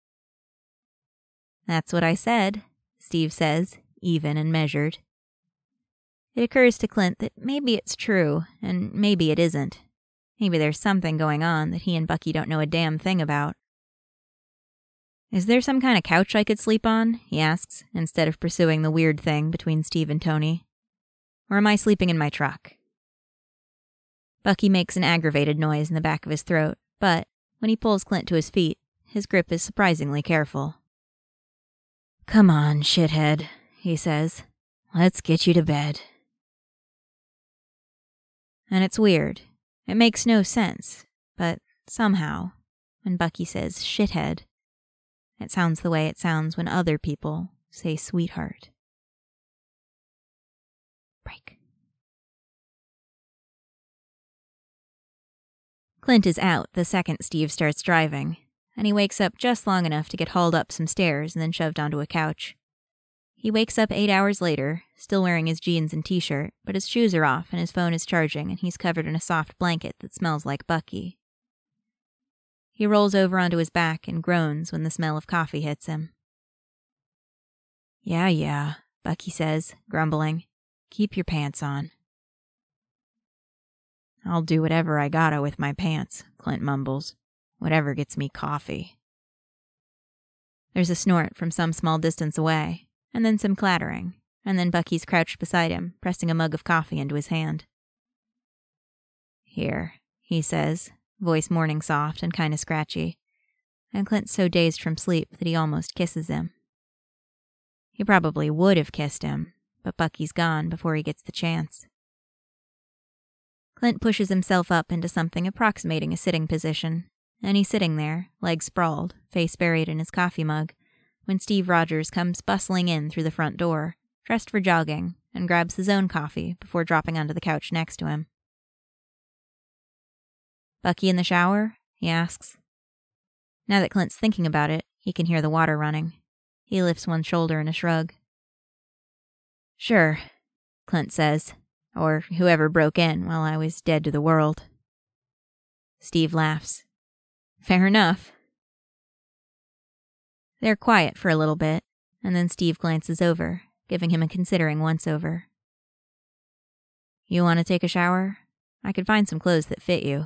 That's what I said, Steve says, even and measured. It occurs to Clint that maybe it's true, and maybe it isn't. Maybe there's something going on that he and Bucky don't know a damn thing about. Is there some kind of couch I could sleep on? He asks, instead of pursuing the weird thing between Steve and Tony. Or am I sleeping in my truck? Bucky makes an aggravated noise in the back of his throat, but when he pulls Clint to his feet, his grip is surprisingly careful. Come on, shithead, he says. Let's get you to bed. And it's weird. It makes no sense, but somehow, when Bucky says shithead, it sounds the way it sounds when other people say sweetheart. Break. Clint is out the second Steve starts driving, and he wakes up just long enough to get hauled up some stairs and then shoved onto a couch. He wakes up eight hours later, still wearing his jeans and t-shirt, but his shoes are off and his phone is charging and he's covered in a soft blanket that smells like Bucky. He rolls over onto his back and groans when the smell of coffee hits him. Yeah, yeah, Bucky says, grumbling. Keep your pants on. I'll do whatever I gotta with my pants, Clint mumbles. Whatever gets me coffee. There's a snort from some small distance away, and then some clattering, and then Bucky's crouched beside him, pressing a mug of coffee into his hand. Here, he says, voice morning soft and kind of scratchy, and Clint's so dazed from sleep that he almost kisses him. He probably would have kissed him, but Bucky's gone before he gets the chance. Clint pushes himself up into something approximating a sitting position, and he's sitting there, legs sprawled, face buried in his coffee mug, when Steve Rogers comes bustling in through the front door, dressed for jogging, and grabs his own coffee before dropping onto the couch next to him. Bucky in the shower? He asks. Now that Clint's thinking about it, he can hear the water running. He lifts one shoulder in a shrug. Sure, Clint says, or whoever broke in while I was dead to the world. Steve laughs. Fair enough. They're quiet for a little bit, and then Steve glances over, giving him a considering once-over. You want to take a shower? I could find some clothes that fit you.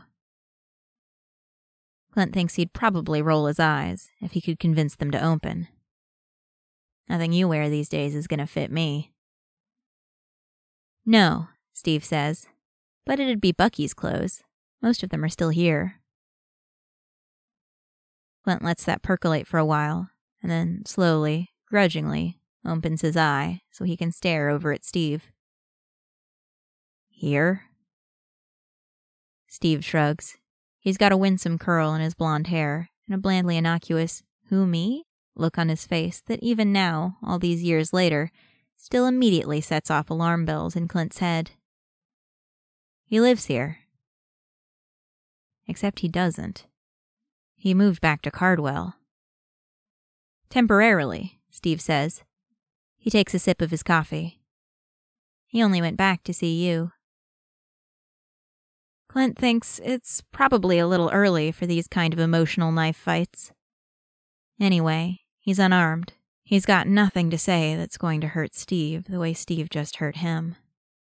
Clint thinks he'd probably roll his eyes if he could convince them to open. Nothing you wear these days is going to fit me. No, Steve says, but it'd be Bucky's clothes. Most of them are still here. Clint lets that percolate for a while, and then slowly, grudgingly, opens his eye so he can stare over at Steve. Here? Steve shrugs. He's got a winsome curl in his blonde hair and a blandly innocuous, who me? Look on his face that even now, all these years later, still immediately sets off alarm bells in Clint's head. He lives here. Except he doesn't. He moved back to Cardwell. Temporarily, Steve says. He takes a sip of his coffee. He only went back to see you. Clint thinks it's probably a little early for these kind of emotional knife fights. Anyway, he's unarmed. He's got nothing to say that's going to hurt Steve the way Steve just hurt him.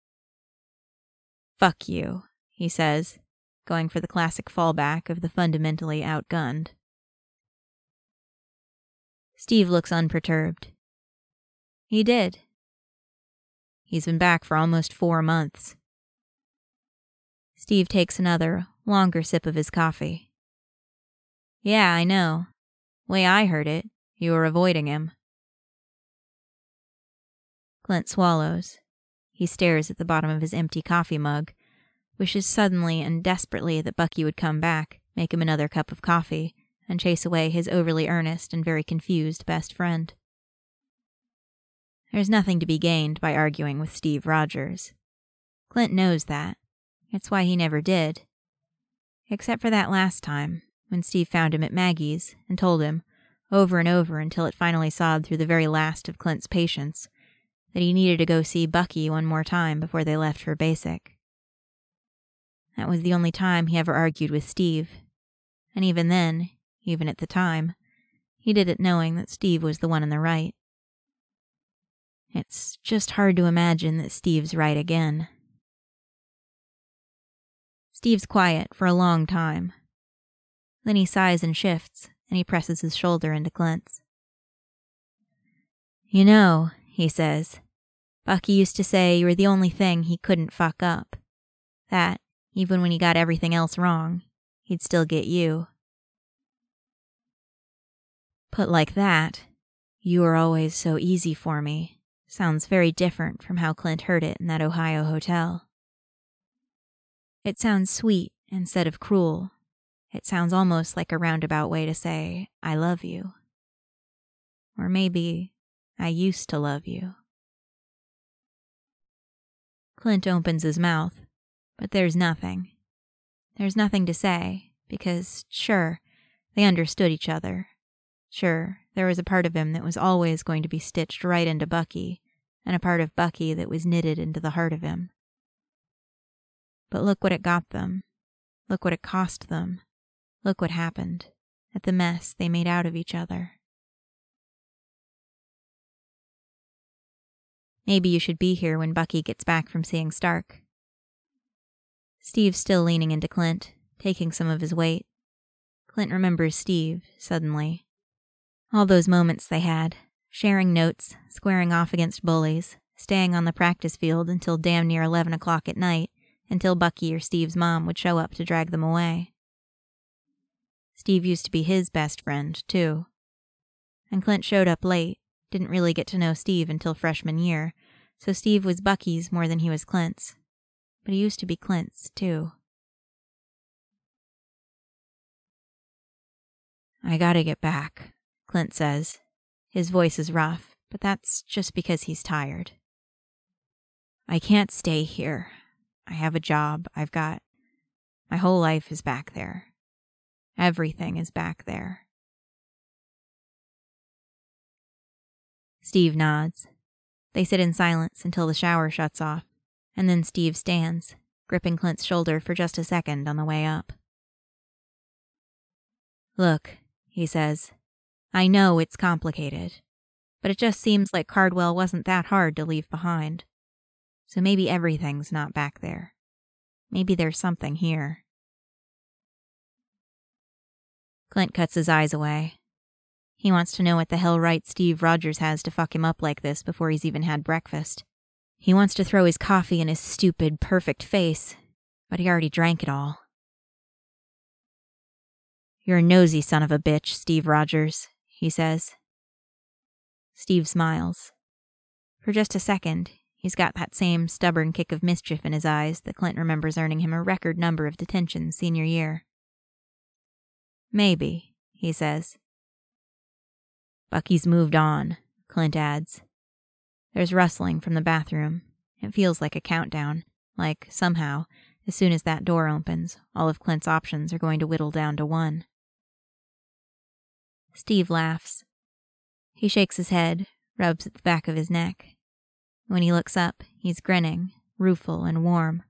Fuck you, he says, going for the classic fallback of the fundamentally outgunned. Steve looks unperturbed. He did. He's been back for almost four months. Steve takes another, longer sip of his coffee. Yeah, I know. Way I heard it, you were avoiding him. Clint swallows. He stares at the bottom of his empty coffee mug, wishes suddenly and desperately that Bucky would come back, make him another cup of coffee, and chase away his overly earnest and very confused best friend. There's nothing to be gained by arguing with Steve Rogers. Clint knows that. It's why he never did. Except for that last time, when Steve found him at Maggie's and told him, over and over until it finally sawed through the very last of Clint's patience, that he needed to go see Bucky one more time before they left for basic. That was the only time he ever argued with Steve, and even then, even at the time, he did it knowing that Steve was the one in the right. It's just hard to imagine that Steve's right again. Steve's quiet for a long time. Then he sighs and shifts, and he presses his shoulder into Clint's. You know, he says, Bucky used to say you were the only thing he couldn't fuck up. That, even when he got everything else wrong, he'd still get you. Put like that, you were always so easy for me, sounds very different from how Clint heard it in that Ohio hotel. It sounds sweet instead of cruel. It sounds almost like a roundabout way to say, I love you. Or maybe, I used to love you. Clint opens his mouth, but there's nothing. There's nothing to say, because, sure, they understood each other. Sure, there was a part of him that was always going to be stitched right into Bucky, and a part of Bucky that was knitted into the heart of him. But look what it got them. Look what it cost them. Look what happened, at the mess they made out of each other. Maybe you should be here when Bucky gets back from seeing Stark. Steve's still leaning into Clint, taking some of his weight. Clint remembers Steve, suddenly. All those moments they had, sharing notes, squaring off against bullies, staying on the practice field until damn near eleven o'clock at night, until Bucky or Steve's mom would show up to drag them away. Steve used to be his best friend, too. And Clint showed up late, didn't really get to know Steve until freshman year, so Steve was Bucky's more than he was Clint's. But he used to be Clint's, too. I gotta get back, Clint says. His voice is rough, but that's just because he's tired. I can't stay here. I have a job. I've got... My whole life is back there. Everything is back there. Steve nods. They sit in silence until the shower shuts off, and then Steve stands, gripping Clint's shoulder for just a second on the way up. Look, he says, I know it's complicated, but it just seems like Cardwell wasn't that hard to leave behind. So maybe everything's not back there. Maybe there's something here. Clint cuts his eyes away. He wants to know what the hell right Steve Rogers has to fuck him up like this before he's even had breakfast. He wants to throw his coffee in his stupid, perfect face, but he already drank it all. You're a nosy son of a bitch, Steve Rogers, he says. Steve smiles. For just a second, he's got that same stubborn kick of mischief in his eyes that Clint remembers earning him a record number of detentions senior year. Maybe, he says. Bucky's moved on, Clint adds. There's rustling from the bathroom. It feels like a countdown, like, somehow, as soon as that door opens, all of Clint's options are going to whittle down to one. Steve laughs. He shakes his head, rubs at the back of his neck. When he looks up, he's grinning, rueful and warm.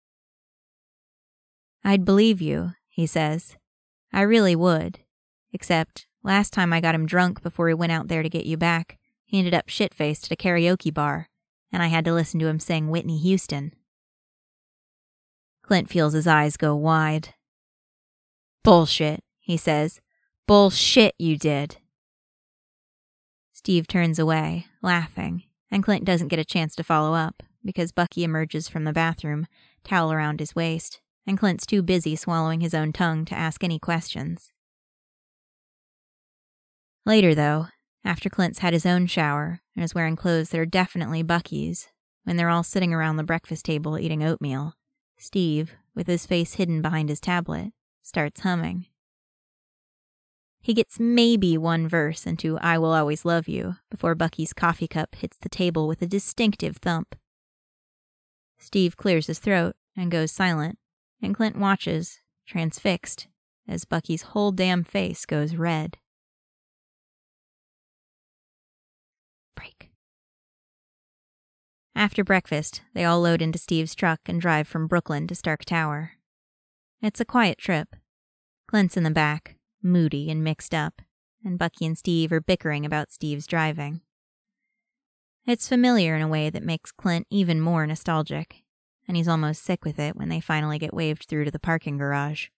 I'd believe you, he says. I really would. Except, last time I got him drunk before he went out there to get you back, he ended up shit-faced at a karaoke bar, and I had to listen to him sing Whitney Houston. Clint feels his eyes go wide. Bullshit, he says. Bullshit you did. Steve turns away, laughing, and Clint doesn't get a chance to follow up, because Bucky emerges from the bathroom, towel around his waist, and Clint's too busy swallowing his own tongue to ask any questions. Later, though, after Clint's had his own shower and is wearing clothes that are definitely Bucky's, when they're all sitting around the breakfast table eating oatmeal, Steve, with his face hidden behind his tablet, starts humming. He gets maybe one verse into I Will Always Love You before Bucky's coffee cup hits the table with a distinctive thump. Steve clears his throat and goes silent, and Clint watches, transfixed, as Bucky's whole damn face goes red. Break. After breakfast, they all load into Steve's truck and drive from Brooklyn to Stark Tower. It's a quiet trip. Clint's in the back, moody and mixed up, and Bucky and Steve are bickering about Steve's driving. It's familiar in a way that makes Clint even more nostalgic, and he's almost sick with it when they finally get waved through to the parking garage.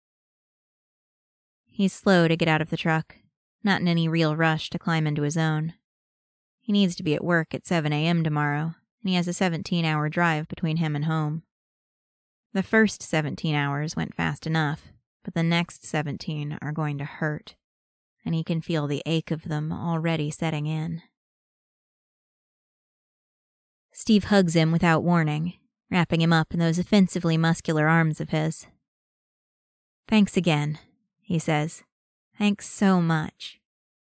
He's slow to get out of the truck, not in any real rush to climb into his own. He needs to be at work at seven a.m. tomorrow, and he has a seventeen-hour drive between him and home. The first seventeen hours went fast enough, but the next seventeen are going to hurt, and he can feel the ache of them already setting in. Steve hugs him without warning, wrapping him up in those offensively muscular arms of his. Thanks again, he says. Thanks so much.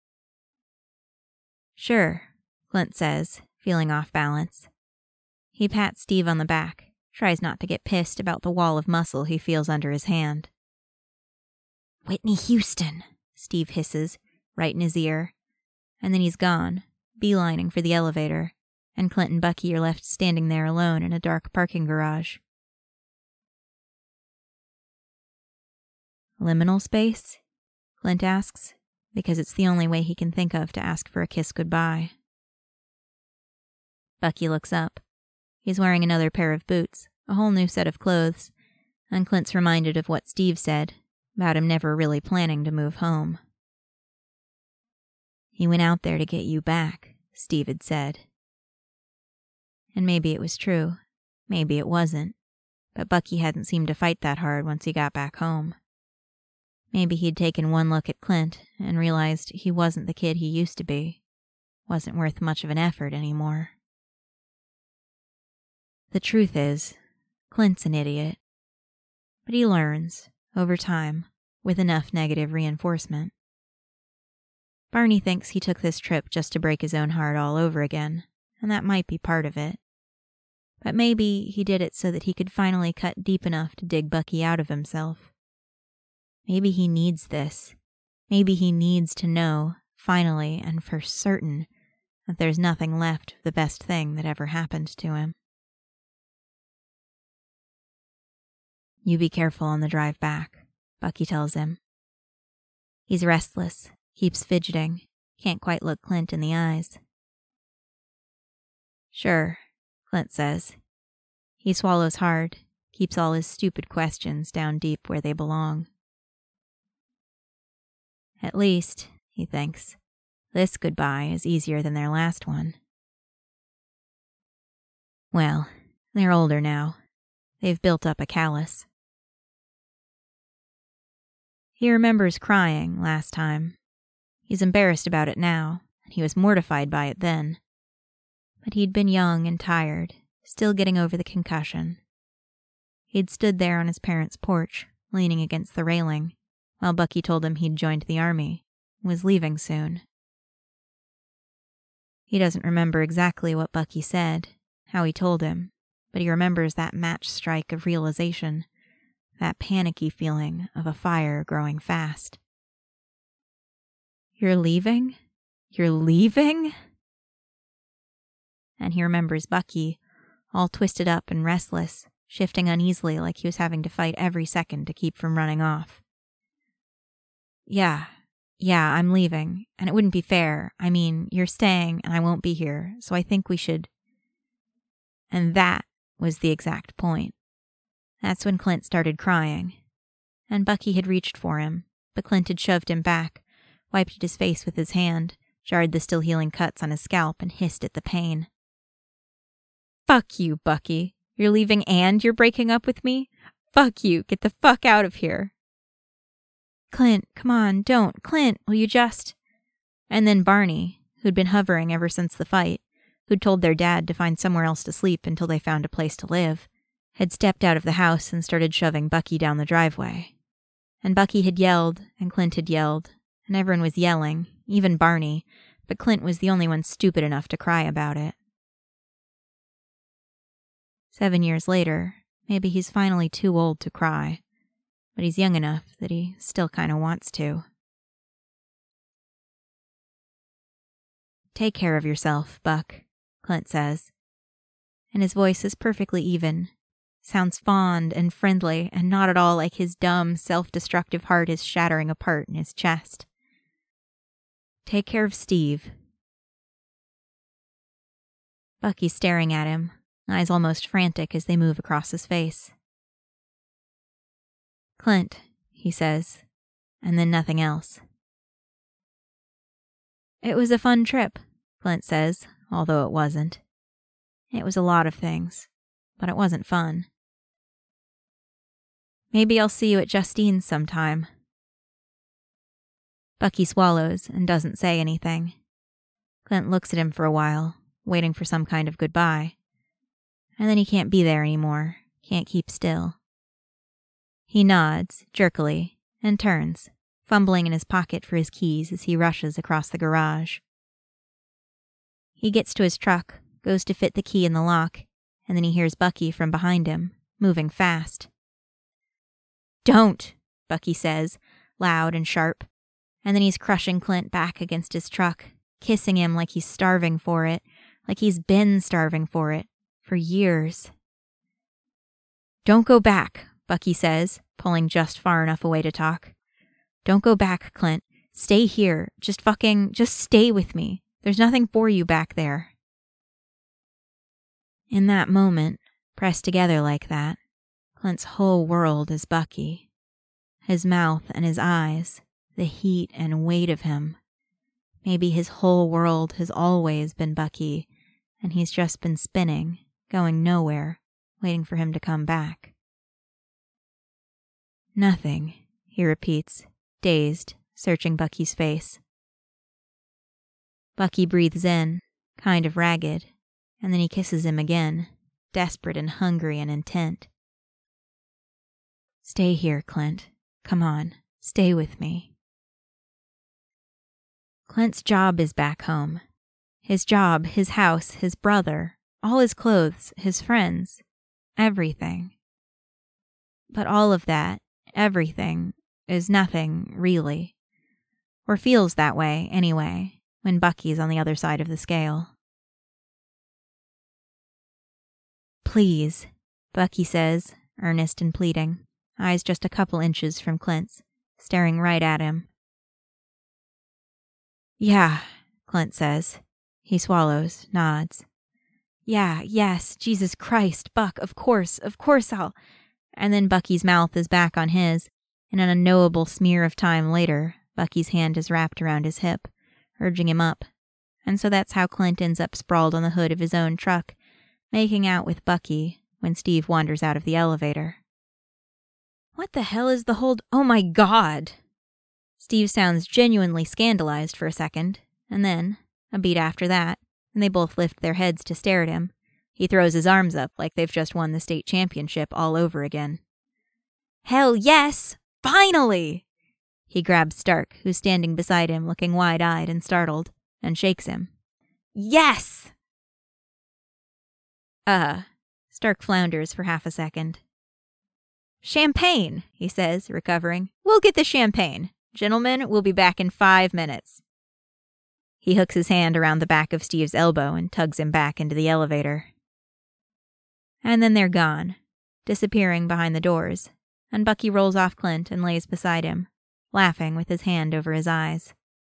Sure, Clint says, feeling off balance. He pats Steve on the back, tries not to get pissed about the wall of muscle he feels under his hand. Whitney Houston, Steve hisses, right in his ear. And then he's gone, beelining for the elevator, and Clint and Bucky are left standing there alone in a dark parking garage. Liminal space? Clint asks, because it's the only way he can think of to ask for a kiss goodbye. Bucky looks up. He's wearing another pair of boots, a whole new set of clothes, and Clint's reminded of what Steve said about him never really planning to move home. He went out there to get you back, Steve had said. And maybe it was true, maybe it wasn't, but Bucky hadn't seemed to fight that hard once he got back home. Maybe he'd taken one look at Clint and realized he wasn't the kid he used to be, wasn't worth much of an effort anymore. The truth is, Clint's an idiot. But he learns, over time, with enough negative reinforcement. Barney thinks he took this trip just to break his own heart all over again, and that might be part of it. But maybe he did it so that he could finally cut deep enough to dig Bucky out of himself. Maybe he needs this. Maybe he needs to know, finally and for certain, that there's nothing left of the best thing that ever happened to him. You be careful on the drive back, Bucky tells him. He's restless, keeps fidgeting, can't quite look Clint in the eyes. Sure, Clint says. He swallows hard, keeps all his stupid questions down deep where they belong. At least, he thinks, this goodbye is easier than their last one. Well, they're older now. They've built up a callus. He remembers crying last time. He's embarrassed about it now, and he was mortified by it then. But he'd been young and tired, still getting over the concussion. He'd stood there on his parents' porch, leaning against the railing, while Bucky told him he'd joined the army, was leaving soon. He doesn't remember exactly what Bucky said, how he told him, but he remembers that match strike of realization, that panicky feeling of a fire growing fast. You're leaving? You're leaving? And he remembers Bucky, all twisted up and restless, shifting uneasily like he was having to fight every second to keep from running off. Yeah, yeah, I'm leaving, and it wouldn't be fair. I mean, you're staying, and I won't be here, so I think we should... And that was the exact point. That's when Clint started crying. And Bucky had reached for him, but Clint had shoved him back, wiped at his face with his hand, jarred the still healing cuts on his scalp, and hissed at the pain. Fuck you, Bucky. You're leaving and you're breaking up with me? Fuck you. Get the fuck out of here. Clint, come on, don't. Clint, will you just... And then Barney, who'd been hovering ever since the fight, who'd told their dad to find somewhere else to sleep until they found a place to live, had stepped out of the house and started shoving Bucky down the driveway. And Bucky had yelled, and Clint had yelled, and everyone was yelling, even Barney, but Clint was the only one stupid enough to cry about it. Seven years later, maybe he's finally too old to cry, but he's young enough that he still kind of wants to. Take care of yourself, Buck, Clint says. And his voice is perfectly even, sounds fond and friendly and not at all like his dumb, self-destructive heart is shattering apart in his chest. Take care of Steve. Bucky's staring at him, eyes almost frantic as they move across his face. Clint, he says, and then nothing else. It was a fun trip, Clint says, although it wasn't. It was a lot of things, but it wasn't fun. Maybe I'll see you at Justine's sometime. Bucky swallows and doesn't say anything. Clint looks at him for a while, waiting for some kind of goodbye. And then he can't be there anymore, can't keep still. He nods, jerkily, and turns, fumbling in his pocket for his keys as he rushes across the garage. He gets to his truck, goes to fit the key in the lock, and then he hears Bucky from behind him, moving fast. Don't, Bucky says, loud and sharp, and then he's crushing Clint back against his truck, kissing him like he's starving for it, like he's been starving for it, for years. Don't go back, Bucky says, pulling just far enough away to talk. Don't go back, Clint. Stay here. Just fucking, just stay with me. There's nothing for you back there. In that moment, pressed together like that, Clint's whole world is Bucky. His mouth and his eyes, the heat and weight of him. Maybe his whole world has always been Bucky, and he's just been spinning, going nowhere, waiting for him to come back. Nothing, he repeats, dazed, searching Bucky's face. Bucky breathes in, kind of ragged, and then he kisses him again, desperate and hungry and intent. Stay here, Clint. Come on, stay with me. Clint's job is back home. His job, his house, his brother, all his clothes, his friends, everything. But all of that, everything, is nothing, really. Or feels that way, anyway, when Bucky's on the other side of the scale. "Please," Bucky says, earnest and pleading, eyes just a couple inches from Clint's, staring right at him. "Yeah," Clint says. He swallows, nods. "Yeah, yes, Jesus Christ, Buck, of course, of course I'll..." And then Bucky's mouth is back on his, and an unknowable smear of time later, Bucky's hand is wrapped around his hip, urging him up. And so that's how Clint ends up sprawled on the hood of his own truck, making out with Bucky when Steve wanders out of the elevator. What the hell is the hold? Oh my God! Steve sounds genuinely scandalized for a second, and then, a beat after that, and they both lift their heads to stare at him, he throws his arms up like they've just won the state championship all over again. "Hell yes! Finally!" He grabs Stark, who's standing beside him looking wide-eyed and startled, and shakes him. "Yes!" Uh, Stark flounders for half a second. "Champagne," he says, recovering. "We'll get the champagne. Gentlemen, we'll be back in five minutes. He hooks his hand around the back of Steve's elbow and tugs him back into the elevator. And then they're gone, disappearing behind the doors, and Bucky rolls off Clint and lays beside him, laughing with his hand over his eyes.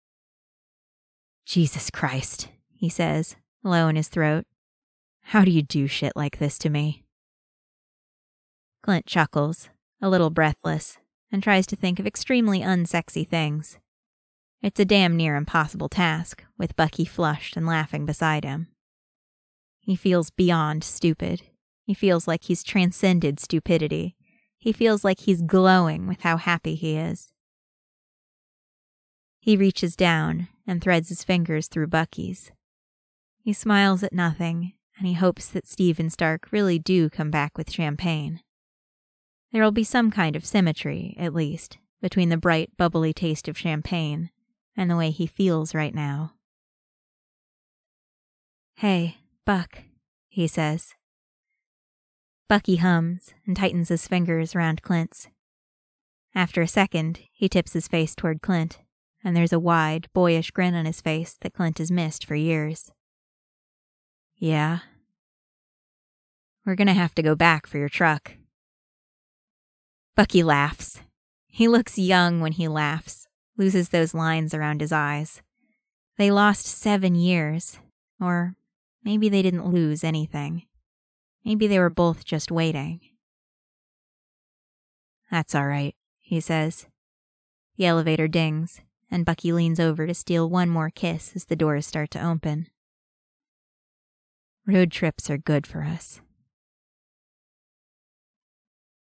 "Jesus Christ," he says, low in his throat. "How do you do shit like this to me?" Clint chuckles, a little breathless, and tries to think of extremely unsexy things. It's a damn near impossible task, with Bucky flushed and laughing beside him. He feels beyond stupid. He feels like he's transcended stupidity. He feels like he's glowing with how happy he is. He reaches down and threads his fingers through Bucky's. He smiles at nothing, and he hopes that Steve and Stark really do come back with champagne. There'll be some kind of symmetry, at least, between the bright, bubbly taste of champagne and the way he feels right now. "Hey, Buck," he says. Bucky hums and tightens his fingers around Clint's. After a second, he tips his face toward Clint, and there's a wide, boyish grin on his face that Clint has missed for years. "Yeah? We're gonna have to go back for your truck." Bucky laughs. He looks young when he laughs, loses those lines around his eyes. They lost seven years, or maybe they didn't lose anything. Maybe they were both just waiting. "That's all right," he says. The elevator dings, and Bucky leans over to steal one more kiss as the doors start to open. Road trips are good for us.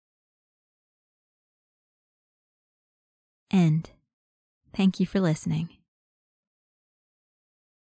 End. Thank you for listening.